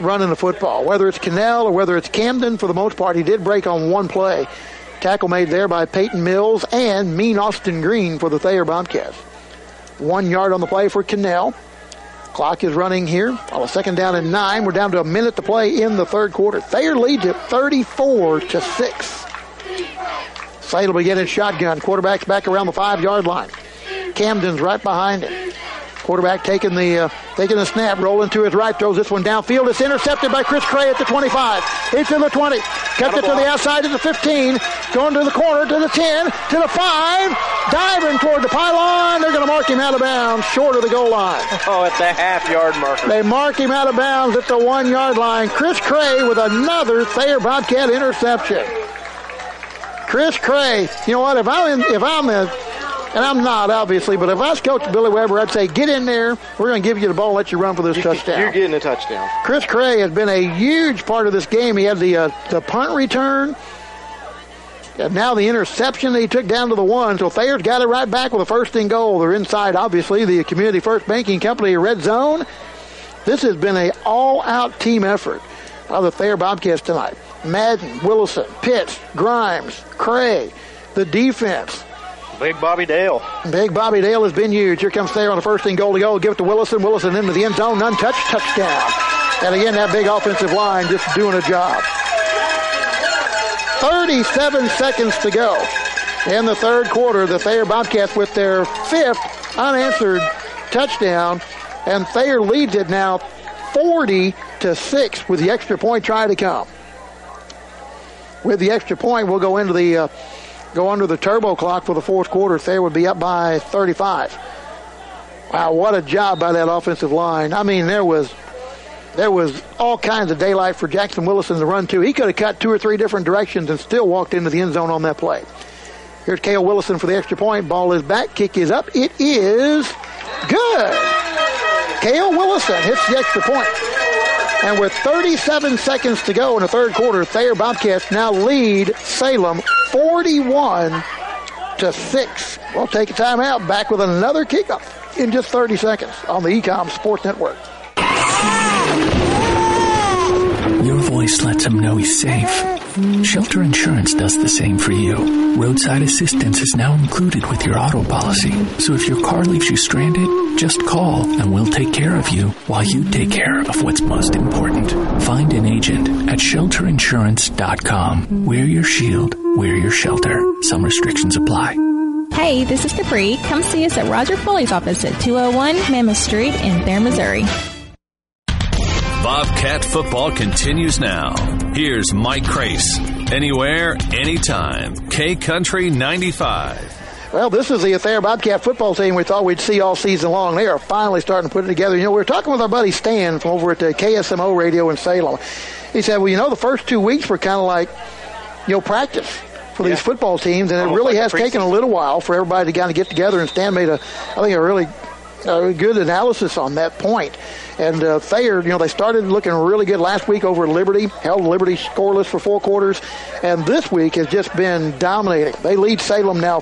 running the football. Whether it's Cannell or whether it's Camden, for the most part, he did break on one play. Tackle made there by Peyton Mills and Mean Austin Green for the Thayer Bobcats. 1 yard on the play for Cannell. Clock is running here on a 2nd down and 9. We're down to a minute to play in the third quarter. Thayer leads it 34-6. Slade will begin his shotgun. Quarterback's back around the 5-yard line. Camden's right behind him. Quarterback taking the snap, rolling to his right, throws this one downfield. It's intercepted by Chris Cray at the 25. He's to the 20. Cuts it to the outside to the 15. Going to the corner, to the 10, to the 5. Diving toward the pylon. They're going to mark him out of bounds, short of the goal line. Oh, at the half-yard marker. They mark him out of bounds at the 1-yard line. Chris Cray with another Thayer Bobcat interception. Chris Cray, you know what? If I'm not, obviously, but if I was Coach Billy Weber, I'd say, get in there. We're going to give you the ball and let you run for this touchdown. You're getting a touchdown. Chris Cray has been a huge part of this game. He had the punt return, and now the interception that he took down to the 1. So Thayer's got it right back with a 1st and goal. They're inside, obviously, the Community First Banking Company red zone. This has been an all-out team effort by the Thayer Bobcats tonight. Madden, Willison, Pitts, Grimes, Cray, the defense. Big Bobby Dale. Big Bobby Dale has been huge. Here comes Thayer on the 1st and goal to go. Give it to Willison. Willison into the end zone. Untouched. Touchdown. And again, that big offensive line just doing a job. 37 seconds to go in the third quarter. The Thayer Bobcats with their 5th unanswered touchdown. And Thayer leads it now 40-6 with the extra point trying to come. With the extra point, we'll go into the go under the turbo clock for the fourth quarter. Thayer would be up by 35. Wow, what a job by that offensive line. I mean, there was all kinds of daylight for Jackson Willison to run to. He could have cut 2 or 3 different directions and still walked into the end zone on that play. Here's Cale Willison for the extra point. Ball is back. Kick is up. It is good. Cale Willison hits the extra point. And with 37 seconds to go in the third quarter, Thayer Bobcats now lead Salem 41-6. We'll take a timeout. Back with another kickoff in just 30 seconds on the Ecom Sports Network. Your voice lets him know he's safe. Shelter Insurance does the same for you. Roadside assistance is now included with your auto policy. So if your car leaves you stranded, just call and we'll take care of you while you take care of what's most important. Find an agent at shelterinsurance.com. Wear your shield, wear your shelter. Some restrictions apply. Hey, this is Capri. Come see us at Roger Foley's office at 201 Mammoth Street in Thayer, Missouri. Bobcat football continues now. Here's Mike Crace. Anywhere, anytime. K-Country 95. Well, this is the Thayer Bobcat football team we thought we'd see all season long. They are finally starting to put it together. You know, we were talking with our buddy Stan from over at the KSMO radio in Salem. He said, well, you know, the first 2 weeks were kind of like, you know, practice for these football teams, and it really has taken a little while for everybody to kind of get together, and Stan made a really good analysis on that point. And Thayer, you know, they started looking really good last week over at Liberty, held Liberty scoreless for 4 quarters, and this week has just been dominating. They lead Salem now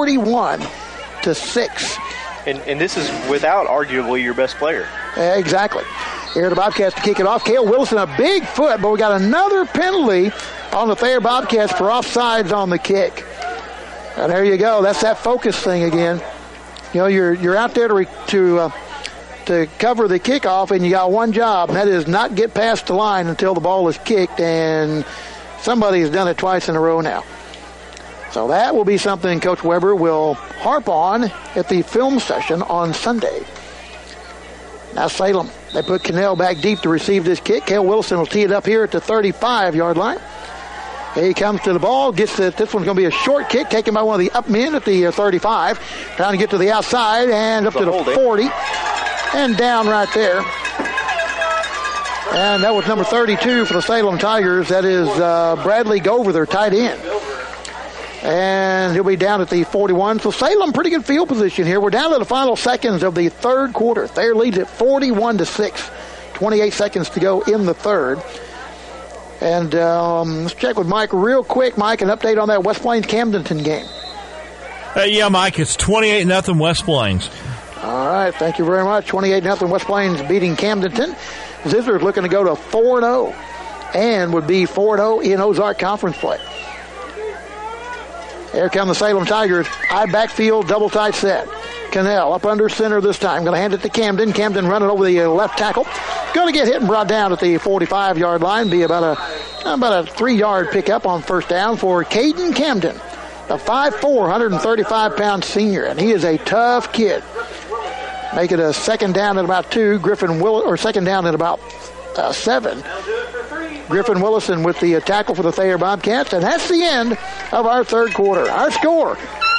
41-6. And this is without arguably your best player. Exactly. Here the Bobcats to kick it off. Cale Wilson, a big foot, but we got another penalty on the Thayer Bobcats for offsides on the kick. And there you go. That's that focus thing again. You know, you're out there to cover the kickoff, and you got one job, and that is not get past the line until the ball is kicked, and somebody has done it twice in a row now. So that will be something Coach Weber will harp on at the film session on Sunday. Now Salem, they put Cannell back deep to receive this kick. Cale Wilson will tee it up here at the 35-yard line. He comes to the ball, gets it. This one's going to be a short kick taken by one of the up men at the 35. Trying to get to the outside and up to the 40. And down right there. And that was number 32 for the Salem Tigers. That is Bradley Gover, their tight end. And he'll be down at the 41. So Salem, pretty good field position here. We're down to the final seconds of the third quarter. Thayer leads at 41-6. 28 seconds to go in the third. And let's check with Mike real quick. Mike, an update on that West Plains-Camdenton game. Yeah, Mike, it's 28-0 West Plains. All right, thank you very much. 28-0 West Plains beating Camdenton. Zizzers looking to go to 4-0 and would be 4-0 in Ozark Conference play. Here come the Salem Tigers. High backfield, double tight set. Cannell up under center this time. Going to hand it to Camden. Camden running over the left tackle. Going to get hit and brought down at the 45-yard line. Be about a 3-yard pickup on first down for Caden Camden, a 5'4", 135-pound senior, and he is a tough kid. Make it a second down at about 2. Second down at about 7. Griffin Willison with the tackle for the Thayer Bobcats, and that's the end of our third quarter. Our score,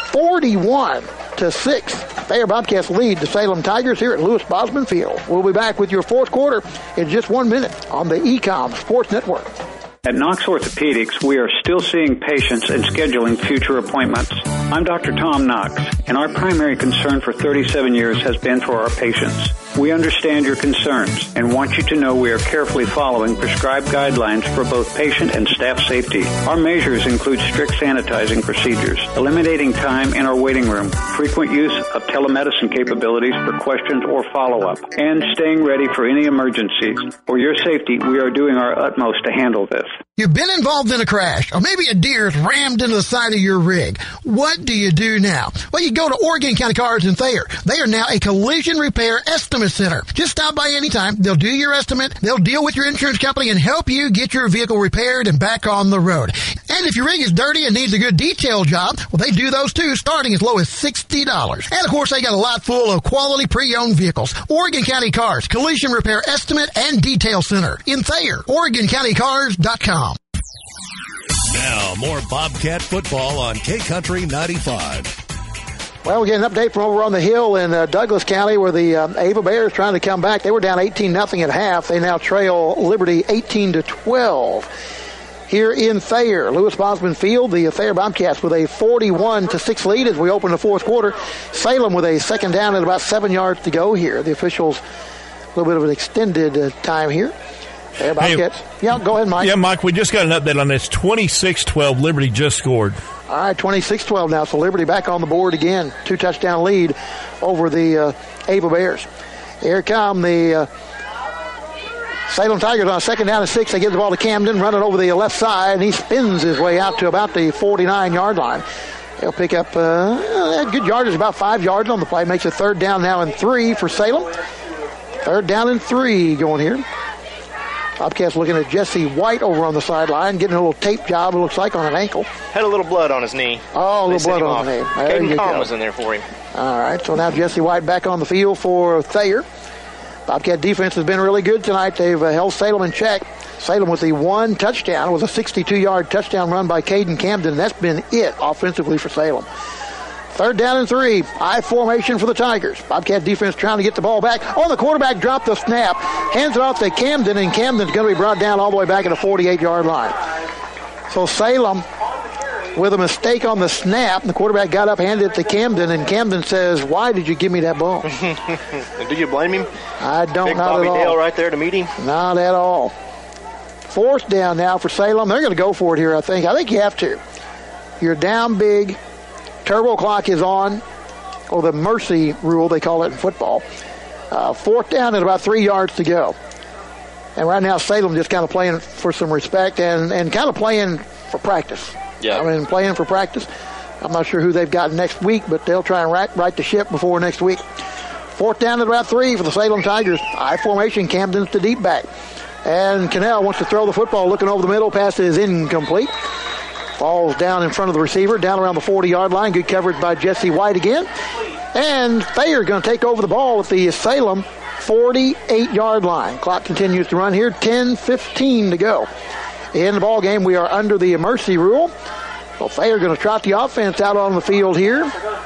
41-6. Thayer Bobcats lead the Salem Tigers here at Lewis Bosman Field. We'll be back with your fourth quarter in just 1 minute on the ECOM Sports Network. At Knox Orthopedics, we are still seeing patients and scheduling future appointments. I'm Dr. Tom Knox, and our primary concern for 37 years has been for our patients. We understand your concerns and want you to know we are carefully following prescribed guidelines for both patient and staff safety. Our measures include strict sanitizing procedures, eliminating time in our waiting room, frequent use of telemedicine capabilities for questions or follow-up, and staying ready for any emergencies. For your safety, we are doing our utmost to handle this. You've been involved in a crash, or maybe a deer has rammed into the side of your rig. What do you do now? Well, you go to Oregon County Cars in Thayer. They are now a collision repair estimate center. Just stop by anytime. They'll do your estimate. They'll deal with your insurance company and help you get your vehicle repaired and back on the road. And if your rig is dirty and needs a good detail job, well, they do those too, starting as low as $60. And of course, they got a lot full of quality pre-owned vehicles. Oregon County Cars, collision repair estimate and detail center in Thayer. OregonCountyCars.com. Now, more Bobcat football on K-Country 95. Well, we get an update from over on the hill in Douglas County where the Ava Bears trying to come back. They were down 18-0 at half. They now trail Liberty 18-12. Here in Thayer, Lewis Bosman Field, the Thayer Bobcats with a 41-6 lead as we open the fourth quarter. Salem with a second down at about 7 yards to go here. The officials, a little bit of an extended time here. Thayer Bobcats. Yeah, go ahead, Mike. Yeah, Mike, we just got an update on this. 26-12, Liberty just scored. All right, 26-12 now, so Liberty back on the board again. 2-touchdown lead over the Ava Bears. Here come the Salem Tigers on second down and 6. They give the ball to Camden, running over the left side, and he spins his way out to about the 49-yard line. He'll pick up good yardage, about 5 yards on the play. Makes it third down now and 3 for Salem. Third down and 3 going here. Bobcats looking at Jesse White over on the sideline, getting a little tape job, it looks like, on an ankle. Had a little blood on his knee. Oh, a little blood on his knee. Caden Cohn was in there for him. All right, so now Jesse White back on the field for Thayer. Bobcat defense has been really good tonight. They've held Salem in check. Salem with the 1 touchdown. It was a 62-yard touchdown run by Caden Camden. That's been it offensively for Salem. Third down and 3. I formation for the Tigers. Bobcat defense trying to get the ball back. Oh, the quarterback dropped the snap. Hands it off to Camden, and Camden's going to be brought down all the way back at the 48-yard line. So Salem with a mistake on the snap. The quarterback got up, handed it to Camden, and Camden says, "Why did you give me that ball?" Do you blame him? I don't. Big not Bobby at all. Dale right there to meet him? Not at all. Fourth down now for Salem. They're going to go for it here, I think. I think you have to. You're down big. Turbo clock is on, or the mercy rule, they call it in football. Fourth down and about 3 yards to go. And right now, Salem just kind of playing for some respect and kind of playing for practice. Yeah. I mean, playing for practice. I'm not sure who they've got next week, but they'll try and right the ship before next week. Fourth down and about 3 for the Salem Tigers. I formation, Camden's the deep back. And Cannell wants to throw the football, looking over the middle. Pass is incomplete. Falls down in front of the receiver, down around the 40-yard line. Good coverage by Jesse White again. And Thayer going to take over the ball at the Salem 48-yard line. Clock continues to run here. 10:15 to go. In the ball game, we are under the mercy rule. So Thayer going to trot the offense out on the field here.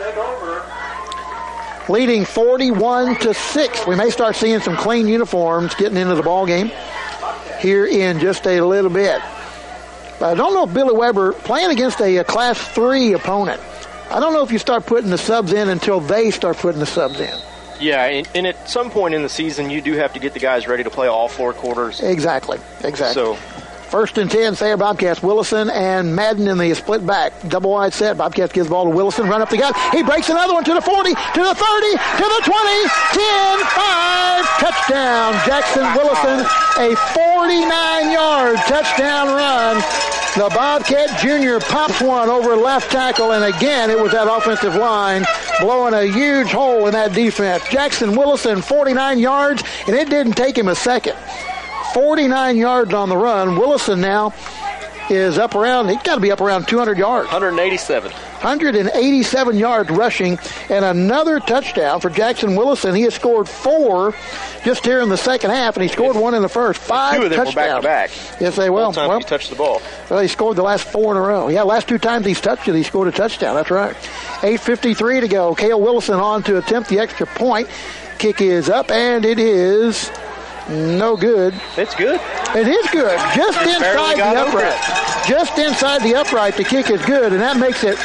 Leading 41-6. We may start seeing some clean uniforms getting into the ball game here in just a little bit. But I don't know if Billy Weber, playing against a Class 3 opponent, I don't know if you start putting the subs in until they start putting the subs in. Yeah, and at some point in the season, you do have to get the guys ready to play all 4 quarters. Exactly. So First and 10, Thayer Bobcats. Wilson and Madden in the split back. Double wide set. Bobcats gives the ball to Wilson. Run up the gut. He breaks another one to the 40, to the 30, to the 20, 10, 5. Touchdown. Jackson Wilson, a 49-yard touchdown run. The Bobcat Junior pops one over left tackle, and again, it was that offensive line blowing a huge hole in that defense. Jackson Wilson, 49 yards, and it didn't take him a second. 49 yards on the run. Willison now is up around, he's got to be up around 200 yards. 187 yards rushing, and another touchdown for Jackson Willison. He has scored 4 just here in the second half, and he scored 1 in the first. 5 2 of them touchdowns. were back-to-back. Yes, they will. Both times he touched the ball. Well, he scored the last 4 in a row. Yeah, last 2 times he's touched it, he scored a touchdown. That's right. 8:53 to go. Cale Willison on to attempt the extra point. Kick is up, and it is no good. It's good. It is good. Just inside the upright. Just inside the upright, the kick is good, and that makes it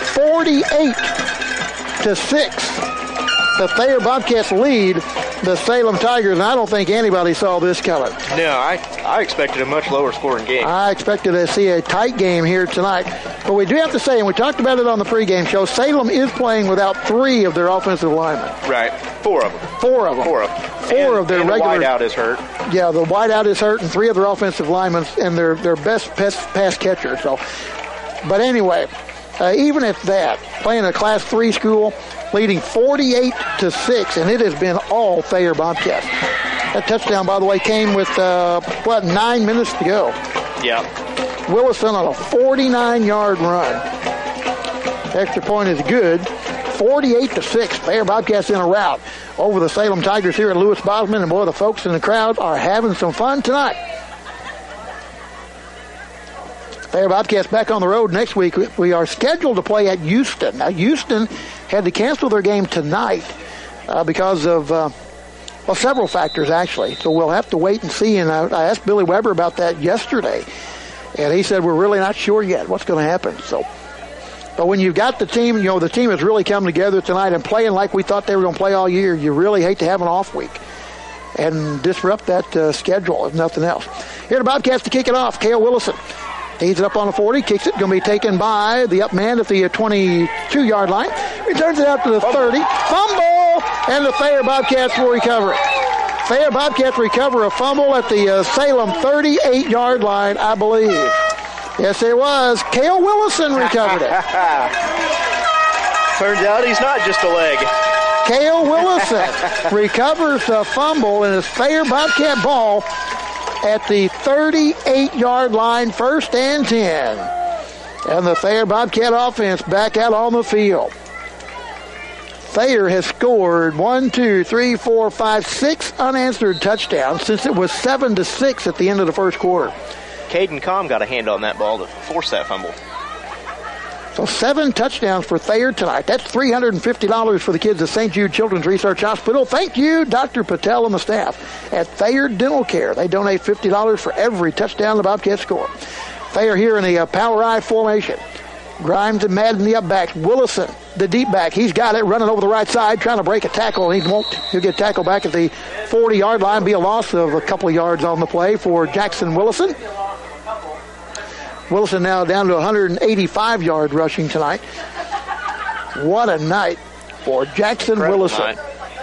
48-6. The Thayer Bobcats lead the Salem Tigers, and I don't think anybody saw this coming. No, I expected a much lower scoring game. I expected to see a tight game here tonight. But we do have to say, and we talked about it on the pregame show, Salem is playing without 3 of their offensive linemen. Right. 4 of them. 4 of them. 4 of them. 4 of their regular. The wideout is hurt. Yeah, the wideout is hurt, and 3 of their offensive linemen, and their best pass catcher. So, but anyway, even at that, playing a Class 3 school, leading 48-6, and it has been all Thayer Bobcats. That touchdown, by the way, came with 9 minutes to go. Yeah. Willison on a 49-yard run. Extra point is good. 48-6. Thayer Bobcats in a rout over the Salem Tigers here at Lewis Bosman, and boy, the folks in the crowd are having some fun tonight. Thayer Bobcats back on the road next week. We are scheduled to play at Houston. Now, Houston had to cancel their game tonight because of several factors, actually. So we'll have to wait and see. And I asked Billy Weber about that yesterday, and he said we're really not sure yet what's going to happen. So, but when you've got the team, the team has really come together tonight and playing like we thought they were going to play all year, you really hate to have an off week and disrupt that schedule, if nothing else. Here the Bobcats to kick it off. Cale Willison. He's up on the 40, kicks it, going to be taken by the up man at the 22-yard line. Returns it out to the 30. Fumble! And the Thayer Bobcats will recover it. Thayer Bobcats recover a fumble at the Salem 38-yard line, I believe. Yes, it was. Cale Willison recovered it. Turns out he's not just a leg. Cale Willison recovers the fumble, and it's Thayer Bobcat ball at the 38-yard line, 1st and 10. And the Thayer Bobcat offense back out on the field. Thayer has scored 6 unanswered touchdowns since it was 7-6 at the end of the first quarter. Caden Comm got a hand on that ball to force that fumble. So 7 touchdowns for Thayer tonight. That's $350 for the kids at St. Jude Children's Research Hospital. Thank you, Dr. Patel and the staff at Thayer Dental Care. They donate $50 for every touchdown the Bobcats score. Thayer here in the power I formation. Grimes and Madden the up backs. Willison, the deep back. He's got it running over the right side, trying to break a tackle, and he won't. He'll get tackled back at the 40-yard line. Be a loss of a couple of yards on the play for Jackson Willison. Willison now down to 185 yards rushing tonight. What a night for Jackson Willison.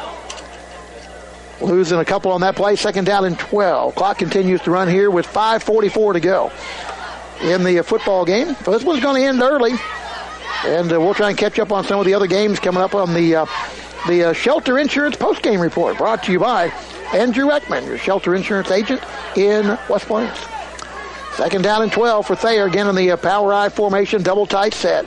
Losing a couple on that play. 2nd down and 12. Clock continues to run here with 5:44 to go in the football game. So this one's going to end early. And we'll try and catch up on some of the other games coming up on the Shelter Insurance postgame report, brought to you by Andrew Ekman, your shelter insurance agent in West Plains. 2nd down and 12 for Thayer. Again in the power I formation, double tight set.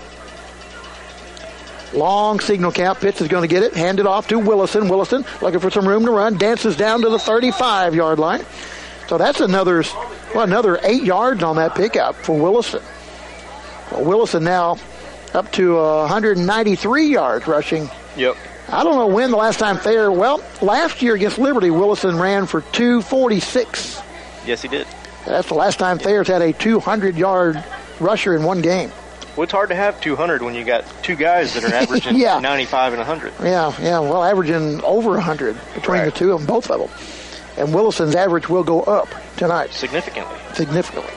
Long signal count. Pitts is going to get it. Hand it off to Willison. Willison looking for some room to run. Dances down to the 35-yard line. So that's another 8 yards on that pickup for Willison. Well, Willison now up to 193 yards rushing. Yep. I don't know when the last time Thayer, last year against Liberty, Willison ran for 246. Yes, he did. That's the last time Thayer's had a 200-yard rusher in one game. Well, it's hard to have 200 when you got 2 guys that are averaging 95 and 100. Yeah, well, averaging over 100 between the two of them, both of them. And Willison's average will go up tonight. Significantly.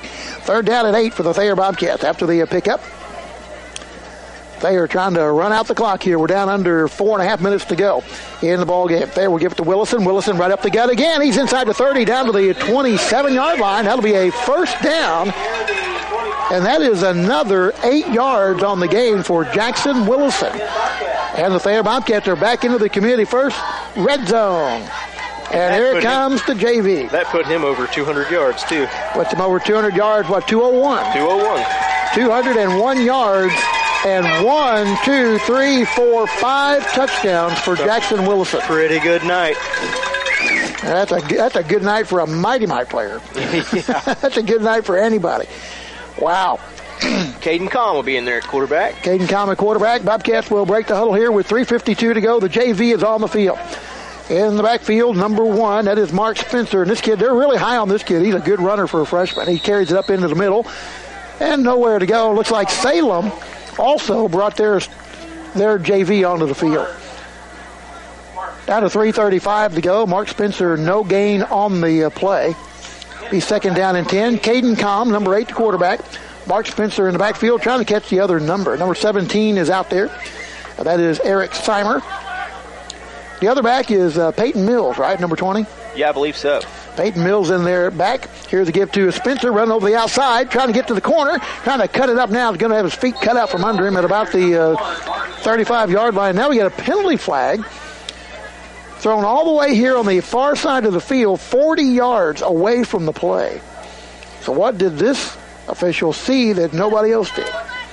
Third down and 8 for the Thayer Bobcats after the pickup. They are trying to run out the clock here. We're down under 4.5 minutes to go in the ball game. There, we'll give it to Willison. Willison right up the gut again. He's inside the 30, down to the 27-yard line. That'll be a first down. And that is another 8 yards on the game for Jackson Willison. And the Thayer Bobcats are back into the community first red zone. And here comes the JV. That put him over 200 yards, too. Puts him over 200 yards, 201? 201. 201 yards. And 1, 2, 3, 4, 5 touchdowns for Jackson Willison. Pretty good night. That's a good night for a Mighty Mite player. That's a good night for anybody. Wow. Caden Kahn will be in there at quarterback. Caden Kahn at quarterback. Bobcats will break the huddle here with 3:52 to go. The JV is on the field. In the backfield, number 1, that is Mark Spencer. And this kid, they're really high on this kid. He's a good runner for a freshman. He carries it up into the middle. And nowhere to go. Looks like Salem also brought their JV onto the field. Down to 3:35 to go. Mark Spencer, no gain on the play. Be second down and 10. Caden Kahn, number 8, the quarterback. Mark Spencer in the backfield trying to catch the other number. Number 17 is out there. That is Eric Seimer. The other back is Peyton Mills, right? Number 20? Yeah, I believe so. Peyton Mills in there back. Here's a give to Spencer, running over the outside, trying to get to the corner, trying to cut it up now. He's going to have his feet cut out from under him at about the 35-yard line. Now we get a penalty flag thrown all the way here on the far side of the field, 40 yards away from the play. So what did this official see that nobody else did?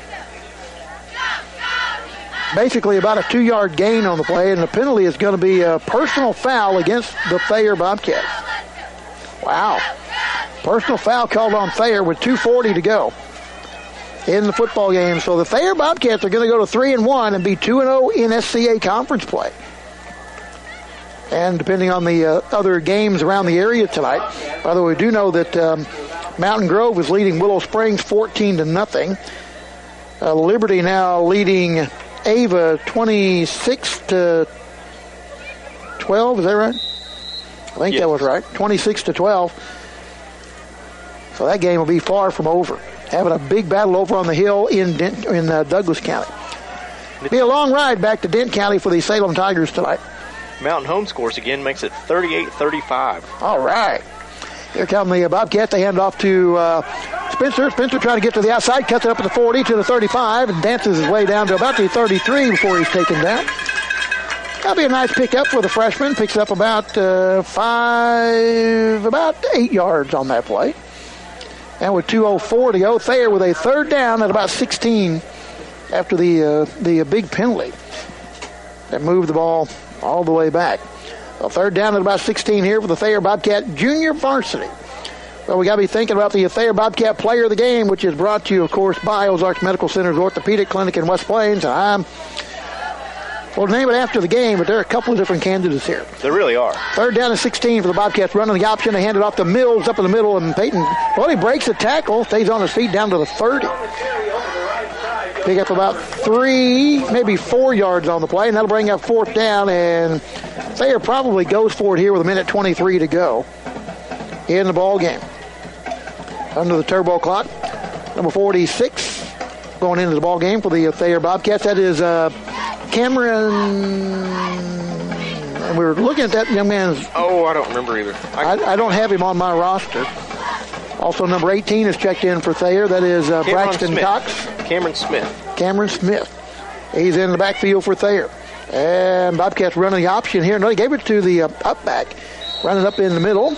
Basically about a 2-yard gain on the play, and the penalty is going to be a personal foul against the Thayer Bobcats. Wow. Personal foul called on Thayer with 2:40 to go in the football game. So the Thayer Bobcats are going to go to 3-1 and be 2-0 in SCA conference play. And depending on the other games around the area tonight, by the way, we do know that Mountain Grove is leading Willow Springs 14-0. Liberty now leading Ava 26-12. Is that right? I think that was right. 26-12. So that game will be far from over. Having a big battle over on the hill in Douglas County. It'll be a long ride back to Dent County for the Salem Tigers tonight. Mountain Home scores again, makes it 38-35. All right. Here come the Bobcats. They hand it off to Spencer. Spencer trying to get to the outside, cuts it up at the 40 to the 35, and dances his way down to about the 33 before he's taken down. That'll be a nice pickup for the freshman. Picks up about 8 yards on that play. And with 2:04 to go, Thayer with a third down at about 16 after the big penalty that moved the ball all the way back. A third down at about 16 here for the Thayer Bobcat Junior Varsity. Well, we got to be thinking about the Thayer Bobcat Player of the Game, which is brought to you, of course, by Ozarks Medical Center's Orthopedic Clinic in West Plains. And we'll name it after the game, but there are a couple of different candidates here. There really are. Third down and 16 for the Bobcats, running the option. They hand it off to Mills up in the middle, and Peyton, well, he breaks the tackle, stays on his feet down to the 30. Pick up about 3, maybe 4 yards on the play, and that'll bring up fourth down, and Thayer probably goes for it here with 1:23 to go in the ball game. Under the turbo clock, number 46 going into the ball game for the Thayer Bobcats. That is Cameron. And we were looking at that young man's. Oh, I don't remember either. I don't have him on my roster. Also, number 18 is checked in for Thayer. That is Braxton Smith. Cox. Cameron Smith. Cameron Smith. He's in the backfield for Thayer. And Bobcats running the option here. No, he gave it to the up back. Running up in the middle.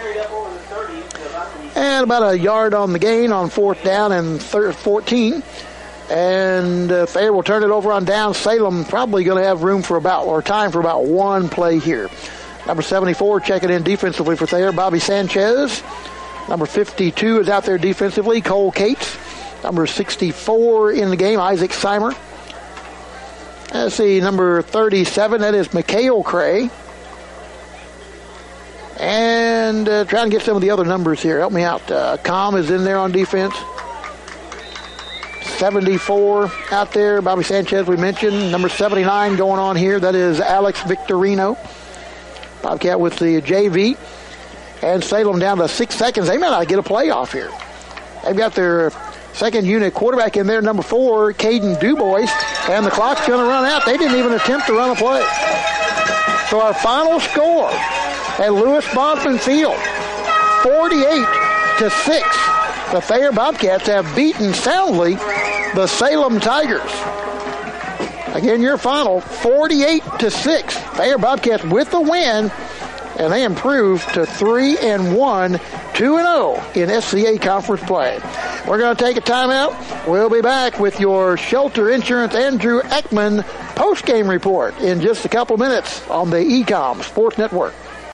And about a yard on the gain on fourth down and 14. And Thayer will turn it over on down. Salem probably going to have room for time for about one play here. Number 74 checking in defensively for Thayer, Bobby Sanchez. Number 52 is out there defensively, Cole Cates. Number 64 in the game, Isaac Seimer. Let's see, number 37, that is Mikhail Cray. And trying to get some of the other numbers here. Help me out. Com is in there on defense. 74 out there, Bobby Sanchez we mentioned. Number 79 going on here, that is Alex Victorino. Bobcat with the JV. And Salem down to 6 seconds. They may not get a playoff here. They've got their second unit quarterback in there, number 4, Caden Dubois, and the clock's going to run out. They didn't even attempt to run a play. So our final score at Lewis Bosman Field, 48-6. The Thayer Bobcats have beaten soundly the Salem Tigers. Again, your final, 48-6. Thayer Bobcats with the win, and they improved to 3-1, 2-0 in SCA conference play. We're going to take a timeout. We'll be back with your Shelter Insurance Andrew Ekman post-game report in just a couple minutes on the ECOM Sports Network.